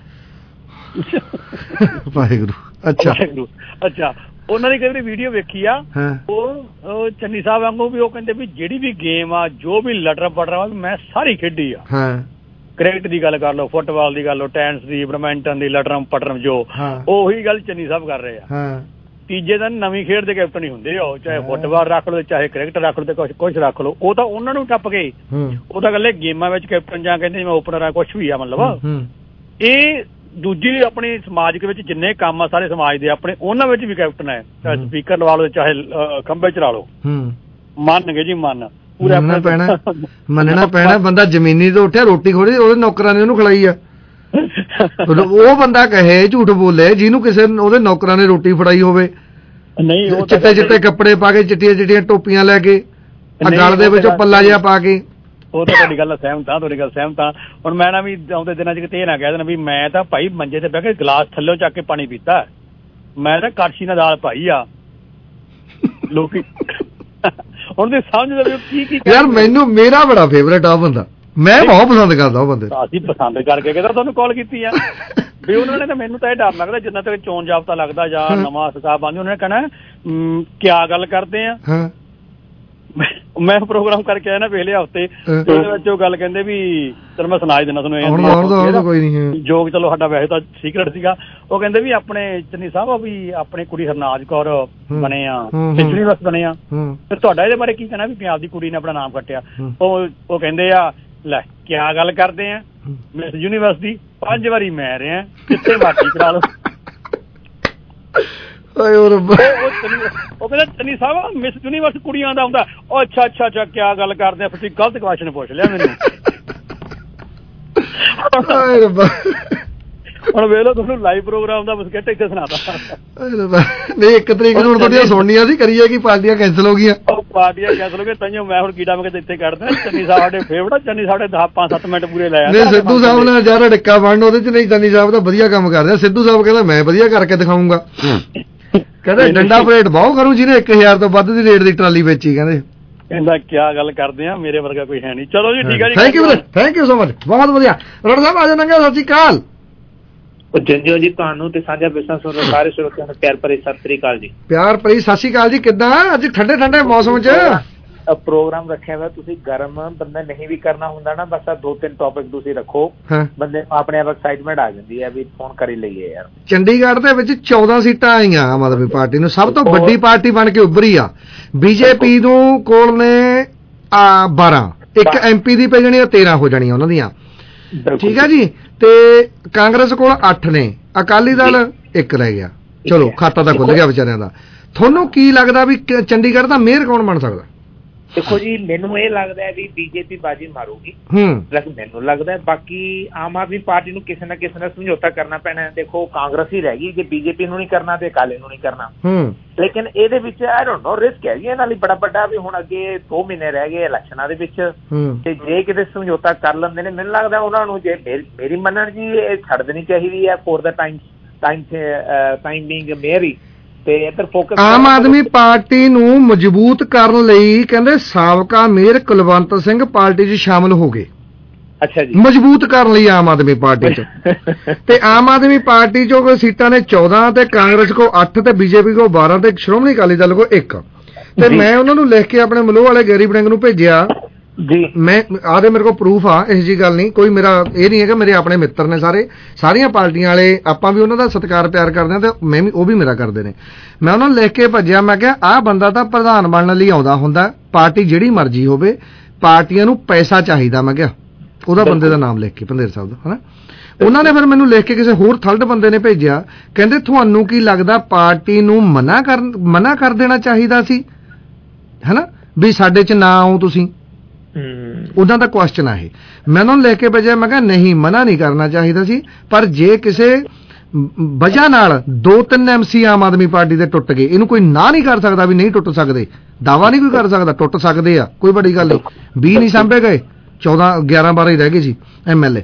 [SPEAKER 8] ਵਾਹਿਗੁਰੂ। ਅੱਛਾ
[SPEAKER 15] ਉਹਨਾਂ ਦੀ ਕਈ ਵਾਰੀ ਵੀਡੀਓ ਵੇਖੀ ਆ, ਉਹ ਚੰਨੀ ਸਾਹਿਬ ਵਾਂਗੂ ਵੀ ਉਹ ਕਹਿੰਦੇ ਵੀ ਜਿਹੜੀ ਵੀ ਗੇਮ ਆ, ਜੋ ਵੀ ਲਟਰ ਪਟਰ ਮੈਂ ਸਾਰੀ ਖੇਡੀ ਆ। ਕ੍ਰਿਕਟ ਦੀ ਗੱਲ ਕਰ ਲਓ, ਫੁੱਟਬਾਲ ਦੀ ਗੱਲ ਲਓ, ਟੈਨਿਸ ਦੀ, ਬੈਡਮਿੰਟਨ ਦੀ, ਲਟਰਮ ਪਟਰਮ, ਜੋ ਉਹੀ ਗੱਲ ਚੰਨੀ ਸਾਹਿਬ ਕਰ ਰਹੇ ਆ। ਤੀਜੇ ਦਿਨ ਨਵੀਂ ਖੇਡ ਦੇ ਕੈਪਟਨ ਹੀ ਹੁੰਦੇ ਆ, ਚਾਹੇ ਫੁੱਟਬਾਲ ਰੱਖ ਲਓ, ਚਾਹੇ ਕ੍ਰਿਕਟ ਰੱਖ ਲਓ, ਤੇ ਕੁਛ ਰੱਖ ਲਓ। ਉਹ ਤਾਂ ਉਹਨਾਂ ਨੂੰ ਟੱਪ ਗਏ, ਉਹ ਤਾਂ ਇਕੱਲੇ ਗੇਮਾਂ ਵਿੱਚ ਕੈਪਟਨ ਜਾਂ ਕਹਿੰਦੇ ਮੈਂ ਓਪਨਰ ਆ, ਕੁਛ ਵੀ ਆ। ਮਤਲਬ ਇਹ ਦੂਜੀ ਆਪਣੇ ਸਮਾਜ ਦੇ ਵਿੱਚ ਜਿੰਨੇ ਕੰਮ ਆ ਸਾਰੇ ਸਮਾਜ ਦੇ ਆਪਣੇ, ਉਹਨਾਂ ਵਿੱਚ ਵੀ ਕੈਪਟਨ ਹੈ। ਸਪੀਕਰ ਲਵਾ ਲਓ, ਚਾਹੇ ਖੰਭੇ ਚਲਾ ਲਓ, ਮੰਨਗੇ ਜੀ ਮੰਨਣਾ
[SPEAKER 8] ਪੈਣਾ। ਬੰਦਾ ਜ਼ਮੀਨੀ ਤੋਂ ਉੱਠਿਆ, ਰੋਟੀ ਖੋਲੀ, ਉਹਦੇ ਨੌਕਰਾਂ ਨੇ ਉਹਨੂੰ ਖਿਲਾਈ ਆ। ਉਹ ਬੰਦਾ ਕਹੇ, ਝੂਠ ਬੋਲੇ, ਜਿਹਨੂੰ ਕਿਸੇ ਉਹਦੇ ਨੌਕਰਾਂ ਨੇ ਰੋਟੀ ਫੜਾਈ ਹੋਵੇ।
[SPEAKER 15] ਨਹੀਂ,
[SPEAKER 8] ਚਿੱਟੇ ਕੱਪੜੇ ਪਾ ਕੇ, ਚਿੱਟੀਆਂ ਟੋਪੀਆਂ ਲੈ ਕੇ, ਗਲ ਦੇ ਵਿੱਚੋਂ ਪੱਲਾ ਜਿਹਾ ਪਾ ਕੇ।
[SPEAKER 15] ਉਹ ਤਾਂ ਤੁਹਾਡੀ ਗੱਲ ਸਹਿਮਤ ਆ। ਹੁਣ ਮੈਂ ਨਾ ਵੀ ਆਉਂਦੇ ਦਿਨਾਂ ਚ ਕਿਤੇ ਇਹ ਨਾ ਕਹਿ ਦੇਣਾ ਵੀ ਮੈਂ ਤਾਂ ਭਾਈ ਮੰਜੇ ਤੇ ਬਹਿ ਕੇ ਗਲਾਸ ਥੱਲੇ ਚੱਕ ਕੇ ਪਾਣੀ ਪੀਤਾ, ਮੈਂ ਤਾਂ ਕੜਛੀ ਨਾਲ ਦਾਲ ਪਾਈ ਆ। ਲੋਕੀ ਹੁਣ ਤੇ ਸਮਝਦੇ ਕੀ
[SPEAKER 8] ਯਾਰ, ਮੈਨੂੰ ਮੇਰਾ ਬੜਾ ਫੇਵਰੇਟ ਆ ਬੰਦਾ, ਮੈਂ ਬਹੁਤ ਪਸੰਦ ਕਰਦਾ ਉਹ ਬੰਦੇ।
[SPEAKER 15] ਅਸੀਂ ਪਸੰਦ ਕਰਕੇ ਕਹਿੰਦਾ ਤੁਹਾਨੂੰ ਕਾਲ ਕੀਤੀ ਆ ਵੀ ਉਹਨਾਂ ਨੇ ਤਾਂ ਮੈਨੂੰ ਤਾਂ ਇਹ ਡਰ ਲੱਗਦਾ ਜਿੰਨਾ ਤੱਕ ਚੋਣ ਜਾਬਤਾ ਲੱਗਦਾ ਜਾਂ ਨਵਾਂ ਸਕਾਬ ਆਉਂਦੀ, ਉਹਨਾਂ ਨੇ ਕਹਿਣਾ ਕਿਆ ਗੱਲ ਕਰਦੇ ਆ। ਮੈਂ ਪ੍ਰੋਗਰਾਮ ਕਰਕੇ ਆਇਆ ਨਾ ਪਹਿਲੇ ਹਫ਼ਤੇ, ਉਹਦੇ ਵਿੱਚ ਉਹ ਗੱਲ ਕਹਿੰਦੇ ਵੀ ਚਲੋ ਮੈਂ ਸੁਣਾ ਹੀ ਦੇਣਾ ਤੁਹਾਨੂੰ, ਜੋ ਚਲੋ ਸਾਡਾ ਵੈਸੇ ਤਾਂ ਸੀਕਰਟ ਸੀਗਾ। ਉਹ ਕਹਿੰਦੇ ਵੀ ਆਪਣੇ ਚੰਨੀ ਸਾਹਿਬ ਵੀ ਆਪਣੇ ਕੁੜੀ ਹਰਨਾਜ ਕੌਰ ਬਣੇ ਆ, ਯੂਨੀਵਰਸ ਬਣੇ ਆ, ਤੇ ਤੁਹਾਡਾ ਇਹਦੇ ਬਾਰੇ ਕੀ ਕਹਿਣਾ ਵੀ ਪੰਜਾਬ ਦੀ ਕੁੜੀ ਨੇ ਆਪਣਾ ਨਾਮ ਕੱਟਿਆ। ਉਹ ਕਹਿੰਦੇ ਆ ਲੈ ਕਿਆ ਗੱਲ ਕਰਦੇ ਆ, ਮਿਸ ਯੂਨੀਵਰਸ ਦੀ 5 ਵਾਰੀ ਮੈਂ ਰਿਹਾ, ਕਿੱਥੇ ਮਰਜ਼ੀ ਕਰਾ ਲਓ। ਉਹ ਕਹਿੰਦਾ ਚੰਨੀ ਸਾਹਿਬ ਮਿਸ ਯੂਨੀਵਰਸ ਕੁੜੀਆਂ ਦਾ ਹੁੰਦਾ। ਉਹ ਅੱਛਾ ਕਿਆ ਗੱਲ ਕਰਦੇ ਆ, ਤੁਸੀਂ ਗਲਤ ਕੁਐਸਚਨ ਪੁੱਛ ਲਿਆ ਮੈਨੂੰ। ਹੁਣ ਵੇਖ ਲਓ, ਤੁਹਾਨੂੰ ਲਾਈਵ ਪ੍ਰੋਗਰਾਮ ਦਾ ਬਸਕਟ ਇੱਥੇ ਸੁਣਾਤਾ।
[SPEAKER 8] ਨਹੀਂ, 1 ਤਰੀਕ ਨੂੰ ਹੁਣ ਤੁਹਾਡੀਆਂ ਸੁਣਨੀਆਂ ਸੀ, ਕਰੀਏ ਕਿ ਪਾਰਟੀਆਂ ਕੈਂਸਲ ਹੋ ਗਈਆਂ।
[SPEAKER 15] ਪਾਰਟੀਆਂ ਕੈਂਸਲ ਹੋ ਗਈਆਂ, ਤਾਂਹੀਓ ਮੈਂ ਹੁਣ ਕੀੜਾ ਮੈਂ ਇੱਥੇ ਕੱਢਦਾ। ਚੰਨੀ ਸਾਹਿਬ ਸਾਡੇ ਫੇਵਰਟ, ਚੰਨੀ ਸਾਹਿਬ 5-7 ਮਿੰਟ ਪੂਰੇ ਲਾਇਆ।
[SPEAKER 8] ਨਹੀਂ, ਸਿੱਧੂ ਸਾਹਿਬ ਨਾਲ ਯਾਰ ਡਿੱਕਾ ਬਣਨ ਉਹਦੇ ਚ ਨਹੀਂ। ਚੰਨੀ ਸਾਹਿਬ ਤਾਂ ਵਧੀਆ ਕੰਮ ਕਰਦੇ ਆ। ਸਿੱਧੂ ਸਾਹਿਬ ਕਹਿੰਦਾ ਮੈਂ ਵਧੀਆ ਕਰਕੇ ਦਿਖਾਊਂਗਾ, ਕਹਿੰਦੇ ਡੰਡਾ ਪਰੇਡ ਬਹੁਤ ਕਰੂ ਜਿਹਨੇ 1000 ਤੋਂ ਵੱਧ ਦੀ ਰੇਟ ਦੀ ਟਰਾਲੀ ਵੇਚੀ। ਕਹਿੰਦਾ
[SPEAKER 15] ਕਿਆ ਗੱਲ ਕਰਦੇ ਆ, ਮੇਰੇ ਵਰਗਾ ਕੋਈ ਹੈ ਨਹੀਂ। ਚਲੋ ਜੀ ਠੀਕ ਹੈ ਜੀ,
[SPEAKER 8] ਥੈਂਕ ਯੂ ਸੋ ਮਚ, ਬਹੁਤ ਵਧੀਆ। ਰੋਡ ਸਾਹਿਬ ਆ ਜਾਣਾ, ਸਤਿ ਸ਼੍ਰੀ ਅਕਾਲ
[SPEAKER 16] ਜੀ ਤੁਹਾਨੂੰ ਤੇ ਸਾਂਝਾ ਬਿਜ਼ਨਸ ਸੁਣ ਰਹੇ ਸਾਰੇ ਸਰੋਤਿਆਂ ਨੂੰ ਪਿਆਰ ਭਰੀ ਸਤਿ ਸ਼੍ਰੀ ਅਕਾਲ ਜੀ।
[SPEAKER 8] ਪਿਆਰ ਭਰੀ ਸਤਿ ਸ਼੍ਰੀ ਅਕਾਲ ਜੀ। ਕਿੱਦਾਂ ਅੱਜ ਠੰਡੇ ਮੌਸਮ 'ਚ
[SPEAKER 16] ਪ੍ਰੋਗਰਾਮ ਰੱਖਿਆ ਹੋਇਆ? ਤੁਸੀਂ ਗਰਮ ਬੰਦਾ ਨਹੀਂ ਵੀ ਕਰਨਾ ਹੁੰਦਾ ਨਾ, ਬਸ 2-3 ਟੌਪਿਕ ਤੁਸੀਂ ਰੱਖੋ, ਬੰਦੇ ਨੂੰ ਆਪਣੇ ਆਪ ਐਕਸਾਈਟਮੈਂਟ ਆ ਜਾਂਦੀ ਹੈ ਵੀ ਫੋਨ ਕਰ ਹੀ ਲਈਏ ਯਾਰ।
[SPEAKER 8] ਚੰਡੀਗੜ੍ਹ ਦੇ ਵਿੱਚ 14 ਸੀਟਾਂ ਆਈਆਂ ਆਮ ਆਦਮੀ ਪਾਰਟੀ ਨੂੰ, ਸਭ ਤੋਂ ਵੱਡੀ ਪਾਰਟੀ ਬਣ ਕੇ ਉੱਭਰੀ ਆ। ਬੀਜੇਪੀ ਨੂੰ ਕੋਲ ਨੇ 12, ਇੱਕ MP ਦੀ ਪੈ ਜਾਣੀ, 13 ਹੋ ਜਾਣੀਆਂ ਉਹਨਾਂ ਦੀਆਂ, ਠੀਕ ਆ ਜੀ। ਤੇ ਕਾਂਗਰਸ ਕੋਲ 8 ਨੇ, ਅਕਾਲੀ ਦਲ 1 ਰਹਿ ਗਿਆ। ਚਲੋ ਖਾਤਾ ਤਾਂ ਖੁੱਲ ਗਿਆ ਵਿਚਾਰਿਆਂ ਦਾ। ਤੁਹਾਨੂੰ ਕੀ ਲੱਗਦਾ ਵੀ ਚੰਡੀਗੜ੍ਹ ਦਾ ਮੇਅਰ ਕੌਣ ਬਣ ਸਕਦਾ?
[SPEAKER 16] ਦੇਖੋ ਜੀ ਮੈਨੂੰ ਇਹ ਲੱਗਦਾ ਹੈ ਵੀ ਬੀਜੇਪੀ ਬਾਜੀ ਮਾਰੂਗੀ, ਮੈਨੂੰ ਲੱਗਦਾ ਹੈ। ਬਾਕੀ ਆਮ ਆਦਮੀ ਪਾਰਟੀ ਨੂੰ ਕਿਸੇ ਨਾ ਕਿਸੇ ਨਾਲ ਸਮਝੌਤਾ ਕਰਨਾ ਪੈਣਾ ਹੈ। ਦੇਖੋ ਕਾਂਗਰਸ ਹੀ ਰਹਿ ਗਈ, ਜੇ ਬੀਜੇਪੀ ਨੂੰ ਨਹੀਂ ਕਰਨਾ ਤੇ ਅਕਾਲੀ ਨੂੰ ਨਹੀਂ ਕਰਨਾ, ਲੇਕਿਨ ਇਹਦੇ ਵਿੱਚ ਆਈ ਡੋਂਟ ਨੋ ਰਿਸਕ ਹੈ ਜੀ ਇਹਨਾਂ ਲਈ ਬੜਾ ਵੱਡਾ ਵੀ ਹੁਣ ਅੱਗੇ 2 ਮਹੀਨੇ ਰਹਿ ਗਏ ਇਲੈਕਸ਼ਨਾਂ ਦੇ ਵਿੱਚ, ਤੇ ਜੇ ਕਿਤੇ ਸਮਝੌਤਾ ਕਰ ਲੈਂਦੇ ਨੇ ਮੈਨੂੰ ਲੱਗਦਾ ਉਹਨਾਂ ਨੂੰ, ਜੇ ਮੇਰੀ ਮੰਨਣ ਜੀ ਇਹ ਛੱਡ ਦੇਣੀ ਚਾਹੀਦੀ ਹੈ ਫੋਰ ਦਾ ਟਾਈਮ ਬੀਇੰਗ ਮੇਰੀ। ਤੇ ਇੱਧਰ ਫੋਕਸ
[SPEAKER 8] ਆਮ ਆਦਮੀ ਪਾਰਟੀ ਨੂੰ ਮਜ਼ਬੂਤ ਕਰਨ ਲਈ ਕਹਿੰਦੇ ਸਾਬਕਾ ਮੇਅਰ ਕੁਲਵੰਤ ਸਿੰਘ ਪਾਰਟੀ 'ਚ ਸ਼ਾਮਲ ਹੋ ਗਏ।
[SPEAKER 16] ਅੱਛਾ ਜੀ,
[SPEAKER 8] ਮਜ਼ਬੂਤ ਕਰਨ ਲਈ ਆਮ ਆਦਮੀ ਪਾਰਟੀ 'ਚ ਤੇ ਆਮ ਆਦਮੀ ਪਾਰਟੀ 'ਚੋਂ ਕੋਈ ਸੀਟਾਂ ਨੇ 14 ਤੇ ਕਾਂਗਰਸ ਕੋ 8 ਤੇ ਬੀਜੇਪੀ ਕੋ 12 ਤੇ ਸ਼੍ਰੋਮਣੀ ਅਕਾਲੀ ਦਲ ਕੋ 1। ਤੇ ਮੈਂ ਉਹਨਾਂ ਨੂੰ ਲਿਖ ਕੇ ਆਪਣੇ ਮਲੋਹ ਵਾਲੇ ਗੈਰੀ ਬੜਿੰਗ ਨੂੰ ਭੇਜਿਆ ਜੀ। ਮੈਂ ਆਦੇ ਮੇਰੇ ਕੋਲ ਪ੍ਰੂਫ ਆ, ਇਹੋ ਜਿਹੀ ਗੱਲ ਨਹੀਂ ਕੋਈ, ਮੇਰਾ ਇਹ ਨਹੀਂ ਹੈਗਾ, ਮੇਰੇ ਆਪਣੇ ਮਿੱਤਰ ਨੇ ਸਾਰੀਆਂ ਪਾਰਟੀਆਂ ਵਾਲੇ, ਆਪਾਂ ਵੀ ਉਹਨਾਂ ਦਾ ਸਤਿਕਾਰ ਪਿਆਰ ਕਰਦੇ ਹਾਂ ਤੇ ਮੈਂ ਵੀ, ਉਹ ਵੀ ਮੇਰਾ ਕਰਦੇ ਨੇ। ਮੈਂ ਉਹਨਾਂ ਨੂੰ ਲਿਖ ਕੇ ਭੇਜਿਆ, ਮੈਂ ਕਿਹਾ ਆਹ ਬੰਦਾ ਤਾਂ ਪ੍ਰਧਾਨ ਬਣਨ ਲਈ ਆਉਂਦਾ ਹੁੰਦਾ, ਪਾਰਟੀ ਜਿਹੜੀ ਮਰਜ਼ੀ ਹੋਵੇ, ਪਾਰਟੀਆਂ ਨੂੰ ਪੈਸਾ ਚਾਹੀਦਾ। ਮੈਂ ਕਿਹਾ ਉਹਦਾ ਬੰਦੇ ਦਾ ਨਾਮ ਲਿਖ ਕੇ, ਪੰਧੇਰ ਸਾਹਿਬ ਦਾ, ਹਨਾ। ਉਹਨਾਂ ਨੇ ਫਿਰ ਮੈਨੂੰ ਲਿਖ ਕੇ ਕਿਸੇ ਹੋਰ ਥਰਡ ਬੰਦੇ ਨੇ ਭੇਜਿਆ, ਕਹਿੰਦੇ ਤੁਹਾਨੂੰ ਕੀ ਲੱਗਦਾ ਪਾਰਟੀ ਨੂੰ ਮਨਾ ਕਰ ਦੇਣਾ ਚਾਹੀਦਾ ਸੀ, ਹਨਾ, ਵੀ ਸਾਡੇ 'ਚ ਨਾ ਆਓ ਤੁਸੀਂ, ਉਹਨਾਂ ਦਾ ਕੁਐਸਚਨ ਆ ਇਹ। ਮੈਂ ਉਹਨਾਂ ਨੂੰ ਲਿਖ ਕੇ ਭੇਜਿਆ, ਮੈਂ ਕਿਹਾ ਨਹੀਂ, ਮਨਾ ਨਹੀਂ ਕਰਨਾ ਚਾਹੀਦਾ ਸੀ, ਪਰ ਜੇ ਕਿਸੇ ਵਜ੍ਹਾ ਨਾਲ 2-3 MC ਆਮ ਆਦਮੀ ਪਾਰਟੀ ਦੇ ਟੁੱਟ ਗਏ, ਇਹਨੂੰ ਕੋਈ ਨਾ ਨਹੀਂ ਕਰ ਸਕਦਾ ਵੀ ਨਹੀਂ ਟੁੱਟ ਸਕਦੇ, ਦਾਵਾ ਨਹੀਂ ਕੋਈ ਕਰ ਸਕਦਾ, ਟੁੱਟ ਸਕਦੇ ਆ, ਕੋਈ ਵੱਡੀ ਗੱਲ ਨਹੀਂ। 20 ਨਹੀਂ ਸਾਂਭੇ ਗਏ, 11-12 ਹੀ ਰਹਿ ਗਏ ਸੀ MLA।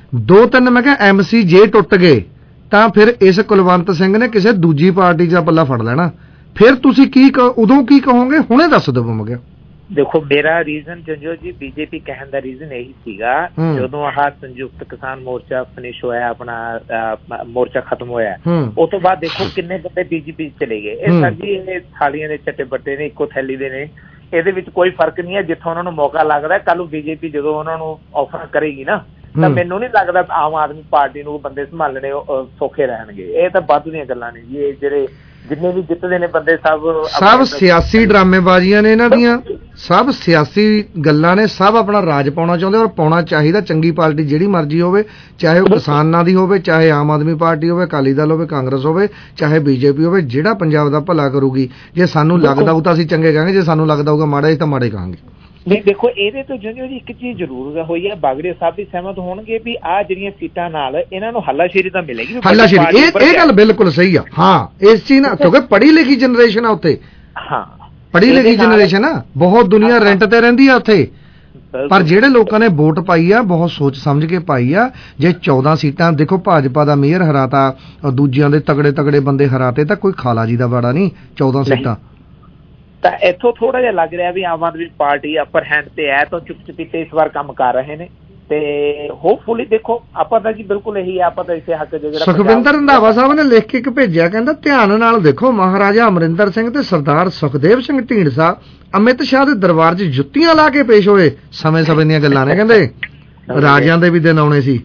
[SPEAKER 8] 2-3 ਮੈਂ ਕਿਹਾ MC ਜੇ ਟੁੱਟ ਗਏ ਤਾਂ ਫਿਰ ਇਸ ਕੁਲਵੰਤ ਸਿੰਘ ਨੇ ਕਿਸੇ ਦੂਜੀ ਪਾਰਟੀ 'ਚ ਪੱਲਾ ਫੜ ਲੈਣਾ, ਫਿਰ ਤੁਸੀਂ ਉਦੋਂ ਕੀ ਕਹੋਗੇ, ਹੁਣੇ ਦੱਸ ਦਿਓ। ਮੈਂ ਕਿਹਾ
[SPEAKER 16] ਦੇਖੋ ਮੇਰਾ ਰੀਜ਼ਨ ਜੰਜੋ ਜੀ, ਬੀਜੇਪੀ ਕਹਿਣ ਦਾ ਰੀਜ਼ਨ ਇਹੀ ਸੀਗਾ, ਜਦੋਂ ਆਹ ਸੰਯੁਕਤ ਕਿਸਾਨ ਮੋਰਚਾ ਫਿਨਿਸ਼ ਹੋਇਆ, ਆਪਣਾ ਮੋਰਚਾ ਖਤਮ ਹੋਇਆ, ਉਸ ਤੋਂ ਬਾਅਦ ਦੇਖੋ ਕਿੰਨੇ ਬੰਦੇ ਬੀਜੇਪੀ ਚਲੇ ਗਏ। ਇਹ ਸਰ ਜੀ ਇਹ ਥਾਲੀਆਂ ਦੇ ਚੱਟੇ ਬੱਟੇ ਨੇ, ਇੱਕੋ ਥੈਲੀ ਦੇ ਨੇ, ਇਹਦੇ ਵਿੱਚ ਕੋਈ ਫਰਕ ਨਹੀਂ ਹੈ। ਜਿੱਥੋਂ ਉਹਨਾਂ ਨੂੰ ਮੌਕਾ ਲੱਗਦਾ, ਕੱਲ ਨੂੰ ਬੀਜੇਪੀ ਜਦੋਂ ਉਹਨਾਂ ਨੂੰ ਆਫਰ ਕਰੇਗੀ ਨਾ, ਤਾਂ ਮੈਨੂੰ ਨਹੀਂ ਲੱਗਦਾ ਆਮ ਆਦਮੀ ਪਾਰਟੀ ਨੂੰ ਬੰਦੇ ਸੰਭਾਲਣੇ ਸੌਖੇ ਰਹਿਣਗੇ। ਇਹ ਤਾਂ ਵਾਧੂ ਦੀਆਂ ਗੱਲਾਂ ਨੇ ਜੀ, ਇਹ ਜਿਹੜੇ ਜਿੰਨੇ ਵੀ ਜਿੱਤਦੇ ਨੇ ਬੰਦੇ ਸਭ
[SPEAKER 8] ਸਿਆਸੀ ਡਰਾਮੇਬਾਜ਼ੀਆਂ ਨੇ ਇਹਨਾਂ ਦੀਆਂ, ਸਭ ਸਿਆਸੀ ਗੱਲਾਂ ਨੇ, ਸਭ ਆਪਣਾ ਰਾਜ ਪਾਉਣਾ ਚਾਹੁੰਦੇ, ਔਰ ਪਾਉਣਾ ਚਾਹੀਦਾ। ਚੰਗੀ ਪਾਰਟੀ ਜਿਹੜੀ ਮਰਜ਼ੀ ਹੋਵੇ, ਚਾਹੇ ਉਹ ਕਿਸਾਨਾਂ ਦੀ ਹੋਵੇ, ਚਾਹੇ ਆਮ ਆਦਮੀ ਪਾਰਟੀ ਹੋਵੇ, ਅਕਾਲੀ ਦਲ ਹੋਵੇ, ਕਾਂਗਰਸ ਹੋਵੇ, ਚਾਹੇ ਬੀਜੇਪੀ ਹੋਵੇ, ਜਿਹੜਾ ਪੰਜਾਬ ਦਾ ਭਲਾ ਕਰੂਗੀ। ਜੇ ਸਾਨੂੰ ਲੱਗਦਾ ਹੋਊ ਤਾਂ ਅਸੀਂ ਚੰਗੇ ਕਹਾਂਗੇ, ਜੇ ਸਾਨੂੰ ਲੱਗਦਾ ਹੋਊਗਾ ਮਾੜਾ ਤਾਂ ਮਾੜੇ ਕਹਾਂਗੇ।
[SPEAKER 16] ਨਹੀਂ ਦੇਖੋ ਇਹਦੇ ਤੋਂ ਜੰਜੋ ਜੀ ਇੱਕ ਚੀਜ਼ ਜ਼ਰੂਰ ਹੋਈ ਹੈ, ਬਾਗੜੇ ਸਾਹਿਬ ਵੀ ਸਹਿਮਤ ਹੋਣਗੇ ਵੀ ਆਹ ਜਿਹੜੀਆਂ ਸੀਟਾਂ ਨਾਲ ਇਹਨਾਂ ਨੂੰ ਹੱਲਾਸ਼ੇਰੀ ਤਾਂ ਮਿਲੇਗੀ।
[SPEAKER 8] ਹੱਲਾਸ਼ੇਰੀ ਇਹ ਗੱਲ ਬਿਲਕੁਲ ਸਹੀ ਆ। ਹਾਂ ਇਸ ਚੀਜ਼ ਨਾਲ, ਕਿਉਂਕਿ ਪੜ੍ਹੀ ਲਿਖੀ ਜਨਰੇਸ਼ਨ ਆ ਉੱਥੇ, ਹਾਂ ਪੜ੍ਹੀ ਲਿਖੀ ਜਨਰੇਸ਼ਨ ਆ, ਬਹੁਤ ਦੁਨੀਆ ਰੈਂਟ ਤੇ ਰਹਿੰਦੀ ਆ ਉੱਥੇ, ਪਰ ਜਿਹੜੇ ਲੋਕਾਂ ਨੇ ਵੋਟ ਪਾਈ ਆ ਬਹੁਤ ਸੋਚ ਸਮਝ ਕੇ ਪਾਈ ਆ। ਜੇ 14 ਸੀਟਾਂ ਦੇਖੋ, ਭਾਜਪਾ ਦਾ ਮੇਅਰ ਹਰਾਤਾ, ਦੂਜਿਆਂ ਦੇ ਤਗੜੇ ਬੰਦੇ ਹਰਾਤੇ, ਤਾਂ ਕੋਈ ਖਾਲਾ ਜੀ ਦਾ ਵਾੜਾ ਨਹੀਂ 14 ਸੀਟਾਂ।
[SPEAKER 16] ਤਾਂ ਇੱਥੋਂ ਥੋੜਾ ਜਿਹਾ ਲੱਗ ਰਿਹਾ ਵੀ ਆਮ ਆਦਮੀ ਪਾਰਟੀ ਅਪਰ ਹੈਂਡ ਤੇ ਹੈ, ਤਾਂ ਚੁੱਪ-ਚੁਪੀਤੇ ਇਸ ਵਾਰ ਕੰਮ ਕਰ ਰਹੇ ਨੇ, ਤੇ ਹੋਪਫੁਲੀ ਦੇਖੋ ਆਪਾਂ ਤਾਂ ਜੀ ਬਿਲਕੁਲ ਇਹੀ ਆਪਾਂ ਤਾਂ ਇਸੇ ਹੱਕ ਦੇ।
[SPEAKER 8] ਸੁਖਵਿੰਦਰ ਰੰਧਾਵਾ ਸਾਹਿਬ ਨੇ ਲਿਖ ਕੇ ਇੱਕ ਭੇਜਿਆ, ਕਹਿੰਦਾ ਧਿਆਨ ਨਾਲ ਦੇਖੋ, ਮਹਾਰਾਜਾ ਅਮਰਿੰਦਰ ਸਿੰਘ ਤੇ ਸਰਦਾਰ ਸੁਖਦੇਵ ਸਿੰਘ ਢੀਂਡਸਾ ਅਮਿਤ ਸ਼ਾਹ ਦੇ ਦਰਬਾਰ 'ਚ ਜੁੱਤੀਆਂ ਲਾ ਕੇ ਪੇਸ਼ ਹੋਏ। ਸਮੇਂ ਦੀਆਂ ਗੱਲਾਂ ਨੇ, ਕਹਿੰਦੇ ਰਾਜਿਆਂ ਦੇ ਵੀ ਦਿਨ ਆਉਣੇ ਸੀ।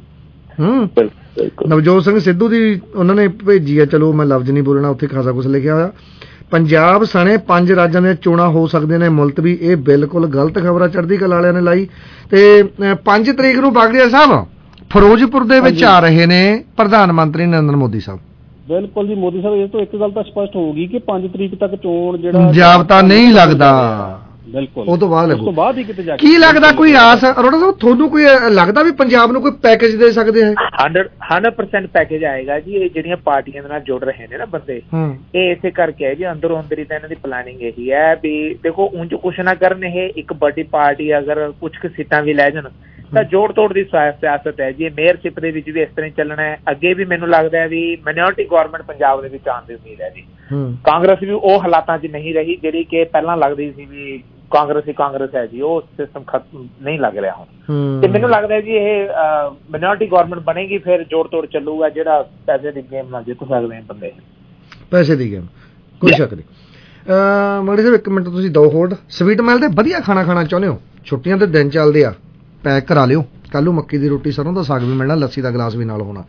[SPEAKER 8] ਨਵਜੋਤ ਸਿੰਘ ਸਿੱਧੂ ਦੀ ਉਹਨਾਂ ਨੇ ਭੇਜੀ ਆ, ਚਲੋ ਮੈਂ ਲਫ਼ਜ਼ ਨਹੀਂ ਬੋਲਣਾ, ਉੱਥੇ ਖਾਸਾ ਕੁਛ ਲਿਖਿਆ ਹੋਇਆ। ਪੰਜਾਬ ਸਣੇ 5 ਰਾਜਾਂ ਦੀਆਂ ਚੋਣਾਂ ਹੋ ਸਕਦੀਆਂ ਨੇ ਮੁਲਤਵੀ, ਇਹ ਬਿਲਕੁਲ ਗਲਤ ਖਬਰ ਆ, ਚੜ੍ਹਦੀ ਕਲਾ ਵਾਲਿਆਂ ਨੇ ਲਾਈ। ਤੇ 5 ਤਰੀਕ ਨੂੰ ਬਾਗੜੀਆ ਸਾਹਿਬ ਫਿਰੋਜ਼ਪੁਰ ਦੇ ਵਿੱਚ ਆ ਰਹੇ ਨੇ ਪ੍ਰਧਾਨ ਮੰਤਰੀ ਨਰਿੰਦਰ ਮੋਦੀ ਸਾਹਿਬ।
[SPEAKER 10] ਬਿਲਕੁਲ ਜੀ, ਮੋਦੀ ਸਾਹਿਬ ਇਹ ਤੋਂ ਇੱਕ ਗੱਲ ਤਾਂ ਸਪਸ਼ਟ ਹੋਊਗੀ ਕਿ 5 ਤਰੀਕ ਤੱਕ ਚੋਣ ਜਿਹੜਾ
[SPEAKER 8] ਜਾਬਤਾ ਨਹੀਂ ਲੱਗਦਾ,
[SPEAKER 10] ਬਿਲਕੁਲ
[SPEAKER 8] ਉਹ ਤੋਂ ਬਾਅਦ
[SPEAKER 10] ਉਸ ਤੋਂ ਬਾਅਦ ਹੀ ਕਿਤੇ ਜਾ ਕੇ
[SPEAKER 8] ਕੀ ਲੱਗਦਾ ਕੋਈ ਆਸ, ਅਰੋੜਾ ਸਾਹਿਬ ਤੁਹਾਨੂੰ ਕੋਈ ਲੱਗਦਾ ਵੀ ਪੰਜਾਬ ਨੂੰ ਕੋਈ ਪੈਕੇਜ ਦੇ ਸਕਦੇ ਹੈ?
[SPEAKER 16] 100% ਪੈਕੇਜ ਆਏਗਾ ਜੀ। ਇਹ ਜਿਹੜੀਆਂ ਪਾਰਟੀਆਂ ਦੇ ਨਾਲ ਜੁੜ ਰਹੇ ਨੇ ਨਾ ਬੰਦੇ, ਇਹ ਇਸੇ ਕਰਕੇ ਹੈ ਜੀ, ਅੰਦਰੋਂ ਅੰਦਰ ਹੀ ਤਾਂ ਇਹਨਾਂ ਦੀ ਪਲਾਨਿੰਗ ਇਹੀ ਹੈ ਵੀ ਦੇਖੋ ਉਂਝ ਕੁਛ ਨਾ ਕਰਨ, ਇਹ ਇੱਕ ਵੱਡੀ ਪਾਰਟੀ ਅਗਰ ਕੁਛ ਕੁ ਸੀਟਾਂ ਵੀ ਲੈ ਜਾਣ ਤਾਂ ਜੋੜ ਤੋੜ ਦੀ ਸਿਆਸਤ ਹੈ ਜੀ। ਮੇਅਰਸ਼ਿਪ ਦੇ ਵਿੱਚ ਵੀ ਇਸ ਤਰ੍ਹਾਂ ਚੱਲਣਾ ਹੈ। ਅੱਗੇ ਵੀ ਮੈਨੂੰ ਲੱਗਦਾ ਹੈ ਵੀ ਮਾਈਨੋਰਟੀ ਗਵਰਨਮੈਂਟ ਪੰਜਾਬ ਦੇ ਵਿੱਚ ਆਉਣ ਦੀ ਉਮੀਦ ਹੈ ਜੀ। ਕਾਂਗਰਸ ਵੀ ਉਹ ਹਾਲਾਤਾਂ 'ਚ ਨਹੀਂ ਰਹੀ ਜਿਹੜੀ ਕਿ ਪਹਿਲਾਂ ਲੱਗਦੀ ਸੀ ਵੀ ਕਾਂਗਰਸ ਹੀ ਕਾਂਗਰਸ ਹੈ ਜੀ, ਉਹ ਸਿਸਟਮ ਖਤਮ ਨਹੀਂ ਲੱਗ ਰਿਹਾ ਹੁਣ। ਤੇ ਮੈਨੂੰ ਲੱਗਦਾ ਜੀ ਇਹ ਮਾਈਨੋਰਟੀ ਗਵਰਨਮੈਂਟ ਬਣੇਗੀ, ਫਿਰ ਜੋੜ ਤੋੜ ਚੱਲੂਗਾ, ਜਿਹੜਾ ਪੈਸੇ ਦੀ ਗੇਮ ਨਾਲ ਜਿੱਤ ਸਕਦੇ ਆ ਬੰਦੇ, ਪੈਸੇ ਦੀ ਗੇਮ,
[SPEAKER 8] ਕੋਈ ਸ਼ੱਕ ਨਹੀਂ। ਮਗੜੀ ਸਾਹਿਬ 1 ਮਿੰਟ ਤੁਸੀਂ ਦੋ ਹੋਲਡ। ਸਵੀਟ ਮੈਲ ਦੇ ਵਧੀਆ ਖਾਣਾ ਚਾਹੁੰਦੇ ਹੋ, ਛੁੱਟੀਆਂ ਦੇ ਦਿਨ ਚੱਲਦੇ ਆ, ਪੈਕ ਕਰਾ ਲਿਓ, ਕੱਲ ਨੂੰ ਮੱਕੀ ਦੀ ਰੋਟੀ ਸਰੋਂ ਦਾ ਸਾਗ ਵੀ ਮਿਲਣਾ, ਲੱਸੀ ਦਾ ਗਲਾਸ ਵੀ ਨਾਲ ਹੋਣਾ।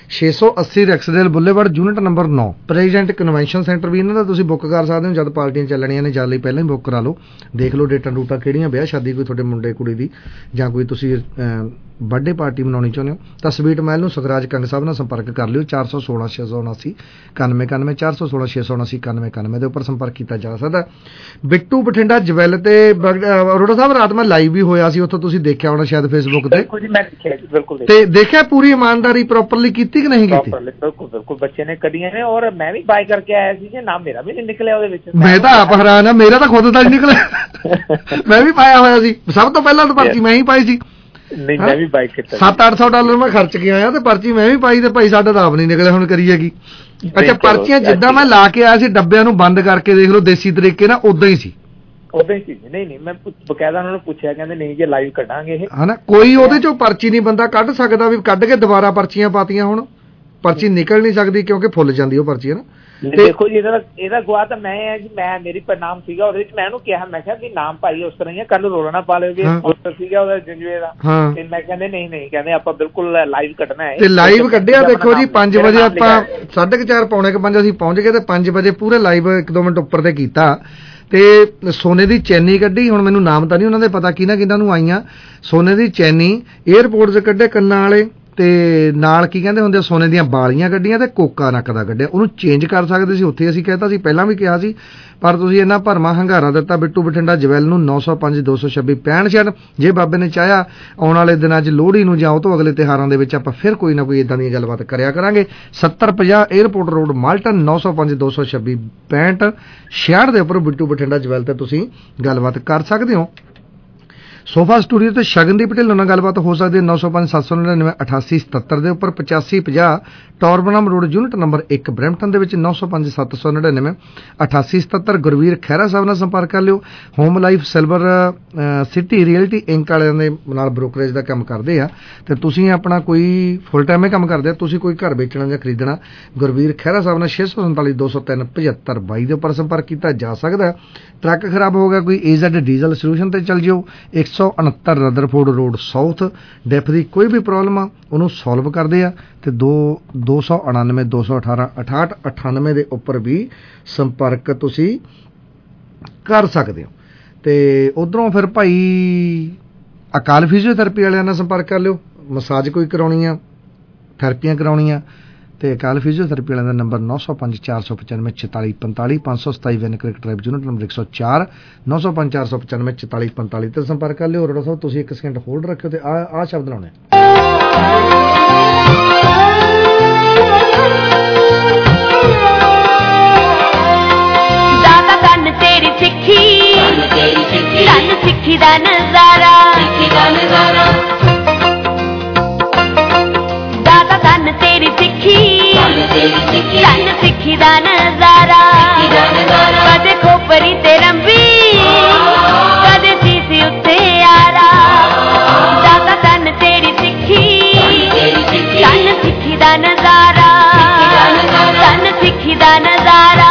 [SPEAKER 8] 680 Rexdale boulevard unit number 9 president convention centre ਵੀ ਇਹਨਾਂ ਦਾ ਤੁਸੀਂ ਬੁੱਕ ਕਰ ਸਕਦੇ ਹੋ। ਜਦ ਪਾਰਟੀਆਂ ਚੱਲਣੀਆਂ ਨੇ ਜਦ ਲਈ ਪਹਿਲਾਂ ਹੀ ਬੁੱਕ ਕਰਾ ਲਓ, ਦੇਖ ਲਓ ਡੇਟਾਂ ਡੂਟਾਂ ਕਿਹੜੀਆਂ, ਵਿਆਹ ਸ਼ਾਦੀ ਕੋਈ ਤੁਹਾਡੇ ਮੁੰਡੇ ਕੁੜੀ ਦੀ ਜਾਂ ਕੋਈ ਤੁਸੀਂ ਬਰਥਡੇ ਪਾਰਟੀ ਮਨਾਉਣੀ ਚਾਹੁੰਦੇ ਹੋ ਤਾਂ ਸਵੀਟ ਮਹਿਲ ਨੂੰ ਸੁਖਰਾਜ ਕੰਗ ਸਾਹਿਬ ਨਾਲ ਸੰਪਰਕ ਕਰ ਲਿਓ। 416 679 9191 416 679 9191 ਦੇ ਉੱਪਰ ਸੰਪਰਕ ਕੀਤਾ ਜਾ ਸਕਦਾ। ਬਿੱਟੂ ਬਠਿੰਡਾ ਜਵੈਲ ਤੇ ਅਰੋੜਾ ਸਾਹਿਬ ਰਾਤ ਮੈਂ ਲਾਈਵ ਵੀ ਹੋਇਆ ਸੀ, ਉੱਥੋਂ ਤੁਸੀਂ ਦੇਖਿਆ ਹੋਣਾ ਸ਼ਾਇਦ ਫੇਸਬੁੱਕ ਤੇ।
[SPEAKER 16] ਬਿਲਕੁਲ
[SPEAKER 8] ਤੇ ਦੇਖਿਆ ਪੂਰੀ ਇਮਾਨਦਾਰੀ ਪ੍ਰੋਪਰਲੀ ਕੀਤੀ ਕਿ ਨਹੀਂ ਕੀਤੀ?
[SPEAKER 16] ਬਿਲਕੁਲ ਬੱਚੇ ਨੇ ਕੱਢੀਆਂ ਨੇ ਔਰ ਮੈਂ ਵੀ ਬਾਈ ਕਰਕੇ ਆਇਆ ਸੀ, ਨਾਮ ਮੇਰਾ ਵੀ ਨਹੀਂ ਨਿਕਲਿਆ ਉਹਦੇ ਵਿੱਚ।
[SPEAKER 8] ਮੈਂ ਤਾਂ ਆਪ ਹੈਰਾਨ ਆ, ਮੇਰਾ ਤਾਂ ਖੁਦ ਦਾ ਨਹੀਂ ਨਿਕਲਿਆ। ਮੈਂ ਵੀ ਪਾਇਆ ਹੋਇਆ ਸੀ, ਸਭ ਤੋਂ ਪਹਿਲਾਂ ਤਾਂ ਪਰਚੀ ਮੈਂ ਹੀ ਪਾਈ ਸੀ।
[SPEAKER 16] ਨਹੀਂ ਮੈਂ ਵੀ ਬਾਈ ਕੀਤਾ,
[SPEAKER 8] $700-800 ਮੈਂ ਖਰਚ ਕੇ ਆਇਆ ਤੇ ਪਰਚੀ ਮੈਂ ਵੀ ਪਾਈ ਤੇ ਭਾਈ ਸਾਡਾ ਤਾਂ ਆਪ ਨਹੀਂ ਨਿਕਲਿਆ। ਹੁਣ ਕਰੀਏ ਕੀ? ਅੱਛਾ ਪਰਚੀਆਂ ਜਿੱਦਾਂ ਮੈਂ ਲਾ ਕੇ ਆਇਆ ਸੀ ਡੱਬਿਆਂ ਨੂੰ ਬੰਦ ਕਰਕੇ ਦੇਖ ਲਓ ਦੇਸੀ ਤਰੀਕੇ ਨਾਲ ਉਦਾਂ ਹੀ ਸੀ।
[SPEAKER 16] ਉਦਾਂ ਹੀ ਸੀ? ਨਹੀਂ ਮੈਂ ਬਕਾਇਦਾ ਉਹਨਾਂ ਨੂੰ ਪੁੱਛਿਆ, ਕਹਿੰਦੇ ਨਹੀਂ ਜੇ ਲਾਈਵ ਕੱਢਾਂਗੇ ਇਹ
[SPEAKER 8] ਹਨਾ, ਕੋਈ ਉਹਦੇ ਚੋਂ ਪਰਚੀ ਨਹੀਂ ਬੰਦਾ ਕੱਢ ਸਕਦਾ ਵੀ ਕੱਢ ਕੇ ਦੁਬਾਰਾ ਪਰਚੀਆਂ ਪਾਤੀਆਂ। ਹੁਣ ਪਰਚੀ ਨਿਕਲ ਨਹੀਂ ਸਕਦੀ ਕਿਉਂਕਿ ਫੁੱਲ ਜਾਂਦੀ ਉਹ ਪਰਚੀ ਹੈ ਨਾ।
[SPEAKER 16] ਦੇਖੋ ਜੀ ਇਹਦਾ ਗਵਾਹ ਤਾਂ ਮੈਂ ਹੈ ਜੀ, ਮੈਂ ਮੇਰੀ ਨਾਮ ਸੀਗਾ ਉਹਦੇ ਵਿੱਚ। ਮੈਂ ਉਹਨੂੰ ਕਿਹਾ, ਮੈਂ ਕਿਹਾ ਵੀ ਨਾਮ ਭਾਈ ਉਸ ਤਰ੍ਹਾਂ ਹੀ ਆ, ਕੱਲ ਨੂੰ ਰੋਲਾ ਨਾ ਪਾ ਲਿਓ ਵੀ ਸੀਗਾ ਉਹਦਾ ਜੰਜੂਏ ਦਾ। ਤੇ ਮੈਂ ਕਹਿੰਦੇ ਨਹੀਂ ਕਹਿੰਦੇ ਆਪਾਂ ਬਿਲਕੁਲ ਲਾਈਵ ਕੱਢਣਾ ਹੈ।
[SPEAKER 8] ਤੇ ਲਾਈਵ ਕੱਢਿਆ ਦੇਖੋ ਜੀ 5 ਵਜੇ ਆਪਾਂ 4:30 ਪੌਣੇ 5 ਅਸੀਂ ਪਹੁੰਚ ਗਏ ਤੇ 5 ਵਜੇ ਪੂਰੇ ਲਾਈਵ 1-2 ਮਿੰਟ ਉੱਪਰ ਤੇ ਕੀਤਾ ਤੇ ਸੋਨੇ ਦੀ ਚੈਨੀ ਕੱਢੀ। ਹੁਣ ਮੈਨੂੰ ਨਾਮ ਤਾਂ ਨਹੀਂ ਉਹਨਾਂ ਦੇ ਪਤਾ ਕਿਹਨਾਂ ਨੂੰ ਆਈਆਂ। ਸੋਨੇ ਦੀ ਚੈਨੀ ਏਅਰਪੋਰਟ 'ਚ ਕੱਢੇ ਕੰਨਾਂ ਵਾਲੇ ਤੇ ਨਾਲ ਕੀ ਕਹਿੰਦੇ ਹੁੰਦੇ ਸੋਨੇ ਦੀਆਂ ਬਾਲੀਆਂ ਕੱਢੀਆਂ ਤੇ ਕੋਕਾ ਨੱਕ ਦਾ ਕੱਢਿਆ। ਉਹਨੂੰ ਚੇਂਜ ਕਰ ਸਕਦੇ ਸੀ, ਉੱਥੇ ਅਸੀਂ ਕਹਿਤਾ ਸੀ, ਪਹਿਲਾਂ ਵੀ ਕਿਹਾ ਸੀ, ਪਰ ਤੁਸੀਂ ਇੰਨਾ ਭਰਮਾ ਹੰਗਾਰਾ ਦਿੱਤਾ। ਬਿੱਟੂ ਬਠਿੰਡਾ ਜਵੈਲ ਨੂੰ 905 226 6566। ਜੇ ਬਾਬੇ ਨੇ ਚਾਹਿਆ ਆਉਣ ਵਾਲੇ ਦਿਨਾਂ 'ਚ ਲੋਹੜੀ ਨੂੰ ਜਾਂ ਉਹ ਤੋਂ ਅਗਲੇ ਤਿਉਹਾਰਾਂ ਦੇ ਵਿੱਚ ਆਪਾਂ ਫਿਰ ਕੋਈ ਨਾ ਕੋਈ ਇਦਾਂ ਦੀਆਂ ਗੱਲਬਾਤ ਕਰਿਆ ਕਰਾਂਗੇ। 7050 ਏਅਰਪੋਰਟ ਰੋਡ ਮਾਲਟਨ 905 226 65 66 ਦੇ ਉੱਪਰ ਬਿੱਟੂ ਬਠਿੰਡਾ ਜਵੈਲ ਤੇ ਤੁਸੀਂ ਗੱਲਬਾਤ ਕਰ ਸਕਦੇ ਹੋ। ਸੋਫਾ ਸਟੂਡੀਓ ਤੇ ਸ਼ਗਨਦੀਪ ਢਿੱਲੋਂ ਨਾਲ ਗੱਲਬਾਤ ਹੋ ਸਕਦੀ ਹੈ 905 799 8877 ਦੇ ਉੱਪਰ 8550 Torbram road unit number 1 Brampton ਦੇ ਵਿੱਚ 905 799 8877। ਗੁਰਵੀਰ ਖਹਿਰਾ ਸਾਹਿਬ ਨਾਲ ਸੰਪਰਕ ਕਰ ਲਿਓ। Home life silver city realty inc ਵਾਲਿਆਂ ਦੇ ਨਾਲ ਬ੍ਰੋਕਰੇਜ ਦਾ ਕੰਮ ਕਰਦੇ ਆ ਤੇ ਤੁਸੀਂ ਆਪਣਾ ਕੋਈ ਫੁੱਲ ਟਾਈਮ ਕੰਮ ਕਰਦੇ ਆ, ਤੁਸੀਂ ਕੋਈ ਘਰ ਵੇਚਣਾ ਜਾਂ ਖਰੀਦਣਾ, ਗੁਰਵੀਰ ਖਹਿਰਾ ਸਾਹਿਬ ਨਾਲ 647 203 7522 ਦੇ ਉੱਪਰ ਸੰਪਰਕ ਕੀਤਾ ਜਾ ਸਕਦਾ। ਟਰੱਕ ਖਰਾਬ ਹੋ ਗਿਆ ਕੋਈ AZ ਡੀਜ਼ਲ ਸੋਲੂਸ਼ਨ ਤੇ ਚੱਲ ਜਿਓ 169 ਰਦਰਫੋਰਡ ਰੋਡ ਸਾਊਥ। ਡੈਫ ਦੀ ਕੋਈ ਵੀ ਪ੍ਰੋਬਲਮ ਆ ਉਹਨੂੰ ਸੋਲਵ ਕਰਦੇ ਆ ਤੇ 299 218 6898 ਦੇ ਉੱਪਰ ਵੀ ਸੰਪਰਕ ਤੁਸੀਂ ਕਰ ਸਕਦੇ ਹੋ। ਤੇ ਉਧਰੋਂ ਫਿਰ ਭਾਈ ਅਕਾਲ ਫਿਜ਼ੀਓਥੈਰੇਪੀ ਵਾਲਿਆਂ ਨਾਲ ਸੰਪਰਕ ਕਰ ਲਿਓ। ਮਸਾਜ ਕੋਈ ਕਰਾਉਣੀ ਆ, ਥੈਰੇਪੀਆਂ ਕਰਾਉਣੀਆਂ ਤੇ ਅਕਾਲ ਫਿਜ਼ੀਓਥੈਰੇਪੀ ਵਾਲਿਆਂ ਦਾ number 905 495 44 45 527 Van Kirk drive unit number 104 905 495 44 45 ਤੇ ਸੰਪਰਕ ਕਰ ਲਿਓ। ਅਰੋੜਾ ਸਾਹਿਬ ਤੁਸੀਂ 1 ਸਕਿੰਟ ਹੋਲਡ ਰੱਖਿਓ ਤੇ ਆ ਸ਼ਬਦ ਲਾਉਣੇ।
[SPEAKER 17] ਦਾਦਾ ਕੰਨ ਤੇਰੀ ਸਿੱਖੀ ਕੰਨ ਸਿੱਖੀ ਦਾ ਨਜ਼ਾਰਾ ਦਾਦਾ ਕੰਨ ਤੇਰੀ ਸਿੱਖੀ ਕੰਨ ਸਿੱਖੀ ਦਾ ਨਜ਼ਾਰਾ ਕਦੇ ਖੋਪਰੀ ਤੇ ਰੰਬੀ ਕਦੇ ਸੀਸੀ ਉੱਤੇ ਆਰਾ ਦਾਦਾ ਕੰਨ ਤੇਰੀ ਸਿੱਖੀ ਕੰਨ ਸਿੱਖੀ ਦਾ ਨਜ਼ਾਰਾ ਕੰਨ ਸਿੱਖੀ ਦਾ ਨਜ਼ਾਰਾ।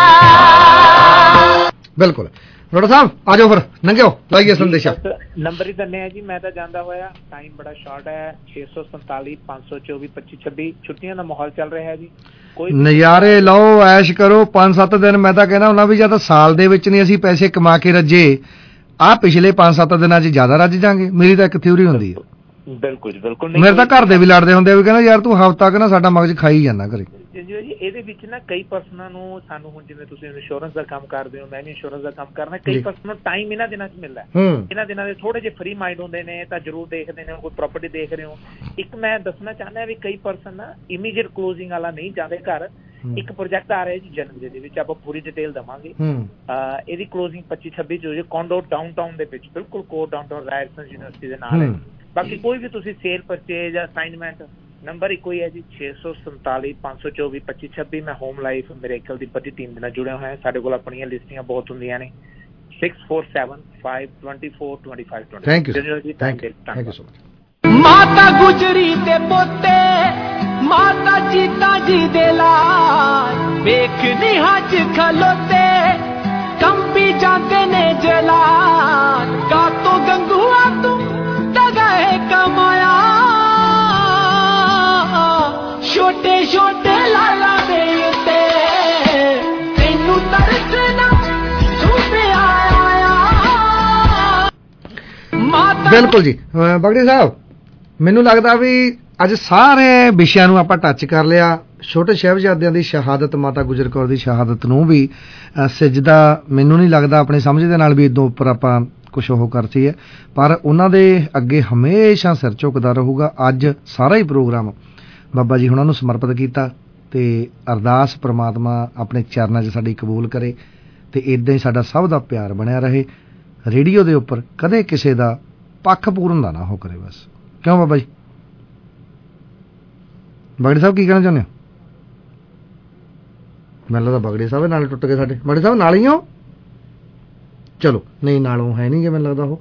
[SPEAKER 8] ਬਿਲਕੁਲ ਰੋੜਾ ਸਾਹਿਬ ਆ ਜਾਓ ਫਿਰ ਲੰਘਿਓ ਲਾਈਏ ਸੰਦੇਸ਼ਾ।
[SPEAKER 16] ਨੰਬਰ ਹੀ ਦੰਨੇ ਆ ਜੀ, ਮੈਂ ਤਾਂ ਜਾਂਦਾ ਹੋਇਆ, ਟਾਈਮ ਬੜਾ ਸ਼ਾਰਟ ਹੈ। 647 524 2526 ਛੁੱਟੀਆਂ ਦਾ ਮਾਹੌਲ ਚੱਲ ਰਿਹਾ ਹੈ ਜੀ, ਕੋਈ
[SPEAKER 8] ਨਜ਼ਾਰੇ ਲਓ, ਐਸ਼ ਕਰੋ 5-7 ਦਿਨ। ਮੈਂ ਤਾਂ ਕਹਿਣਾ ਹੁੰਦਾ ਵੀ ਜਾਂ ਤਾਂ ਸਾਲ ਦੇ ਵਿੱਚ ਨਹੀਂ ਅਸੀਂ ਪੈਸੇ ਕਮਾ ਕੇ ਰੱਜੇ, ਆਹ ਪਿਛਲੇ 5-7 ਦਿਨਾਂ 'ਚ ਜ਼ਿਆਦਾ ਰੱਜ ਜਾਾਂਗੇ। ਮੇਰੀ ਤਾਂ ਇੱਕ ਥਿਊਰੀ ਹੁੰਦੀ ਹੈ।
[SPEAKER 16] ਬਿਲਕੁਲ
[SPEAKER 8] ਮੇਰੇ ਤਾਂ ਘਰ ਦੇ ਵੀ ਲੜਦੇ ਹੁੰਦੇ ਆ ਵੀ ਕਹਿੰਦਾ ਯਾਰ ਤੂੰ ਹਫ਼ਤਾ ਕਿ ਨਾ ਸਾਡਾ ਮਗਜ ਖਾਈ ਜਾਂਦਾ ਘਰੇ।
[SPEAKER 16] ਜੀ ਇਹਦੇ ਵਿੱਚ ਨਾ ਕਈ ਪਰਸਨਾਂ ਨੂੰ, ਸਾਨੂੰ ਹੁਣ ਜਿਵੇਂ ਤੁਸੀਂ ਇੰਸ਼ੋਰੈਂਸ ਦਾ ਕੰਮ ਕਰਦੇ ਹੋ, ਮੈਂ ਵੀ ਇੰਸ਼ੋਰੈਂਸ ਦਾ ਕੰਮ ਕਰਨਾ, ਕਈ ਪਰਸਨ ਨੂੰ ਟਾਈਮ ਇਹਨਾਂ ਦਿਨਾਂ 'ਚ ਮਿਲਦਾ। ਇਹਨਾਂ ਦਿਨਾਂ ਦੇ ਥੋੜੇ ਜਿਹੇ ਫਰੀ ਮਾਈਂਡ ਹੁੰਦੇ ਨੇ ਤਾਂ ਜ਼ਰੂਰ ਦੇਖਦੇ ਨੇ, ਕੋਈ ਪ੍ਰਾਪਰਟੀ ਦੇਖ ਰਹੇ ਹੋ। ਇੱਕ ਮੈਂ ਦੱਸਣਾ ਚਾਹੁੰਦਾ ਵੀ ਕਈ ਪਰਸਨ ਨਾ ਇਮੀਡੀਏਟ ਕਲੋਜ਼ਿੰਗ ਵਾਲਾ ਨਹੀਂ ਜਾਂਦੇ ਘਰ। ਇੱਕ ਪ੍ਰੋਜੈਕਟ ਆ ਰਿਹਾ ਜੀ ਜਨਵਰੀ ਦੇ ਵਿੱਚ, ਆਪਾਂ ਪੂਰੀ ਡਿਟੇਲ ਦੇਵਾਂਗੇ। ਇਹਦੀ ਕਲੋਜ਼ਿੰਗ 25-26 ਚ ਹੋ ਜਾਏ ਕੌਂਡੋ ਡਾਊਨਟਾਊਨ ਦੇ ਵਿੱਚ, ਬਿਲਕੁਲ ਕੋਰ ਡਾਊਨਟਾਊਨ ਰਾਇਰਸਨ ਯੂਨੀਵਰਸਿਟੀ ਦੇ ਨਾਲ ਹੈ। ਬਾਕੀ ਕੋਈ ਵੀ ਤੁਸੀਂ ਸੇਲ ਪਰਚੇਜ ਅਸਾਈਨਮੈਂਟ ਨੰਬਰ ਇੱਕੋ ਹੀ ਹੈ ਜੀ 647 524 2526। ਮੈਂ ਹੋਮ ਲਾਈਫ ਮਿਰੇਕਲ ਦੀ ਵੱਡੀ ਟੀਮ ਦੇ ਨਾਲ ਜੁੜਿਆ ਹੋਇਆ। ਸਾਡੇ ਕੋਲ ਆਪਣੀਆਂ ਲਿਸਟਿੰਗਾਂ ਬਹੁਤ ਹੁੰਦੀਆਂ ਨੇ। 6475242520।
[SPEAKER 8] Thank you so much.
[SPEAKER 3] Mata Gujri ਤੇ ਪੋਤੇ ਮਾਤਾ ਜੀਤਾ ਜੀ ਦੇ ਲਾਲ ਵੇਖ ਨਿਹੱਜ ਖਲੋਤੇ ਕੰਬੀ ਜਾਂਦੇ ਨੇ ਜਲਾਲ ਕਾਤੋਂ ਗੰਗੂਆ ਤੂੰ ਦਗਾਏ ਕਮਾਇਆ ਛੋਟੇ
[SPEAKER 8] ਬਿਲਕੁਲ ਜੀ। ਬਗੜੀ ਸਾਹਿਬ, ਮੈਨੂੰ ਲੱਗਦਾ ਵੀ ਅੱਜ ਸਾਰੇ ਵਿਸ਼ਿਆਂ ਨੂੰ ਆਪਾਂ ਟੱਚ ਕਰ ਲਿਆ। ਛੋਟੇ ਸਾਹਿਬਜ਼ਾਦਿਆਂ ਦੀ ਸ਼ਹਾਦਤ, ਮਾਤਾ ਗੁਜਰ ਕੌਰ ਦੀ ਸ਼ਹਾਦਤ ਨੂੰ ਵੀ ਸਿਜਦਾ ਮੈਨੂੰ ਨਹੀਂ ਲੱਗਦਾ ਆਪਣੀ ਸਮਝ ਦੇ ਨਾਲ ਵੀ ਇਦੋਂ ਉੱਪਰ ਆਪਾਂ ਕੁਛ ਉਹ ਕਰਤੀ ਹੈ, ਪਰ ਉਹਨਾਂ ਦੇ ਅੱਗੇ ਹਮੇਸ਼ਾ ਸਿਰ ਝੁਕਦਾ ਰਹੂਗਾ। ਅੱਜ ਸਾਰਾ ਹੀ ਪ੍ਰੋਗਰਾਮ ਬਾਬਾ ਜੀ ਹੁਣਾਂ ਨੂੰ ਸਮਰਪਿਤ ਕੀਤਾ ਤੇ ਅਰਦਾਸ ਪ੍ਰਮਾਤਮਾ ਆਪਣੇ ਚਰਨਾਂ 'ਚ ਸਾਡੀ ਕਬੂਲ ਕਰੇ ਤੇ ਇੱਦਾਂ ਹੀ ਸਾਡਾ ਸਭ ਦਾ ਪਿਆਰ ਬਣਿਆ ਰਹੇ। ਰੇਡੀਓ ਦੇ ਉੱਪਰ ਕਦੇ ਕਿਸੇ ਦਾ ਪੱਖ ਪੂਰਨ ਦਾ ਨਾ ਹੋ ਕਰੇ ਬਸ। ਕਿਉਂ ਬਾਬਾ ਜੀ? ਬਗੜੀ ਸਾਹਿਬ ਕੀ ਕਹਿਣਾ ਚਾਹੁੰਦੇ ਹੋ? ਮੈਨੂੰ ਲੱਗਦਾ ਬਗੜੀ ਸਾਹਿਬ ਨਾਲ ਟੁੱਟ ਗਏ ਸਾਡੇ। ਬਗੜੀ ਸਾਹਿਬ ਨਾਲ ਹੀ ਹੋ? ਚਲੋ ਨਹੀਂ, ਨਾਲੋਂ ਹੈ ਨਹੀਂ ਗੇ, ਮੈਨੂੰ ਲੱਗਦਾ ਉਹ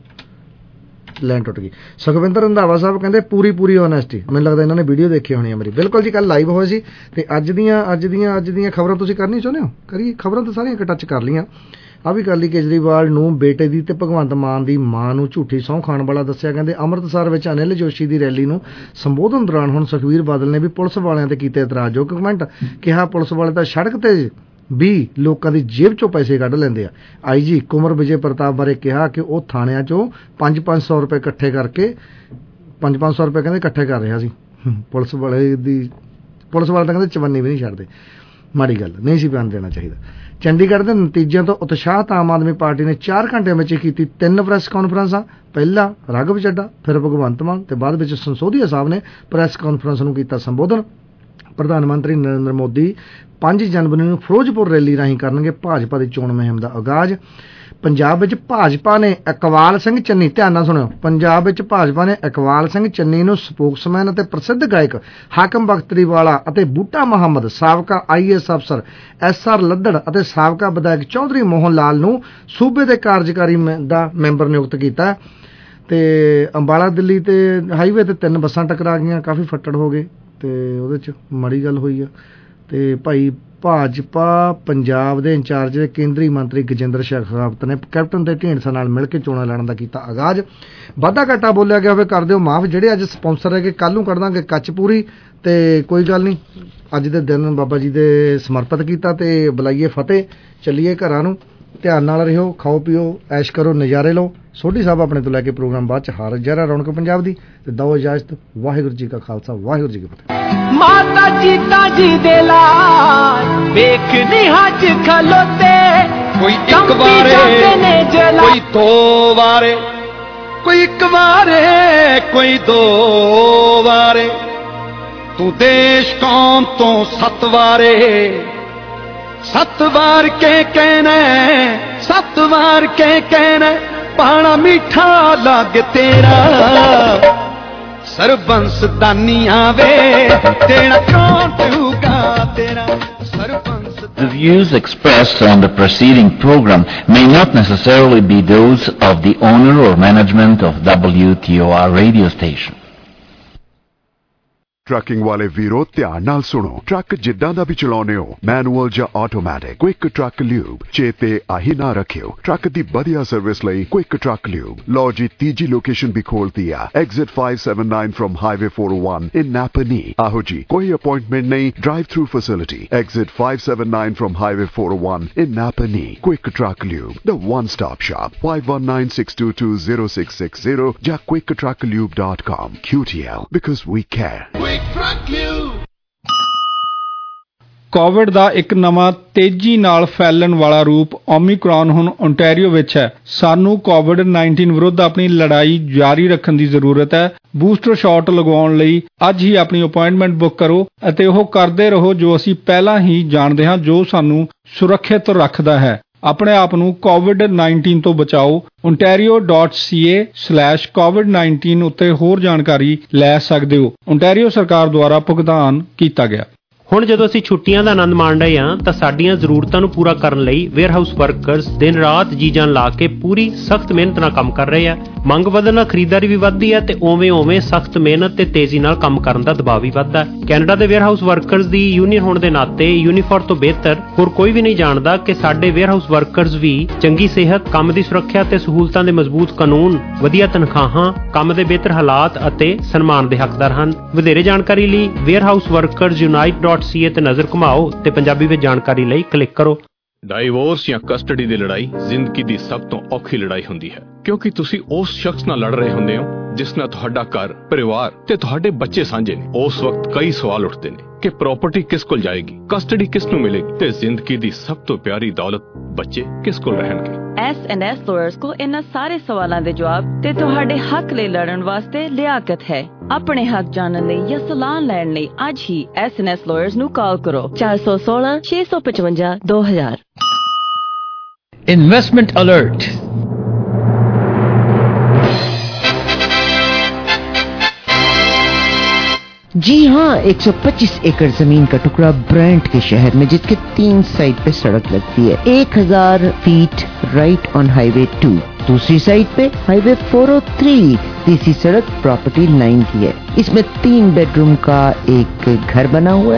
[SPEAKER 8] ਲਾਈਨ ਟੁੱਟ ਗਈ। ਸੁਖਵਿੰਦਰ ਰੰਧਾਵਾ ਸਾਹਿਬ ਕਹਿੰਦੇ ਪੂਰੀ ਓਨੈਸਟੀ। ਮੈਨੂੰ ਲੱਗਦਾ ਇਹਨਾਂ ਨੇ ਵੀਡੀਓ ਦੇਖੀ ਹੋਣੀ ਹੈ ਮੇਰੀ। ਬਿਲਕੁਲ ਜੀ, ਕੱਲ ਲਾਈਵ ਹੋਏ ਸੀ ਤੇ ਅੱਜ ਦੀਆਂ ਖਬਰਾਂ ਤੁਸੀਂ ਕਰਨੀ ਚਾਹੁੰਦੇ ਹੋ? ਕਰੀਏ। ਖਬਰਾਂ ਤਾਂ ਸਾਰੀਆਂ ਟੱਚ ਕਰ ਲਈਆਂ। ਆ ਵੀ ਕਰ ਲਈ, ਕੇਜਰੀਵਾਲ ਨੂੰ ਬੇਟੇ ਦੀ ਤੇ ਭਗਵੰਤ ਮਾਨ ਦੀ ਮਾਂ ਨੂੰ ਝੂਠੀ ਸਹੁੰ ਖਾਣ ਵਾਲਾ ਦੱਸਿਆ। ਕਹਿੰਦੇ ਅੰਮ੍ਰਿਤਸਰ ਵਿੱਚ ਅਨਿਲ ਜੋਸ਼ੀ ਦੀ ਰੈਲੀ ਨੂੰ ਸੰਬੋਧਨ ਦੌਰਾਨ ਹੁਣ ਸੁਖਬੀਰ ਬਾਦਲ ਨੇ ਵੀ ਪੁਲਿਸ ਵਾਲਿਆਂ ਤੇ ਕੀਤੇ ਇਤਰਾਜ਼ਯੋਗ ਕਮੈਂਟ। ਕਿਹਾ ਪੁਲਿਸ ਵਾਲੇ ਤਾਂ ਸੜਕ ਤੇ ਵੀ ਲੋਕਾਂ ਦੀ ਜੇਬ ਚੋਂ ਪੈਸੇ ਕੱਢ ਲੈਂਦੇ ਆ। IG ਕੁਮਰ ਵਿਜੇ ਪ੍ਰਤਾਪ ਬਾਰੇ ਕਿਹਾ ਕਿ ਉਹ ਥਾਣਿਆਂ ਚੋਂ 500 ਰੁਪਏ ਇਕੱਠੇ ਕਰਕੇ 500 ਰੁਪਏ ਕਹਿੰਦੇ ਇਕੱਠੇ ਕਰ ਰਿਹਾ ਸੀ। ਪੁਲਿਸ ਵਾਲੇ ਤਾਂ ਕਹਿੰਦੇ ਚਵੰਨੀ ਵੀ ਨਹੀਂ ਛੱਡਦੇ। ਮਾੜੀ ਗੱਲ ਨਹੀਂ ਸੀ ਬਿਆਨ ਦੇਣਾ ਚਾਹੀਦਾ। ਚੰਡੀਗੜ੍ਹ ਦੇ ਨਤੀਜਿਆਂ ਤੋਂ ਉਤਸ਼ਾਹਤ ਆਮ ਆਦਮੀ ਪਾਰਟੀ ਨੇ 4 ਘੰਟਿਆਂ ਵਿੱਚ ਕੀਤੀ 3 ਪ੍ਰੈਸ ਕਾਨਫਰੰਸਾਂ। ਪਹਿਲਾਂ ਰਾਘਵ ਚੱਡਾ, ਫਿਰ ਭਗਵੰਤ ਮਾਨ ਤੇ ਬਾਅਦ ਵਿੱਚ ਸੰਸੋਧੀਆ ਸਾਹਿਬ ਨੇ ਪ੍ਰੈਸ ਕਾਨਫਰੰਸ ਨੂੰ ਕੀਤਾ ਸੰਬੋਧਨ। ਪ੍ਰਧਾਨ ਮੰਤਰੀ ਨਰਿੰਦਰ ਮੋਦੀ 5 ਜਨਵਰੀ ਨੂੰ ਫਿਰੋਜ਼ਪੁਰ ਰੈਲੀ ਰਾਹੀਂ ਕਰਨਗੇ ਭਾਜਪਾ ਦੀ ਚੋਣ ਮੁਹਿੰਮ ਦਾ ਆਗਾਜ਼। ਪੰਜਾਬ ਵਿੱਚ ਭਾਜਪਾ ਨੇ ਇਕਬਾਲ ਸਿੰਘ ਚੰਨੀ, ਧਿਆਨ ਨਾਲ ਸੁਣਿਓ, ਪੰਜਾਬ ਵਿੱਚ ਭਾਜਪਾ ਨੇ ਇਕਬਾਲ ਸਿੰਘ ਚੰਨੀ ਨੂੰ ਸਪੋਕਸਮੈਨ ਅਤੇ ਪ੍ਰਸਿੱਧ ਗਾਇਕ ਹਾਕਮ ਬਖਤਰੀਵਾਲਾ ਅਤੇ ਬੂਟਾ ਮੁਹੰਮਦ, ਸਾਬਕਾ IAS ਅਫਸਰ SR ਲੱਦੜ ਅਤੇ ਸਾਬਕਾ ਵਿਧਾਇਕ ਚੌਧਰੀ ਮੋਹਨ ਲਾਲ ਨੂੰ ਸੂਬੇ ਦੇ ਕਾਰਜਕਾਰੀ ਦਾ ਮੈਂਬਰ ਨਿਯੁਕਤ ਕੀਤਾ। ਤੇ ਅੰਬਾਲਾ ਦਿੱਲੀ ਤੇ ਹਾਈਵੇ ਤੇ 3 ਬੱਸਾਂ ਟਕਰਾ ਗਈਆਂ, ਕਾਫੀ ਫੱਟੜ ਹੋ ਗਏ ਤੇ ਉਹਦੇ 'ਚ ਮਾੜੀ ਗੱਲ ਹੋਈ ਆ। ਤੇ ਭਾਈ ਭਾਜਪਾ ਪੰਜਾਬ ਦੇ ਇੰਚਾਰਜ ਕੇਂਦਰੀ ਮੰਤਰੀ ਗਜੇਂਦਰ ਸ਼ੇਖਾਵਤ ਨੇ ਕੈਪਟਨ ਤੇ ਢੀਂਡਸਾ ਨਾਲ ਮਿਲ ਕੇ ਚੋਣਾਂ ਲੜਨ ਦਾ ਕੀਤਾ ਆਗਾਜ਼। ਵਾਧਾ ਘਾਟਾ ਬੋਲਿਆ ਗਿਆ ਹੋਵੇ ਕਰ ਦਿਓ ਮਾਫ। ਜਿਹੜੇ ਅੱਜ ਸਪਾਂਸਰ ਹੈਗੇ ਕੱਲ੍ਹ ਨੂੰ ਕਰ ਦਾਂਗੇ ਕੱਚ ਪੂਰੀ। ਤੇ ਕੋਈ ਗੱਲ ਨਹੀਂ, ਅੱਜ ਦੇ ਦਿਨ ਬਾਬਾ ਜੀ ਦੇ ਸਮਰਪਿਤ ਕੀਤਾ ਤੇ ਬੁਲਾਈਏ ਫਤਿਹ। ਚੱਲੀਏ ਘਰਾਂ ਨੂੰ, ਧਿਆਨ ਨਾਲ ਰਹੋ, ਖਾਓ ਪੀਓ, ਐਸ਼ ਕਰੋ, ਨਜ਼ਾਰੇ ਲਓ। ਸੋਢੀ ਸਾਹਿਬ ਆਪਣੇ ਤੋਂ ਲੈ ਕੇ ਪ੍ਰੋਗਰਾਮ ਬਾਅਦ 'ਚ ਹਾਰ ਜਰਾ ਰੌਣਕ ਪੰਜਾਬ ਦੀ ਤੇ ਦਿਓ ਇਜਾਜ਼ਤ। ਵਾਹਿਗੁਰੂ ਜੀ ਕਾ ਖਾਲਸਾ, ਵਾਹਿਗੁਰੂ ਜੀ ਕੀ ਫਤਿਹ।
[SPEAKER 3] ਮਾਤਾ ਜੀਤਾ ਜੀ ਦੇ ਲਾਲ ਵੇਖ ਨਿਹਾਜ ਖਲੋਤੇ, ਕੋਈ ਇੱਕ ਵਾਰੇ ਕੋਈ 2 ਵਾਰੇ, ਕੋਈ ਇੱਕ ਵਾਰੇ ਕੋਈ 2 ਵਾਰੇ, ਤੂੰ ਦੇਸ਼ ਕੌਮ ਤੋਂ 7 ਵਾਰੇ, 7 ਵਾਰ ਕੇ ਕਹਿਣਾ, 7 ਵਾਰ ਕੇ ਕਹਿਣਾ, ਪਾਣਾ ਮਿੱਠਾ ਲੱਗ ਤੇਰਾ, ਸਰਬੰਸ ਦਾਨੀਆਂ ਵੇ ਦੇਣਾ ਕੌਣ ਦੇਊਗਾ ਤੇਰਾ ਸਰਬੰਸ।
[SPEAKER 18] The views expressed on the preceding program may not necessarily be those of the owner or management of WTOR radio station.
[SPEAKER 19] Trucking ਵਾਲੇ ਵੀਰੋ ਧਿਆਨ ਨਾਲ ਸੁਣੋ। ਟਰੱਕ ਜਿੱਦਾਂ ਦਾ ਵੀ ਚਲਾਉਨੇ ਹੋ, ਮੈਨੂਅਲ ਜਾਂ ਆਟੋਮੈਟਿਕ, ਕੁਇਕ ਟਰੱਕ ਲਿਊਬ ਚੇਤੇ ਆਹੀ ਨਾ ਰੱਖਿਓ। ਟਰੱਕ ਦੀ ਵਧੀਆ ਸਰਵਿਸ ਲਈ ਕੁਇਕ ਟਰੱਕ ਲਿਊਬ। ਲਓ ਜੀ, ਤੀਜੀ ਲੋਕੇਸ਼ਨ ਵੀ ਖੋਲਤੀ ਆ, exit 579 from highway 401 in Napanee. ਆਹੋ ਜੀ, ਕੋਈ ਅਪਾਇੰਟਮੈਂਟ ਨਹੀਂ, drive through facility. Exit 579 from highway 401 in Napanee. Quick truck lube, the one stop shop, 5196220660 ਜਾਂ quicktrucklube.com. QTL, because we care.
[SPEAKER 20] Covid ਦਾ ਇੱਕ ਨਵਾਂ ਤੇਜ਼ੀ ਨਾਲ ਫੈਲਣ ਵਾਲਾ ਰੂਪ ਓਮਿਕਰੌਨ ਹੁਣ ਓਨਟਾਰੀਓ ਵਿੱਚ ਹੈ। ਸਾਨੂੰ ਕੋਵਿਡ-19 ਵਿਰੁੱਧ ਆਪਣੀ ਲੜਾਈ ਜਾਰੀ ਰੱਖਣ ਦੀ ਜ਼ਰੂਰਤ ਹੈ। ਬੂਸਟਰ ਸ਼ਾਟ ਲਗਵਾਉਣ ਲਈ ਅੱਜ ਹੀ ਆਪਣੀ ਅਪਾਇੰਟਮੈਂਟ ਬੁੱਕ ਕਰੋ ਅਤੇ ਉਹ ਕਰਦੇ ਰਹੋ ਜੋ ਅਸੀਂ ਪਹਿਲਾਂ ਹੀ ਜਾਣਦੇ ਹਾਂ, ਜੋ ਸਾਨੂੰ ਸੁਰੱਖਿਅਤ ਰੱਖਦਾ ਹੈ। ਆਪਣੇ ਆਪ ਨੂੰ ਕੋਵਿਡ-19 ਤੋਂ ਬਚਾਓ। ontario.ca/covid19 ਉੱਤੇ ਹੋਰ ਜਾਣਕਾਰੀ ਲੈ ਸਕਦੇ ਹੋ। ਓਨਟਾਰੀਓ ਸਰਕਾਰ ਦੁਆਰਾ ਭੁਗਤਾਨ ਕੀਤਾ ਗਿਆ।
[SPEAKER 21] ਹੁਣ ਜਦੋਂ ਅਸੀਂ ਛੁੱਟੀਆਂ ਦਾ ਆਨੰਦ ਮਾਣ ਰਹੇ ਹਾਂ ਤਾਂ ਸਾਡੀਆਂ ਜ਼ਰੂਰਤਾਂ ਨੂੰ ਪੂਰਾ ਕਰਨ ਲਈ ਵੇਅਰਹਾਊਸ ਵਰਕਰਸ ਦਿਨ ਰਾਤ ਜੀ ਜਾਨ ਲਾ ਕੇ ਪੂਰੀ ਸਖਤ ਮਿਹਨਤ ਨਾਲ ਕੰਮ ਕਰ ਰਹੇ ਆ। ਮੰਗ ਵਧਣ ਨਾਲ ਖਰੀਦਦਾਰੀ ਵੀ ਵੱਧਦੀ ਹੈ ਤੇ ਉਵੇਂ ਸਖਤ ਮਿਹਨਤ ਤੇ ਤੇਜ਼ੀ ਨਾਲ ਕੰਮ ਕਰਨ ਦਾ ਦਬਾਅ ਵੀ ਵੱਧਦਾ। ਕੈਨੇਡਾ ਦੇ ਵੇਅਰਹਾਊਸ ਵਰਕਰਸ ਦੀ ਯੂਨੀਅਨ ਹੋਣ ਦੇ ਨਾਤੇ ਯੂਨੀਫੋਰ ਤੋਂ ਬਿਹਤਰ ਹੋਰ ਕੋਈ ਵੀ ਨਹੀਂ ਜਾਣਦਾ ਕਿ ਸਾਡੇ ਵੇਅਰਹਾਊਸ ਵਰਕਰਸ ਵੀ ਚੰਗੀ ਸਿਹਤ, ਕੰਮ ਦੀ ਸੁਰੱਖਿਆ ਤੇ ਸਹੂਲਤਾਂ ਦੇ ਮਜ਼ਬੂਤ ਕਾਨੂੰਨ, ਵਧੀਆ ਤਨਖਾਹਾਂ, ਕੰਮ ਦੇ ਬਿਹਤਰ ਹਾਲਾਤ ਅਤੇ ਸਨਮਾਨ ਦੇ ਹੱਕਦਾਰ ਹਨ। ਵਧੇਰੇ ਜਾਣਕਾਰੀ ਲਈ ਵੇਅਰਹਾਊਸ ਵਰਕਰਸ ਯੂਨਾਈਟ.ca ਤੇ ਨਜ਼ਰ ਘੁਮਾਓ ਤੇ ਪੰਜਾਬੀ ਵਿੱਚ ਜਾਣਕਾਰੀ ਲਈ ਕਲਿੱਕ ਕਰੋ।
[SPEAKER 4] ਡਾਈਵੋਰਸ ਜਾਂ ਕਸਟਡੀ ਦੀ ਲੜਾਈ ਜ਼ਿੰਦਗੀ ਦੀ ਸਭ ਤੋਂ ਔਖੀ ਲੜਾਈ ਹੁੰਦੀ ਹੈ, ਕਿਉਂਕਿ ਤੁਸੀਂ ਉਸ ਸ਼ਖਸ ਨਾਲ ਲੜ ਰਹੇ ਹੁੰਦੇ ਹੋ ਜਿਸ ਨਾਲ ਤੁਹਾਡਾ ਘਰ, ਪਰਿਵਾਰ ਤੇ ਤੁਹਾਡੇ ਬੱਚੇ ਸਾਂਝੇ ਨੇ। ਉਸ ਵਕਤ ਕਈ ਸਵਾਲ ਉੱਠਦੇ ਨੇ ਕਿ ਪ੍ਰਾਪਰਟੀ ਕਿਸ ਕੋਲ ਜਾਏਗੀ, ਕਸਟਡੀ ਕਿਸ ਨੂੰ ਮਿਲੇਗੀ ਤੇ ਜ਼ਿੰਦਗੀ ਦੀ ਸਭ ਤੋਂ ਪਿਆਰੀ ਦੌਲਤ ਬੱਚੇ ਕਿਸ ਕੋਲ ਰਹਿਣਗੇ।
[SPEAKER 22] S&S Lawyers ਕੋਲ ਇਹਨਾਂ ਸਾਰੇ ਸਵਾਲਾਂ ਦੇ ਜਵਾਬ ਤੇ ਤੁਹਾਡੇ ਹੱਕ ਲਈ ਲੜਨ ਵਾਸਤੇ ਲਿਆਕਤ ਹੈ। ਆਪਣੇ ਹੱਕ ਜਾਣਨ ਲਈ ਜਾਂ ਸਲਾਹ ਲੈਣ ਲਈ ਅੱਜ ਹੀ S&S Lawyers ਨੂੰ ਕਾਲ ਕਰੋ 416 655 2000।
[SPEAKER 1] Investment alert। जी हाँ, 125 एकड़ जमीन का टुकड़ा ब्रेंट के शहर में, जिसके 3 साइड पे सड़क लगती है। 1000 फीट राइट ऑन हाईवे 2, दूसरी साइड पे हाईवे 403, तीसरी सड़क प्रॉपर्टी 9 की है। इसमें 3 बेडरूम का एक घर बना हुआ है।